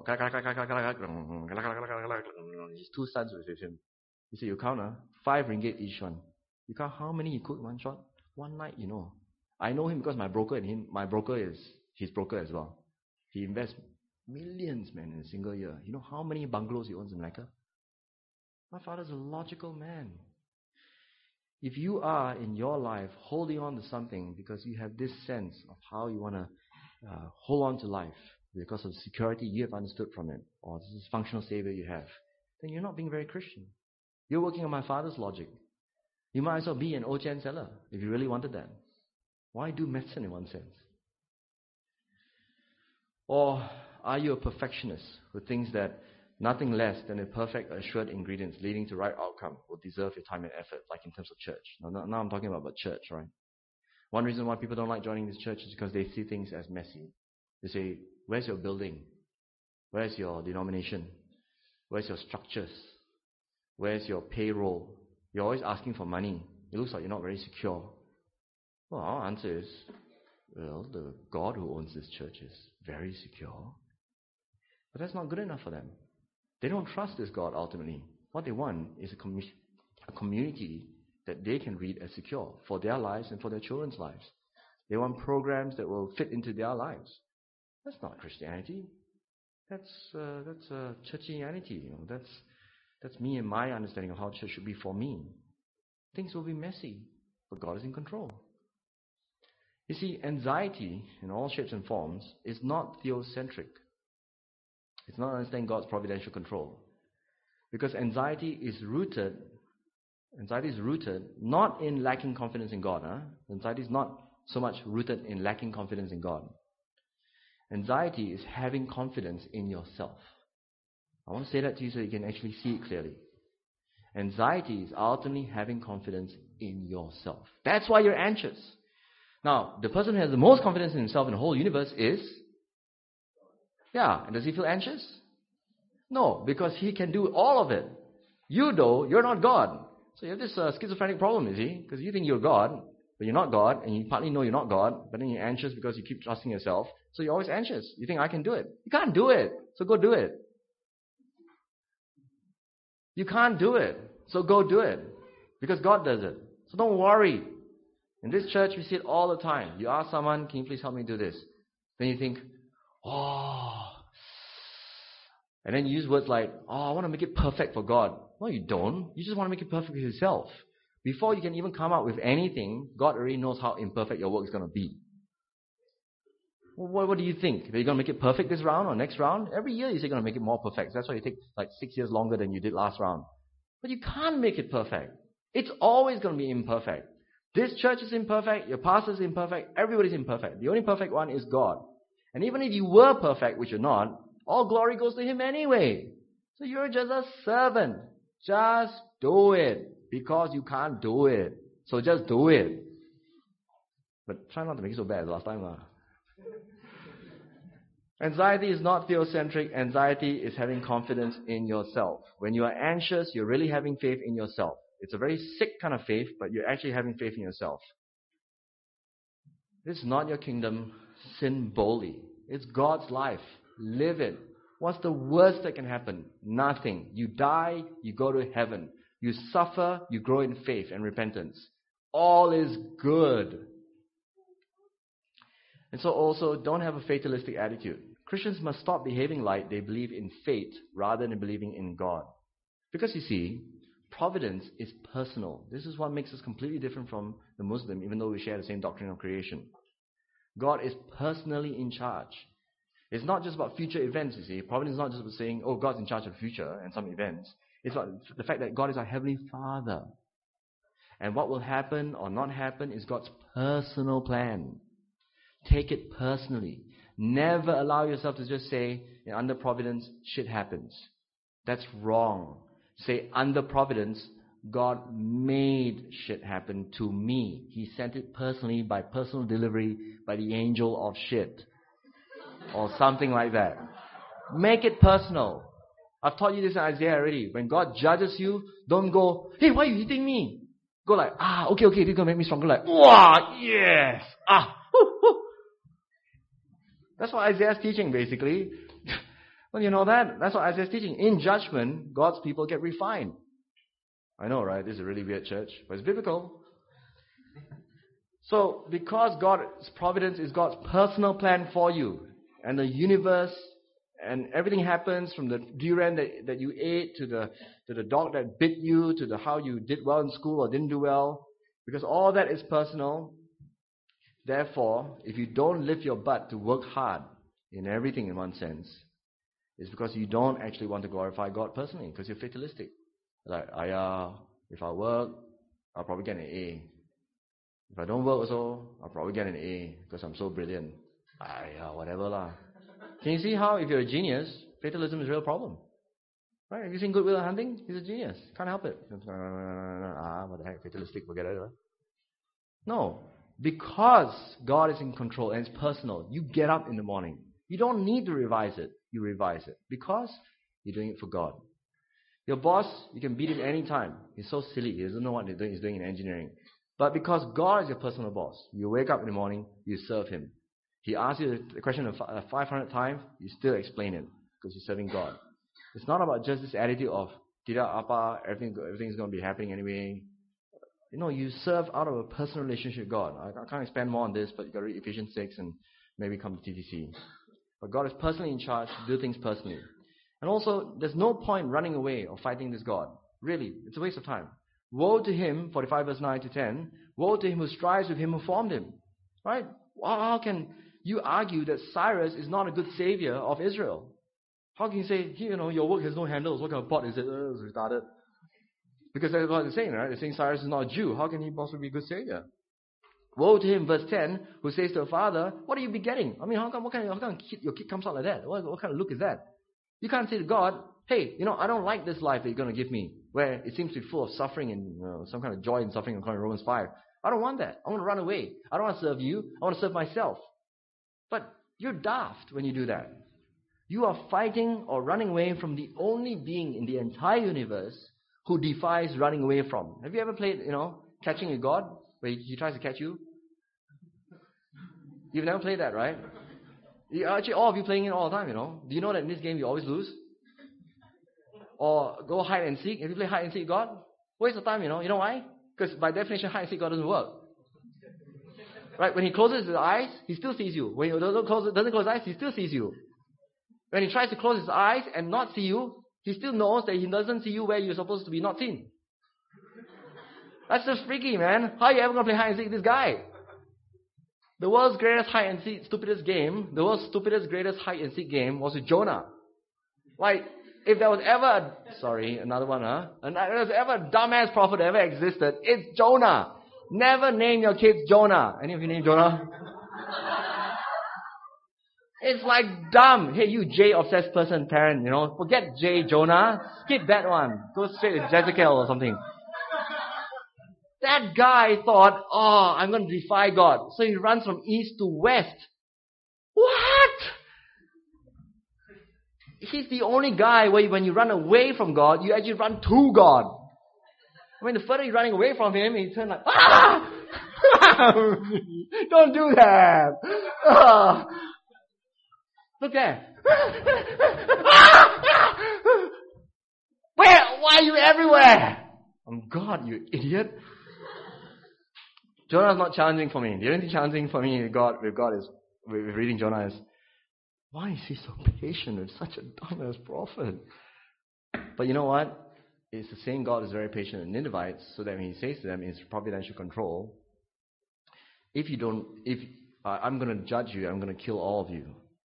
His two sons were with him. He said, you count, 5 ringgit each one. You count how many he cooked one shot? One night, you know. I know him because my broker is his broker as well. He invests millions, man, in a single year. You know how many bungalows he owns in Malacca? My father's a logical man. If you are in your life holding on to something because you have this sense of how you want to hold on to life, because of the security you have understood from it, or this is functional savior you have, then you're not being very Christian. You're working on my father's logic. You might as well be an Ochen seller if you really wanted that. Why do medicine in one sense? Or are you a perfectionist who thinks that nothing less than the perfect assured ingredients leading to right outcome will deserve your time and effort, like in terms of church? Now I'm talking about church, right? One reason why people don't like joining this church is because they see things as messy. They say, where's your building? Where's your denomination? Where's your structures? Where's your payroll? You're always asking for money. It looks like you're not very secure. Well, our answer is, well, the God who owns this church is very secure. But that's not good enough for them. They don't trust this God ultimately. What they want is a community that they can read as secure for their lives and for their children's lives. They want programs that will fit into their lives. That's not Christianity. That's churchianity. That's me and my understanding of how church should be for me. Things will be messy, but God is in control. You see, anxiety in all shapes and forms is not theocentric. It's not understanding God's providential control. Because anxiety is rooted not in lacking confidence in God. Anxiety is not so much rooted in lacking confidence in God. Anxiety is having confidence in yourself. I want to say that to you so you can actually see it clearly. Anxiety is ultimately having confidence in yourself. That's why you're anxious. Now, the person who has the most confidence in himself in the whole universe is... and does he feel anxious? No, because he can do all of it. You, though, you're not God. So you have this schizophrenic problem, you see, because you think you're God, but you're not God, and you partly know you're not God, but then you're anxious because you keep trusting yourself, so you're always anxious. You think, I can do it. You can't do it, so go do it. You can't do it, so go do it, because God does it. So don't worry. In this church, we see it all the time. You ask someone, can you please help me do this? Then you think, and then you use words like, I want to make it perfect for God. No, you don't. You just want to make it perfect for yourself. Before you can even come up with anything, God already knows how imperfect your work is going to be. Well, what do you think? That you're going to make it perfect this round or next round? Every year you say you're going to make it more perfect. That's why you take like 6 years longer than you did last round. But you can't make it perfect. It's always going to be imperfect. This church is imperfect. Your pastor is imperfect. Everybody's imperfect. The only perfect one is God. And even if you were perfect, which you're not, all glory goes to Him anyway. So you're just a servant. Just do it. Because you can't do it. So just do it. But try not to make it so bad as last time. Anxiety is not theocentric. Anxiety is having confidence in yourself. When you are anxious, you're really having faith in yourself. It's a very sick kind of faith, but you're actually having faith in yourself. This is not your kingdom. Sin boldly. It's God's life. Live it. What's the worst that can happen? Nothing. You die, you go to heaven. You suffer, you grow in faith and repentance. All is good. And so also, don't have a fatalistic attitude. Christians must stop behaving like they believe in fate rather than believing in God. Because you see, providence is personal. This is what makes us completely different from the Muslim, even though we share the same doctrine of creation. God is personally in charge. It's not just about future events, you see. Providence is not just about saying, God's in charge of the future and some events. It's about the fact that God is our Heavenly Father. And what will happen or not happen is God's personal plan. Take it personally. Never allow yourself to just say, under providence, shit happens. That's wrong. Say, under providence, God made shit happen to me. He sent it personally by personal delivery by the angel of shit. Or something like that. Make it personal. I've taught you this in Isaiah already. When God judges you, don't go, hey, why are you hitting me? Go like, okay, this is going to make me stronger. Like, wow, yes, whoo, whoo. That's what Isaiah's teaching, basically. Well, you know that? That's what Isaiah's teaching. In judgment, God's people get refined. I know, right? This is a really weird church, but it's biblical. So, because God's providence is God's personal plan for you, and the universe, and everything happens from the durian that you ate to the dog that bit you, to the how you did well in school or didn't do well, because all that is personal. Therefore, if you don't lift your butt to work hard in everything in one sense, it's because you don't actually want to glorify God personally, because you're fatalistic. Like, if I work, I'll probably get an A. If I don't work also, I'll probably get an A, because I'm so brilliant. Whatever lah. Can you see how, if you're a genius, fatalism is a real problem? Right? Have you seen Good Will Hunting? He's a genius. Can't help it. What the heck, fatalistic, forget it. No. Because God is in control and it's personal, you get up in the morning. You don't need to revise it. You revise it. Because you're doing it for God. Your boss, you can beat him any time. He's so silly. He doesn't know what he's doing in engineering. But because God is your personal boss, you wake up in the morning, you serve Him. He asks you the question 500 times, you still explain it because you're serving God. It's not about just this attitude of everything's going to be happening anyway. You serve out of a personal relationship with God. I can't expand more on this, but you got to read Ephesians 6 and maybe come to TTC. But God is personally in charge to do things personally. And And also, there's no point running away or fighting this God. Really, it's a waste of time. Woe to him, 45 verse 9 to 10, woe to him who strives with him who formed him. Right? How can you argue that Cyrus is not a good savior of Israel? How can you say, your work has no handles, what kind of pot is it? It's retarded. Because that's what they're saying, right? They're saying Cyrus is not a Jew. How can he possibly be a good savior? Woe to him, verse 10, who says to a father, what are you begetting? I mean, how come your kid comes out like that? What kind of look is that? You can't say to God, hey, I don't like this life that you're going to give me, where it seems to be full of suffering and some kind of joy and suffering according to Romans 5. I don't want that. I want to run away. I don't want to serve you. I want to serve myself. But you're daft when you do that. You are fighting or running away from the only being in the entire universe who defies running away from. Have you ever played, catching a God, where he tries to catch you? You've never played that, right? Actually, all of you playing it all the time, Do you know that in this game you always lose? Or go hide and seek. Have you played hide and seek God? Waste of time, You know why? Because by definition, hide and seek God doesn't work. Right? When he closes his eyes, he still sees you. When he doesn't close his eyes, he still sees you. When he tries to close his eyes and not see you, he still knows that he doesn't see you where you're supposed to be not seen. That's just freaky, man. How are you ever going to play hide and seek with this guy? The world's greatest hide and seek, stupidest greatest hide and seek game was with Jonah. Like, if there was ever, another one, If there was ever a dumbass prophet that ever existed, it's Jonah. Never name your kids Jonah. Any of you name Jonah? It's like dumb. Hey, you J-obsessed person, parent, forget J, Jonah. Skip that one. Go straight to Jezebel or something. That guy thought, I'm going to defy God. So he runs from east to west. What? He's the only guy where when you run away from God, you actually run to God. I mean, the further you're running away from Him, he turns like, don't do that. Look there. Why are you everywhere? I'm God, you idiot. Jonah's not challenging for me. The only thing challenging for me with God is, with reading Jonah is, why is he so patient with such a dumbass prophet? But you know what? It's the same God is very patient with Ninevites, so that when he says to them in his providential control, I'm going to judge you, I'm going to kill all of you.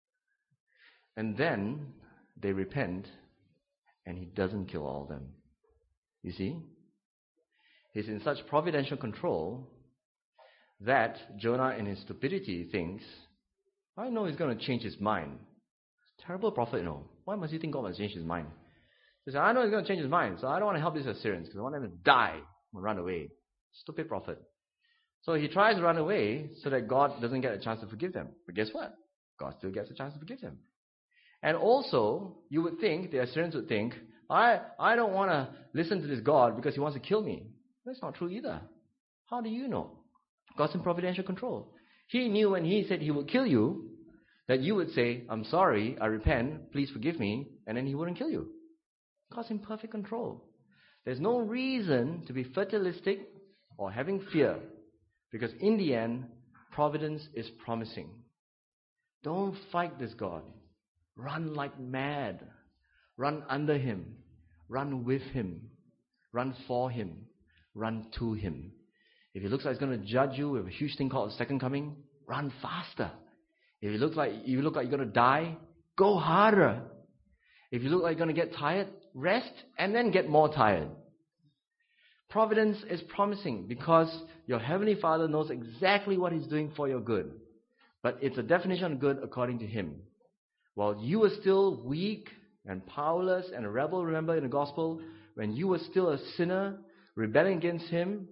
And then they repent, and he doesn't kill all of them. You see? He's in such providential control that Jonah in his stupidity thinks, I know he's going to change his mind. Terrible prophet, Why must you think God must change his mind? He said, I know he's going to change his mind, so I don't want to help these Assyrians because I want them to die and run away. Stupid prophet. So he tries to run away so that God doesn't get a chance to forgive them. But guess what? God still gets a chance to forgive them. And also, you would think, the Assyrians would think, I don't want to listen to this God because he wants to kill me. That's not true either. How do you know? God's in providential control. He knew when he said he would kill you, that you would say, I'm sorry, I repent, please forgive me, and then he wouldn't kill you. God's in perfect control. There's no reason to be fatalistic or having fear, because in the end, providence is promising. Don't fight this God. Run like mad. Run under him. Run with him. Run for him. Run to him. If it looks like he's going to judge you with a huge thing called the second coming, run faster. If you look like you're going to die, go harder. If you look like you're going to get tired, rest and then get more tired. Providence is promising because your Heavenly Father knows exactly what He's doing for your good. But it's a definition of good according to Him. While you were still weak and powerless and a rebel, remember in the gospel, when you were still a sinner, rebelling against Him,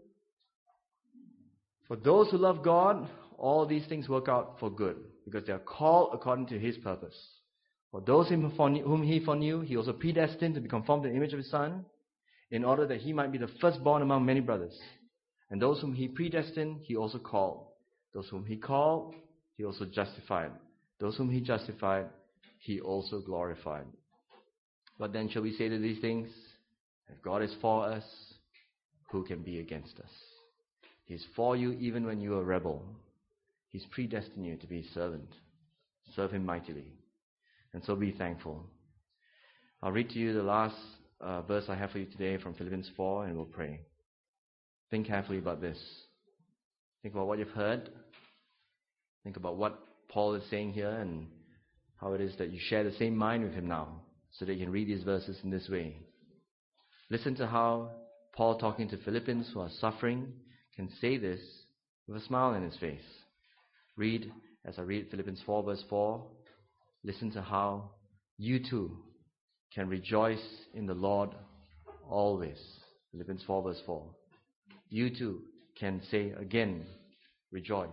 for those who love God, all these things work out for good, because they are called according to His purpose. For those whom He foreknew, He also predestined to be conformed to the image of His Son, in order that He might be the firstborn among many brothers. And those whom He predestined, He also called. Those whom He called, He also justified. Those whom He justified, He also glorified. What then shall we say to these things? If God is for us, who can be against us? He's for you even when you are a rebel. He's predestined you to be a servant. Serve Him mightily. And so be thankful. I'll read to you the last verse I have for you today from Philippians 4, and we'll pray. Think carefully about this. Think about what you've heard. Think about what Paul is saying here and how it is that you share the same mind with him now, so that you can read these verses in this way. Listen to how Paul, talking to Philippians who are suffering, can say this with a smile on his face. Read, as I read Philippians 4 verse 4, listen to how you too can rejoice in the Lord always. Philippians 4 verse 4. You too can say again, rejoice.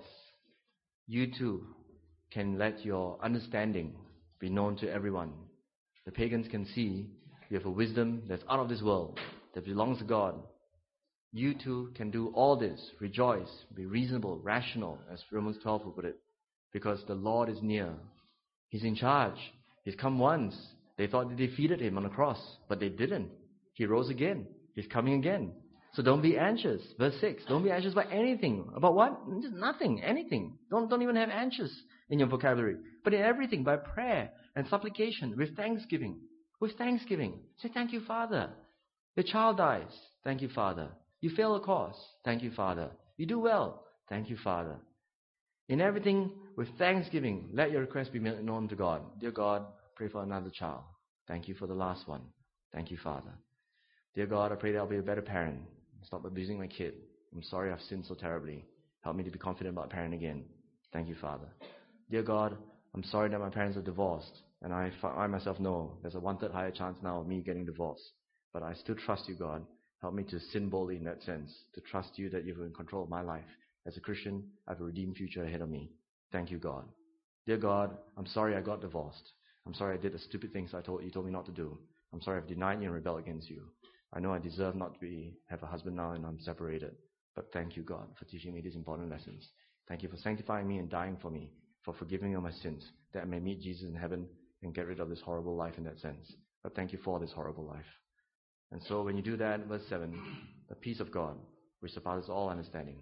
You too can let your understanding be known to everyone. The pagans can see you have a wisdom that's out of this world, that belongs to God. You too can do all this, rejoice, be reasonable, rational, as Romans 12 will put it, because the Lord is near. He's in charge. He's come once. They thought they defeated him on the cross, but they didn't. He rose again. He's coming again. So don't be anxious. Verse 6, don't be anxious about anything. About what? Just nothing, anything. Don't even have anxious in your vocabulary. But in everything, by prayer and supplication, with thanksgiving. With thanksgiving. Say, thank you, Father. Your child dies. Thank you, Father. You fail a course. Thank you, Father. You do well. Thank you, Father. In everything, with thanksgiving, let your request be made known to God. Dear God, pray for another child. Thank you for the last one. Thank you, Father. Dear God, I pray that I'll be a better parent. Stop abusing my kid. I'm sorry I've sinned so terribly. Help me to be confident about parenting again. Thank you, Father. Dear God, I'm sorry that my parents are divorced, and I myself know there's a 1/3 higher chance now of me getting divorced. But I still trust you, God. Help me to sin boldly in that sense, to trust you that you're in control of my life. As a Christian, I have a redeemed future ahead of me. Thank you, God. Dear God, I'm sorry I got divorced. I'm sorry I did the stupid things you told me not to do. I'm sorry I've denied you and rebelled against you. I know I deserve not to have a husband now and I'm separated. But thank you, God, for teaching me these important lessons. Thank you for sanctifying me and dying for me, for forgiving me of my sins, that I may meet Jesus in heaven and get rid of this horrible life in that sense. But thank you for this horrible life. And so when you do that, verse 7, the peace of God, which surpasses all understanding.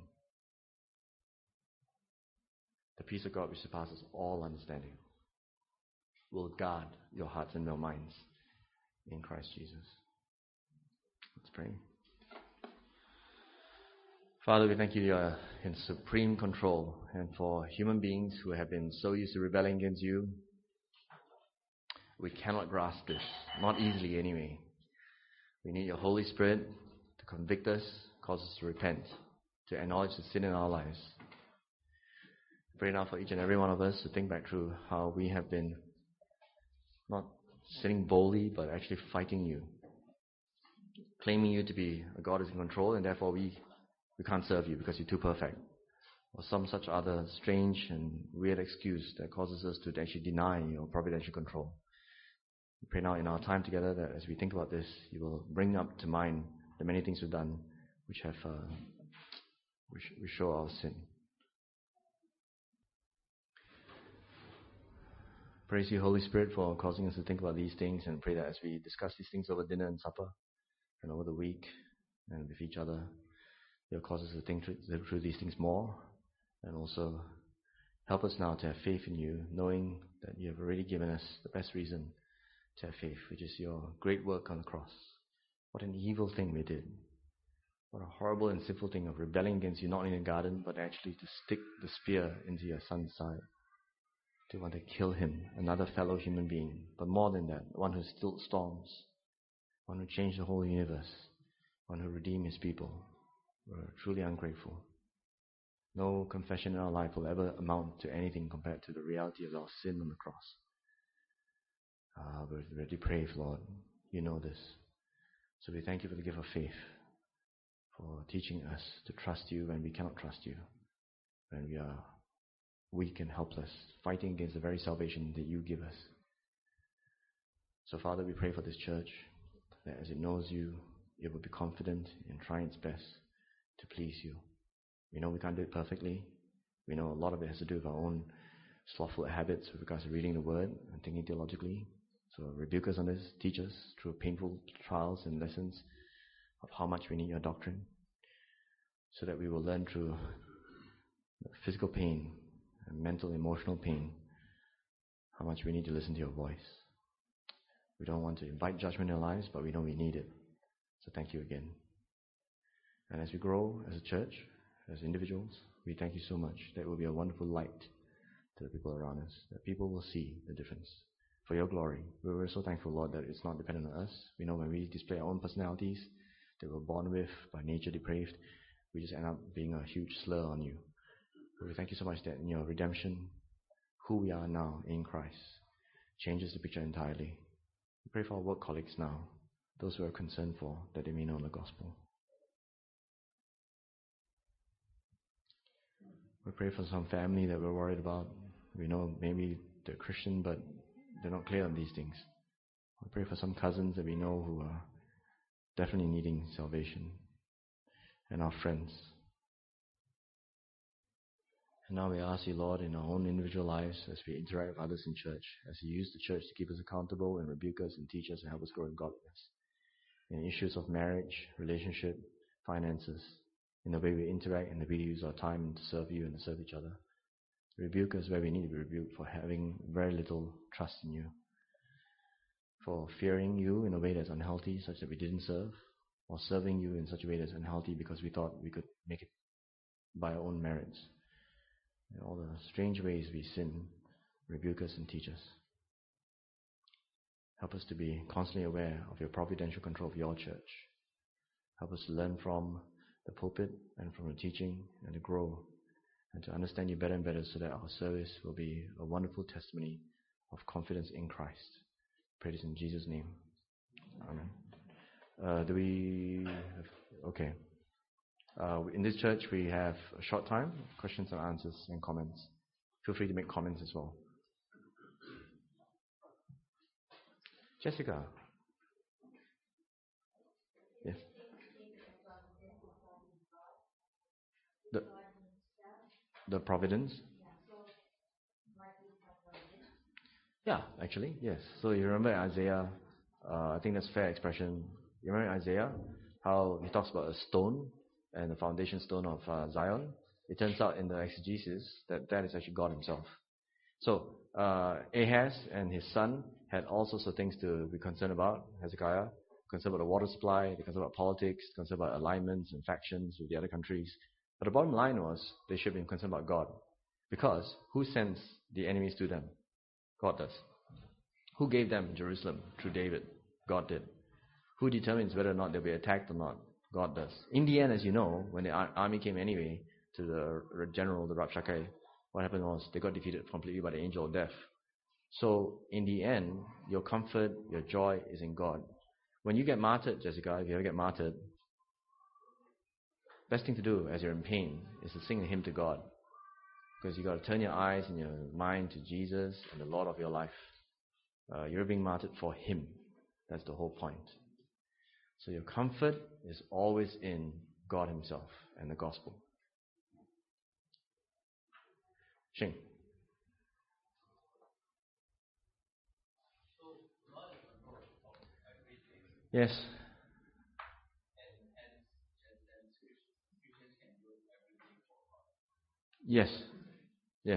The peace of God, which surpasses all understanding, will guard your hearts and your minds in Christ Jesus. Let's pray. Father, we thank you are in supreme control, and for human beings who have been so used to rebelling against you, we cannot grasp this, not easily anyway. We need your Holy Spirit to convict us, cause us to repent, to acknowledge the sin in our lives. I pray now for each and every one of us to think back through how we have been not sinning boldly, but actually fighting you, claiming you to be a God who's in control, and therefore we can't serve you because you're too perfect, or some such other strange and weird excuse that causes us to actually deny your providential control. We pray now in our time together that as we think about this, you will bring up to mind the many things we've done which show our sin. Praise you, Holy Spirit, for causing us to think about these things, and pray that as we discuss these things over dinner and supper and over the week and with each other, you'll cause us to think through these things more, and also help us now to have faith in you, knowing that you have already given us the best reason to have faith, which is your great work on the cross. What an evil thing we did. What a horrible and sinful thing of rebelling against you, not in the garden, but actually to stick the spear into your son's side, to want to kill him, another fellow human being, but more than that, one who stilled storms, one who changed the whole universe, one who redeemed his people. We're truly ungrateful. No confession in our life will ever amount to anything compared to the reality of our sin on the cross. We're very depraved, Lord. You know this. So we thank you for the gift of faith, for teaching us to trust you when we cannot trust you, when we are weak and helpless, fighting against the very salvation that you give us. So, Father, we pray for this church, that as it knows you, it will be confident in trying its best to please you. We know we can't do it perfectly. We know a lot of it has to do with our own slothful habits with regards to reading the Word and thinking theologically. So rebuke us on this, teach us through painful trials and lessons of how much we need your doctrine, so that we will learn through physical pain and mental, emotional pain how much we need to listen to your voice. We don't want to invite judgment in our lives, but we know we need it. So thank you again. And as we grow as a church, as individuals, we thank you so much that it will be a wonderful light to the people around us, that people will see the difference. For your glory, we're so thankful, Lord, that it's not dependent on us. We know when we display our own personalities that we're born with, by nature depraved, we just end up being a huge slur on you. But we thank you so much that in your redemption, who we are now in Christ changes the picture entirely. We pray for our work colleagues now, those who are concerned for, that they may know the gospel. We pray for some family that we're worried about. We know maybe they're Christian, but they're not clear on these things. We pray for some cousins that we know who are definitely needing salvation, and our friends. And now we ask you, Lord, in our own individual lives, as we interact with others in church, as you use the church to keep us accountable and rebuke us and teach us and help us grow in godliness, in issues of marriage, relationship, finances, in the way we interact and the way we use our time to serve you and to serve each other. Rebuke us where we need to be rebuked for having very little trust in you, for fearing you in a way that's unhealthy such that we didn't serve, or serving you in such a way that's unhealthy because we thought we could make it by our own merits. In all the strange ways we sin, rebuke us and teach us. Help us to be constantly aware of your providential control of your church. Help us to learn from the pulpit and from the teaching and to grow and to understand you better and better so that our service will be a wonderful testimony of confidence in Christ. Pray this in Jesus' name. Amen. Okay. In this church we have a short time, questions and answers and comments. Feel free to make comments as well. Jessica. Yes. The providence? Yeah, actually, yes. So you remember Isaiah, I think that's a fair expression. You remember Isaiah, how he talks about a stone and the foundation stone of Zion? It turns out in the exegesis that that is actually God himself. So Ahaz and his son had all sorts of things to be concerned about. Hezekiah, concerned about the water supply, they're concerned about politics, concerned about alignments and factions with the other countries. But the bottom line was they should have been concerned about God. Because who sends the enemies to them? God does. Who gave them Jerusalem? Through David. God did. Who determines whether or not they'll be attacked or not? God does. In the end, as you know, when the army came anyway to the general, the Rabshakeh, what happened was they got defeated completely by the angel of death. So in the end, your comfort, your joy is in God. When you get martyred, Jessica, if you ever get martyred, best thing to do as you're in pain is to sing a hymn to God. Because you've got to turn your eyes and your mind to Jesus and the Lord of your life. You're being martyred for Him. That's the whole point. So your comfort is always in God Himself and the gospel. Shing. Yes. Yes. Yes.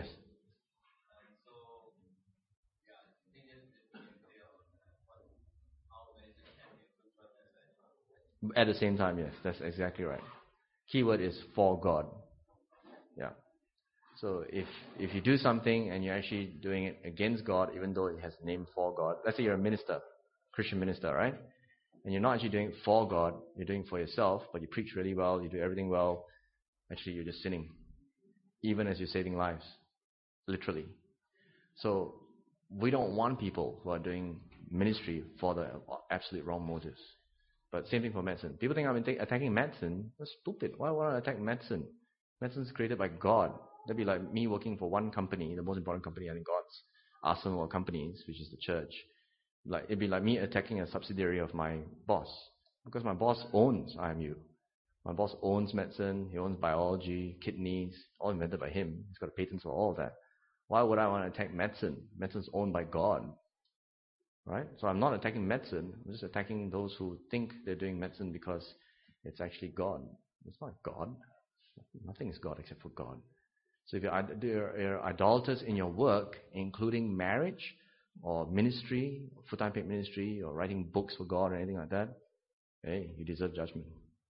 At the same time, yes, that's exactly right. Keyword is for God. Yeah. So if you do something and you're actually doing it against God, even though it has the name for God, let's say you're a minister, Christian minister, right? And you're not actually doing it for God, you're doing it for yourself, but you preach really well, you do everything well, actually you're just sinning. Even as you're saving lives. Literally. So we don't want people who are doing ministry for the absolute wrong motives. But same thing for medicine. People think I'm attacking medicine. That's stupid. Why would I attack medicine? Medicine is created by God. That'd be like me working for one company, the most important company in God's arsenal of companies, which is the church. It'd be like me attacking a subsidiary of my boss. Because my boss owns IMU. My boss owns medicine, he owns biology, kidneys, all invented by him. He's got patents for all of that. Why would I want to attack medicine? Medicine's owned by God. Right? So I'm not attacking medicine, I'm just attacking those who think they're doing medicine because it's actually God. It's not God. Nothing is God except for God. So if you're idolaters in your work, including marriage, or ministry, full-time paid ministry, or writing books for God or anything like that, hey, you deserve judgment.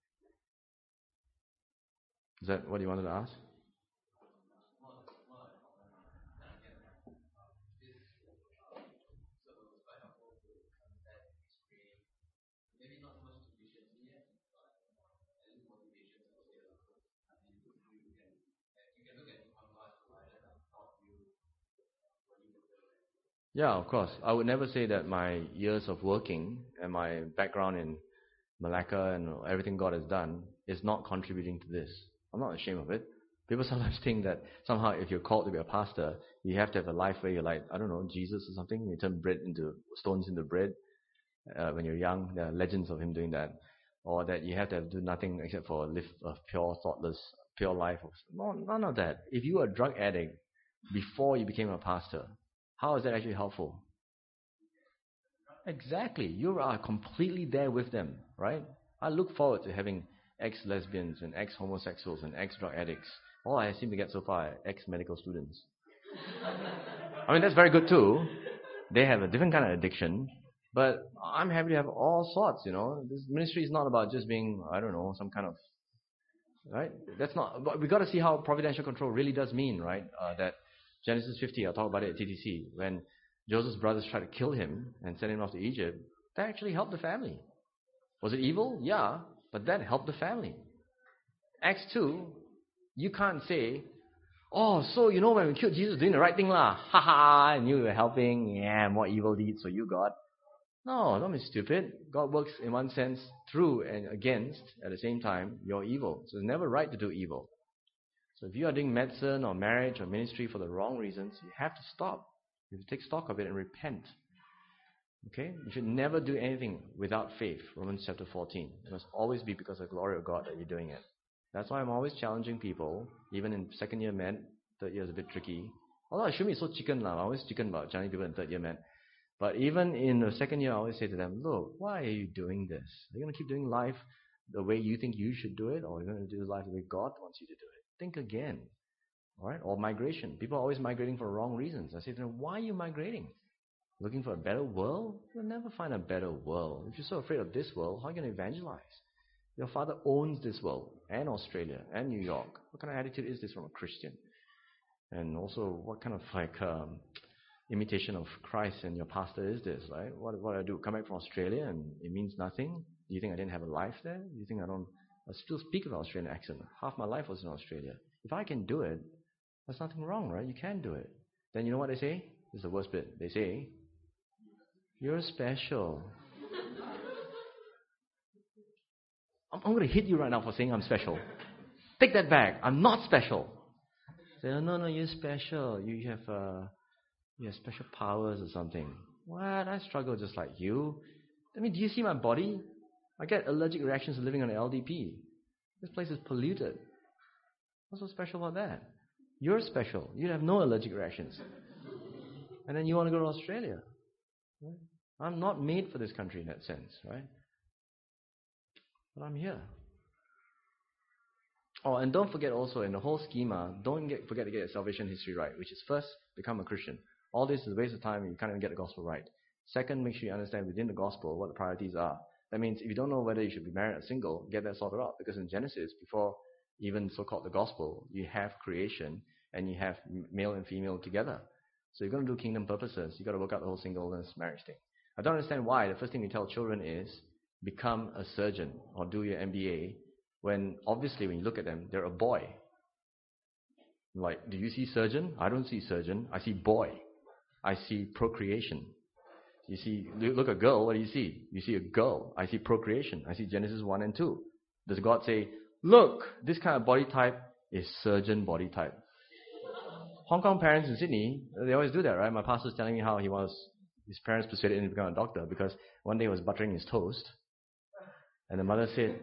Is that what you wanted to ask? Yeah, of course. I would never say that my years of working and my background in Malacca and everything God has done is not contributing to this. I'm not ashamed of it. People sometimes think that somehow if you're called to be a pastor, you have to have a life where you're like, I don't know, Jesus or something. You turn stones into bread. When you're young, there are legends of him doing that. Or that you have to do nothing except for live a pure, thoughtless, pure life. No, none of that. If you were a drug addict before you became a pastor, how is that actually helpful? Exactly. You are completely there with them, right? I look forward to having ex-lesbians and ex-homosexuals and ex-drug addicts. All I seem to get so far are ex-medical students. I mean, that's very good too. They have a different kind of addiction. But I'm happy to have all sorts, This ministry is not about just being, I don't know, some kind of... Right? That's not... But we got to see how providential control really does mean, right? That Genesis 50, I'll talk about it at TTC, when Joseph's brothers tried to kill him and send him off to Egypt, that actually helped the family. Was it evil? Yeah, but that helped the family. Acts 2, you can't say, oh, so when we killed Jesus, doing the right thing lah, ha ha, and you were helping, yeah, more evil deeds for you, God. No, don't be stupid. God works in one sense through and against at the same time your evil. So it's never right to do evil. So if you are doing medicine or marriage or ministry for the wrong reasons, you have to stop. You have to take stock of it and repent. Okay? You should never do anything without faith. Romans chapter 14. It must always be because of the glory of God that you're doing it. That's why I'm always challenging people, even in second year med. Third year is a bit tricky. Although I shouldn't be so chicken now. I'm always chicken about challenging people in third year med. But even in the second year, I always say to them, look, why are you doing this? Are you going to keep doing life the way you think you should do it, or are you going to do life the way God wants you to do it? Think again. All right? Or migration. People are always migrating for wrong reasons. I say to them, why are you migrating? Looking for a better world? You'll never find a better world. If you're so afraid of this world, how are you going to evangelize? Your father owns this world, and Australia, and New York. What kind of attitude is this from a Christian? And also, what kind of imitation of Christ and your pastor is this, right? What do I do? Come back from Australia and it means nothing? Do you think I didn't have a life there? Do you think I still speak with an Australian accent? Half my life was in Australia. If I can do it, there's nothing wrong, right? You can do it. Then you know what they say? This is the worst bit. They say, you're special. I'm going to hit you right now for saying I'm special. Take that back. I'm not special. Say, oh, no, you're special. You have special powers or something. What? I struggle just like you. I mean, do you see my body? I get allergic reactions living on LDP. This place is polluted. What's so special about that? You're special. You have no allergic reactions. And then you want to go to Australia. Right? I'm not made for this country in that sense, right? But I'm here. Oh, and don't forget also, in the whole schema, forget to get your salvation history right, which is first, become a Christian. All this is a waste of time and you can't even get the gospel right. Second, make sure you understand within the gospel what the priorities are. That means if you don't know whether you should be married or single, get that sorted out. Because in Genesis, before even so-called the gospel, you have creation and you have male and female together. So you're going to do kingdom purposes. You've got to work out the whole singleness marriage thing. I don't understand why the first thing we tell children is become a surgeon or do your MBA when obviously when you look at them, they're a boy. Like, do you see surgeon? I don't see surgeon. I see boy. I see procreation. You look at a girl, what do you see? You see a girl. I see procreation. I see Genesis 1 and 2. Does God say, look, this kind of body type is surgeon body type? Hong Kong parents in Sydney, they always do that, right? My pastor's telling me how his parents persuaded him to become a doctor because one day he was buttering his toast and the mother said,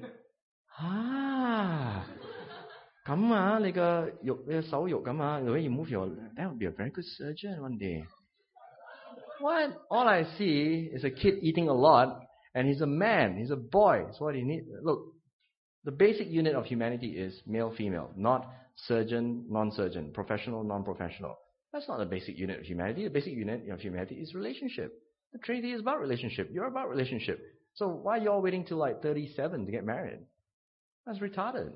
the way you move that would be a very good surgeon one day. What? All I see is a kid eating a lot, and he's a man, he's a boy. That's what he needs. Look, the basic unit of humanity is male-female, not surgeon, non-surgeon, professional, non-professional. That's not the basic unit of humanity. The basic unit of humanity is relationship. The Trinity is about relationship. You're about relationship. So why are you all waiting till like 37 to get married? That's retarded.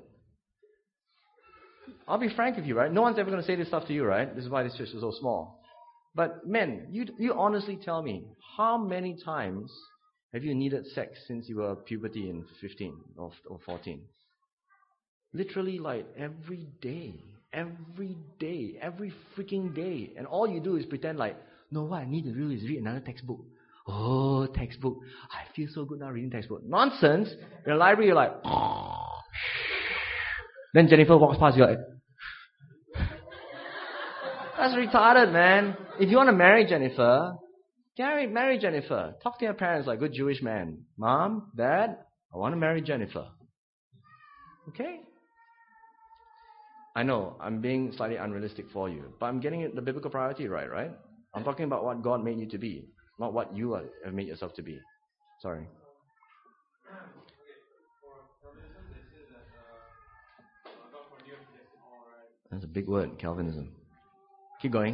I'll be frank with you, right? No one's ever going to say this stuff to you, right? This is why this church is so small. But men, you honestly tell me, how many times have you needed sex since you were puberty in 15 or 14? Literally like every day, every freaking day. And all you do is pretend like, no, what I need to do is read another textbook. Oh, textbook. I feel so good now reading textbook. Nonsense. In the library, you're like, then Jennifer walks past, you're like, that's retarded, man. If you want to marry Jennifer, marry Jennifer. Talk to your parents like a good Jewish man. Mom, Dad, I want to marry Jennifer. Okay? I know, I'm being slightly unrealistic for you, but I'm getting the biblical priority right? I'm talking about what God made you to be, not what you have made yourself to be. Sorry. That's a big word, Calvinism. Keep going.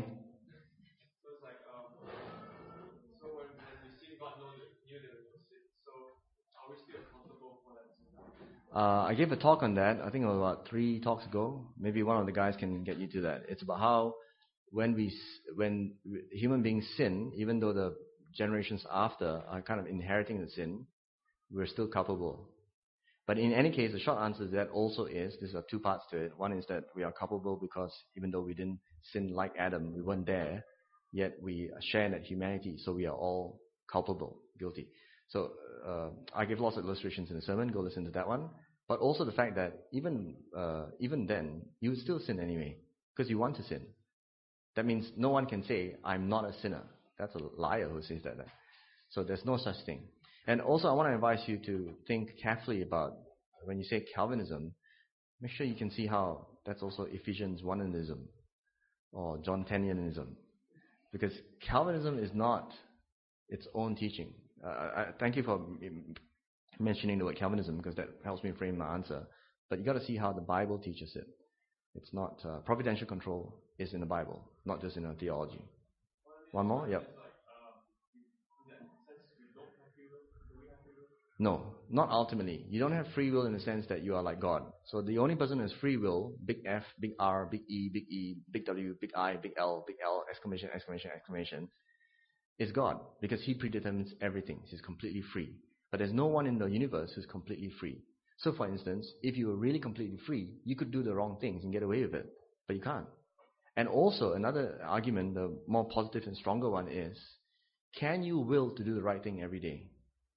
I gave a talk on that, I think it was about 3 talks ago. Maybe one of the guys can get you to that. It's about how when human beings sin, even though the generations after are kind of inheriting the sin, we're still culpable. But in any case, the short answer to that also is, there are 2 parts to it. One is that we are culpable because even though we didn't sin like Adam, we weren't there, yet we share in that humanity, so we are all culpable, guilty. So I gave lots of illustrations in the sermon, go listen to that one. But also the fact that even then, you would still sin anyway, because you want to sin. That means no one can say, I'm not a sinner. That's a liar who says that. So there's no such thing. And also I want to advise you to think carefully about, when you say Calvinism, make sure you can see how that's also Ephesians 1-ism or John 10-ism. Because Calvinism is not its own teaching. I thank you for mentioning the word Calvinism, because that helps me frame my answer. But you got to see how the Bible teaches it. It's not providential control is in the Bible, not just in our theology. One more, yep. No, not ultimately. You don't have free will in the sense that you are like God. So the only person who has free will, big F, big R, big E, big W, big I, big L, exclamation, exclamation, exclamation, is God, because He predetermines everything. He's completely free. But there's no one in the universe who's completely free. So for instance, if you were really completely free, you could do the wrong things and get away with it. But you can't. And also another argument, the more positive and stronger one is, can you will to do the right thing every day?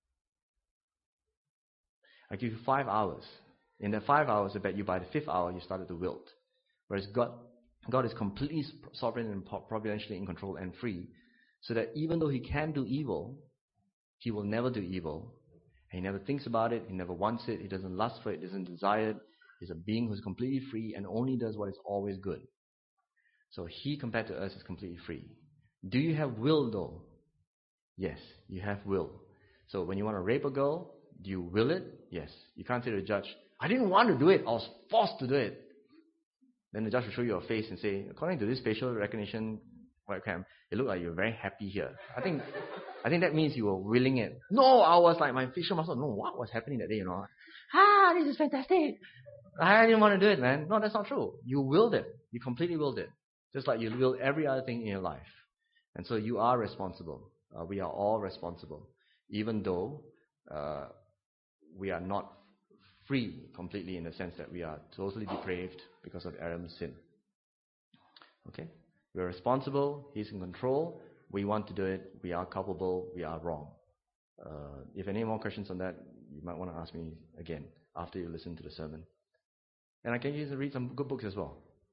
I give you 5 hours. In that 5 hours, I bet you by the 5th hour, you started to wilt. Whereas God is completely sovereign and providentially in control and free, so that even though He can do evil, He will never do evil. He never thinks about it. He never wants it. He doesn't lust for it. He doesn't desire it. He's a being who's completely free and only does what is always good. So He, compared to us, is completely free. Do you have will, though? Yes, you have will. So when you want to rape a girl, do you will it? Yes. You can't say to the judge, I didn't want to do it. I was forced to do it. Then the judge will show you a face and say, according to this facial recognition webcam, it looked like you're very happy here. I think that means you were willing it. No, I was like, my facial muscle, no, what was happening that day, this is fantastic. I didn't want to do it, man. No, that's not true. You willed it. You completely willed it. Just like you willed every other thing in your life. And so you are responsible. We are all responsible. Even though we are not free completely, in the sense that we are totally depraved because of Adam's sin. Okay? We are responsible. He's in control. We want to do it. We are culpable. We are wrong. If any more questions on that, you might want to ask me again after you listen to the sermon. And I can use to read some good books as well.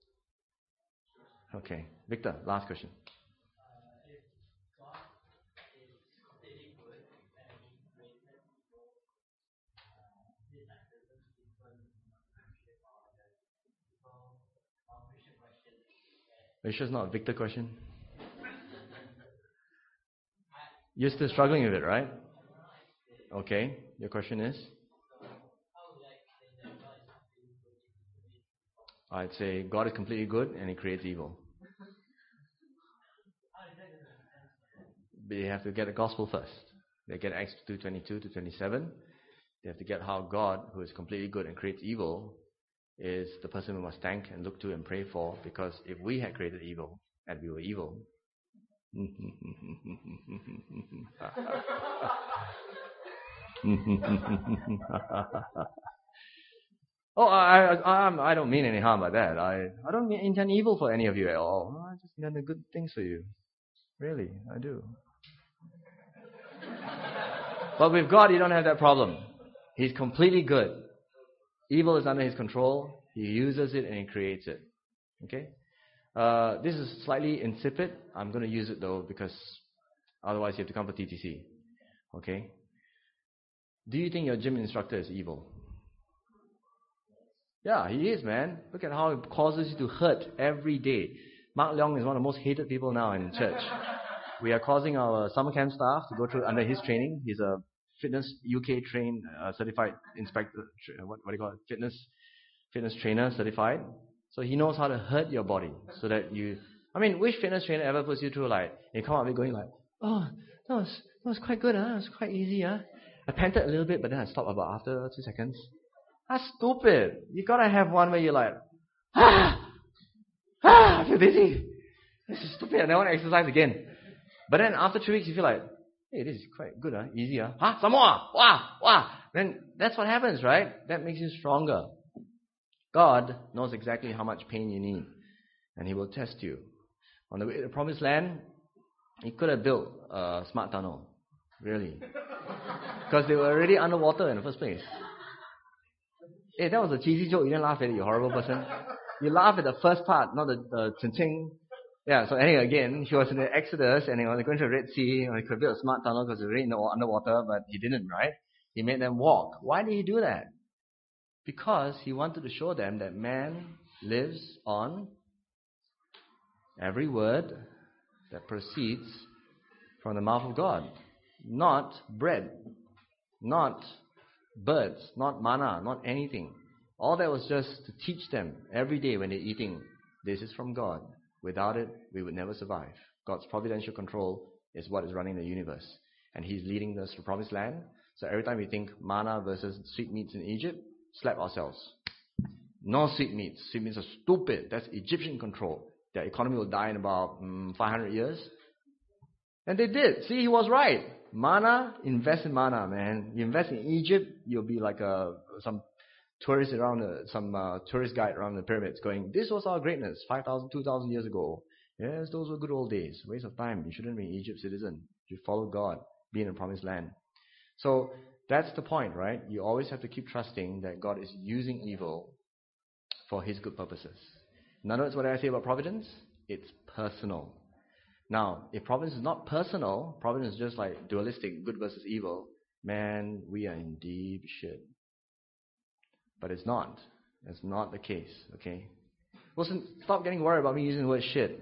Okay. Victor, last question. Are you sure it's not a Victor question? You're still struggling with it, right? Okay. Your question is? I'd say God is completely good and He creates evil. they have to get the gospel first. They get Acts 2:22 to 27. They have to get how God, who is completely good and creates evil, is the person we must thank and look to and pray for, because if we had created evil and we were evil, oh, I don't mean any harm by that. I don't intend evil for any of you at all. I just intend the good things for you. Really, I do. But with God, you don't have that problem. He's completely good. Evil is under His control. He uses it and He creates it. Okay? This is slightly insipid. I'm going to use it though, because otherwise you have to come for TTC. Okay? Do you think your gym instructor is evil? Yeah, he is, man. Look at how it causes you to hurt every day. Mark Leong is one of the most hated people now in church. We are causing our summer camp staff to go through under his training. He's a fitness UK trained certified inspector. What do you call it? Fitness trainer certified. So he knows how to hurt your body so that you. I mean, which fitness trainer ever puts you through like you come out of it going like, oh, that was quite good, It was quite easy, I panted a little bit, but then I stopped about after 2 seconds. That's stupid. You gotta have one where you're like, I feel dizzy. This is stupid. I want to exercise again. But then after 3 weeks, you feel like, hey, this is quite good, easy, some more, wow. Then that's what happens, right? That makes you stronger. God knows exactly how much pain you need, and He will test you. On the way to the Promised Land, He could have built a smart tunnel, really, because they were already underwater in the first place. Hey, that was a cheesy joke. You didn't laugh at it, you horrible person. You laugh at the first part, not the ching. Yeah, so anyway, again, he was in the Exodus and he was going to the Red Sea. He could build a smart tunnel because it was already underwater, but he didn't, right? He made them walk. Why did He do that? Because He wanted to show them that man lives on every word that proceeds from the mouth of God. Not bread, not birds, not manna, not anything. All that was just to teach them every day when they're eating, this is from God. Without it, we would never survive. God's providential control is what is running the universe. And He's leading us to the Promised Land. So every time we think manna versus sweet meats in Egypt, slap ourselves. No sweet meats. Sweet meats are stupid. That's Egyptian control. Their economy will die in about 500 years. And they did. See, He was right. Manna, invest in manna, man. You invest in Egypt, you'll be like some tourist tourist guide around the pyramids going, this was our greatness 5,000, 2,000 years ago. Yes, those were good old days. Waste of time. You shouldn't be an Egypt citizen. You follow God, be in the Promised Land. So that's the point, right? You always have to keep trusting that God is using evil for His good purposes. In other words, what I say about providence? It's personal. Now, if providence is not personal, providence is just like dualistic, good versus evil, man, we are in deep shit. But it's not. That's not the case, okay? Wilson, stop getting worried about me using the word shit.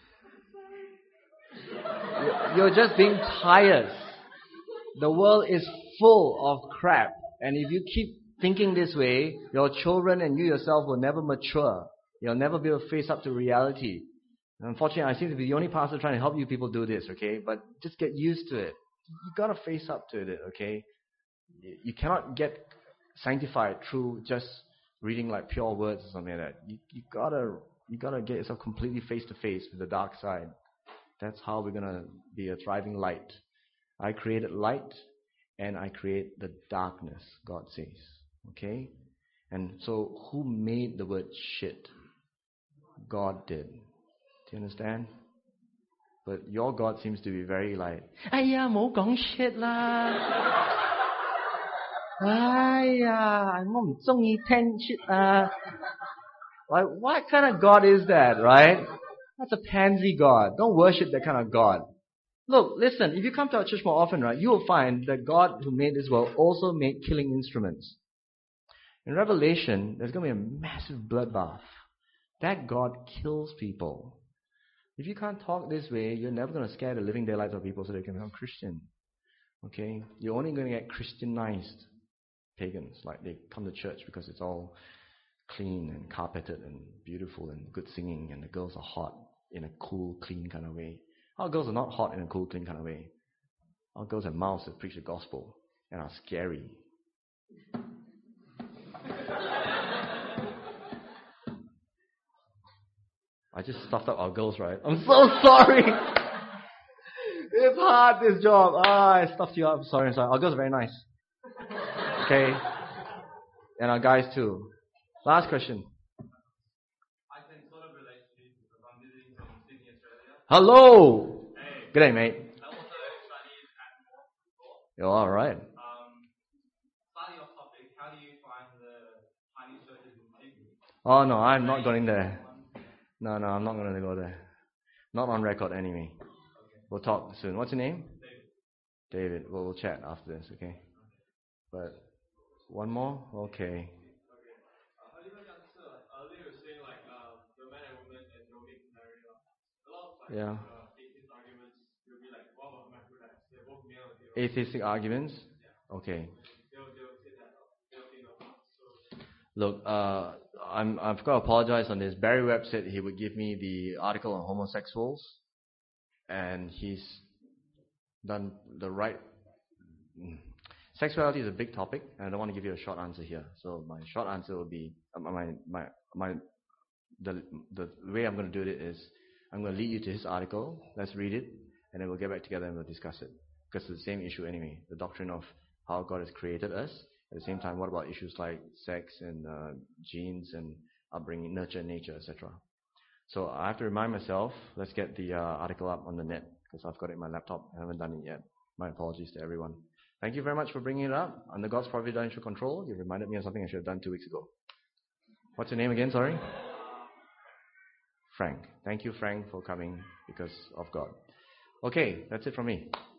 You're just being pious. The world is full of crap. And if you keep thinking this way, your children and you yourself will never mature. You'll never be able to face up to reality. Unfortunately, I seem to be the only pastor trying to help you people do this, okay? But just get used to it. You gotta face up to it, okay? You cannot get sanctified through just reading like pure words or something like that. You gotta get yourself completely face to face with the dark side. That's how we're gonna be a thriving light. I created light and I create the darkness, God says. Okay? And so who made the word shit? God did. Do you understand? But your God seems to be very like, 哎呀，冇講 shit 啦。哎呀，我唔中意聽 shit 啊。Like, what kind of God is that, right? That's a pansy God. Don't worship that kind of God. Look, listen, if you come to our church more often, right, you will find that God who made this world also made killing instruments. In Revelation, there's going to be a massive bloodbath. That God kills people. If you can't talk this way, you're never going to scare the living daylights of people so they can become Christian. Okay? You're only going to get Christianized pagans. Like they come to church because it's all clean and carpeted and beautiful and good singing and the girls are hot in a cool, clean kind of way. Our girls are not hot in a cool, clean kind of way. Our girls have mouths that preach the gospel and are scary. I just stuffed up our girls, right? I'm so sorry. It's hard, this job. I stuffed you up. Sorry. Our girls are very nice. Okay. And our guys too. Last question. I can sort of relate to this because I'm visiting from Sydney, Australia. Hello. Hey. Good day, mate. I also studied at Moore before. You're all right. Slightly off topic, how do you find the Chinese churches in Sydney? Oh, no, I'm not going there. No, I'm not going to go there. Not on record anyway. We'll talk soon. What's your name? David. Well, we'll chat after this, okay? But one more? Okay. Earlier you were saying the man and woman and no mixed marriage. A lot of Yeah. atheist arguments, you'll be like, what about hermaphrodites? They're both male and female. Atheistic arguments? Okay. They'll say that they'll say no. So Look, I've got to apologize on this. Barry Webb said he would give me the article on homosexuals, and he's done the right. Sexuality is a big topic, and I don't want to give you a short answer here. So my short answer will be the way I'm going to do it is I'm going to lead you to his article. Let's read it, and then we'll get back together and we'll discuss it, because it's the same issue anyway. The doctrine of how God has created us. At the same time, what about issues like sex and genes and upbringing, nurture, nature, etc. So I have to remind myself, let's get the article up on the net, because I've got it in my laptop. I haven't done it yet. My apologies to everyone. Thank you very much for bringing it up. Under God's providential control, you reminded me of something I should have done 2 weeks ago. What's your name again, sorry? Frank. Thank you, Frank, for coming because of God. Okay, that's it from me.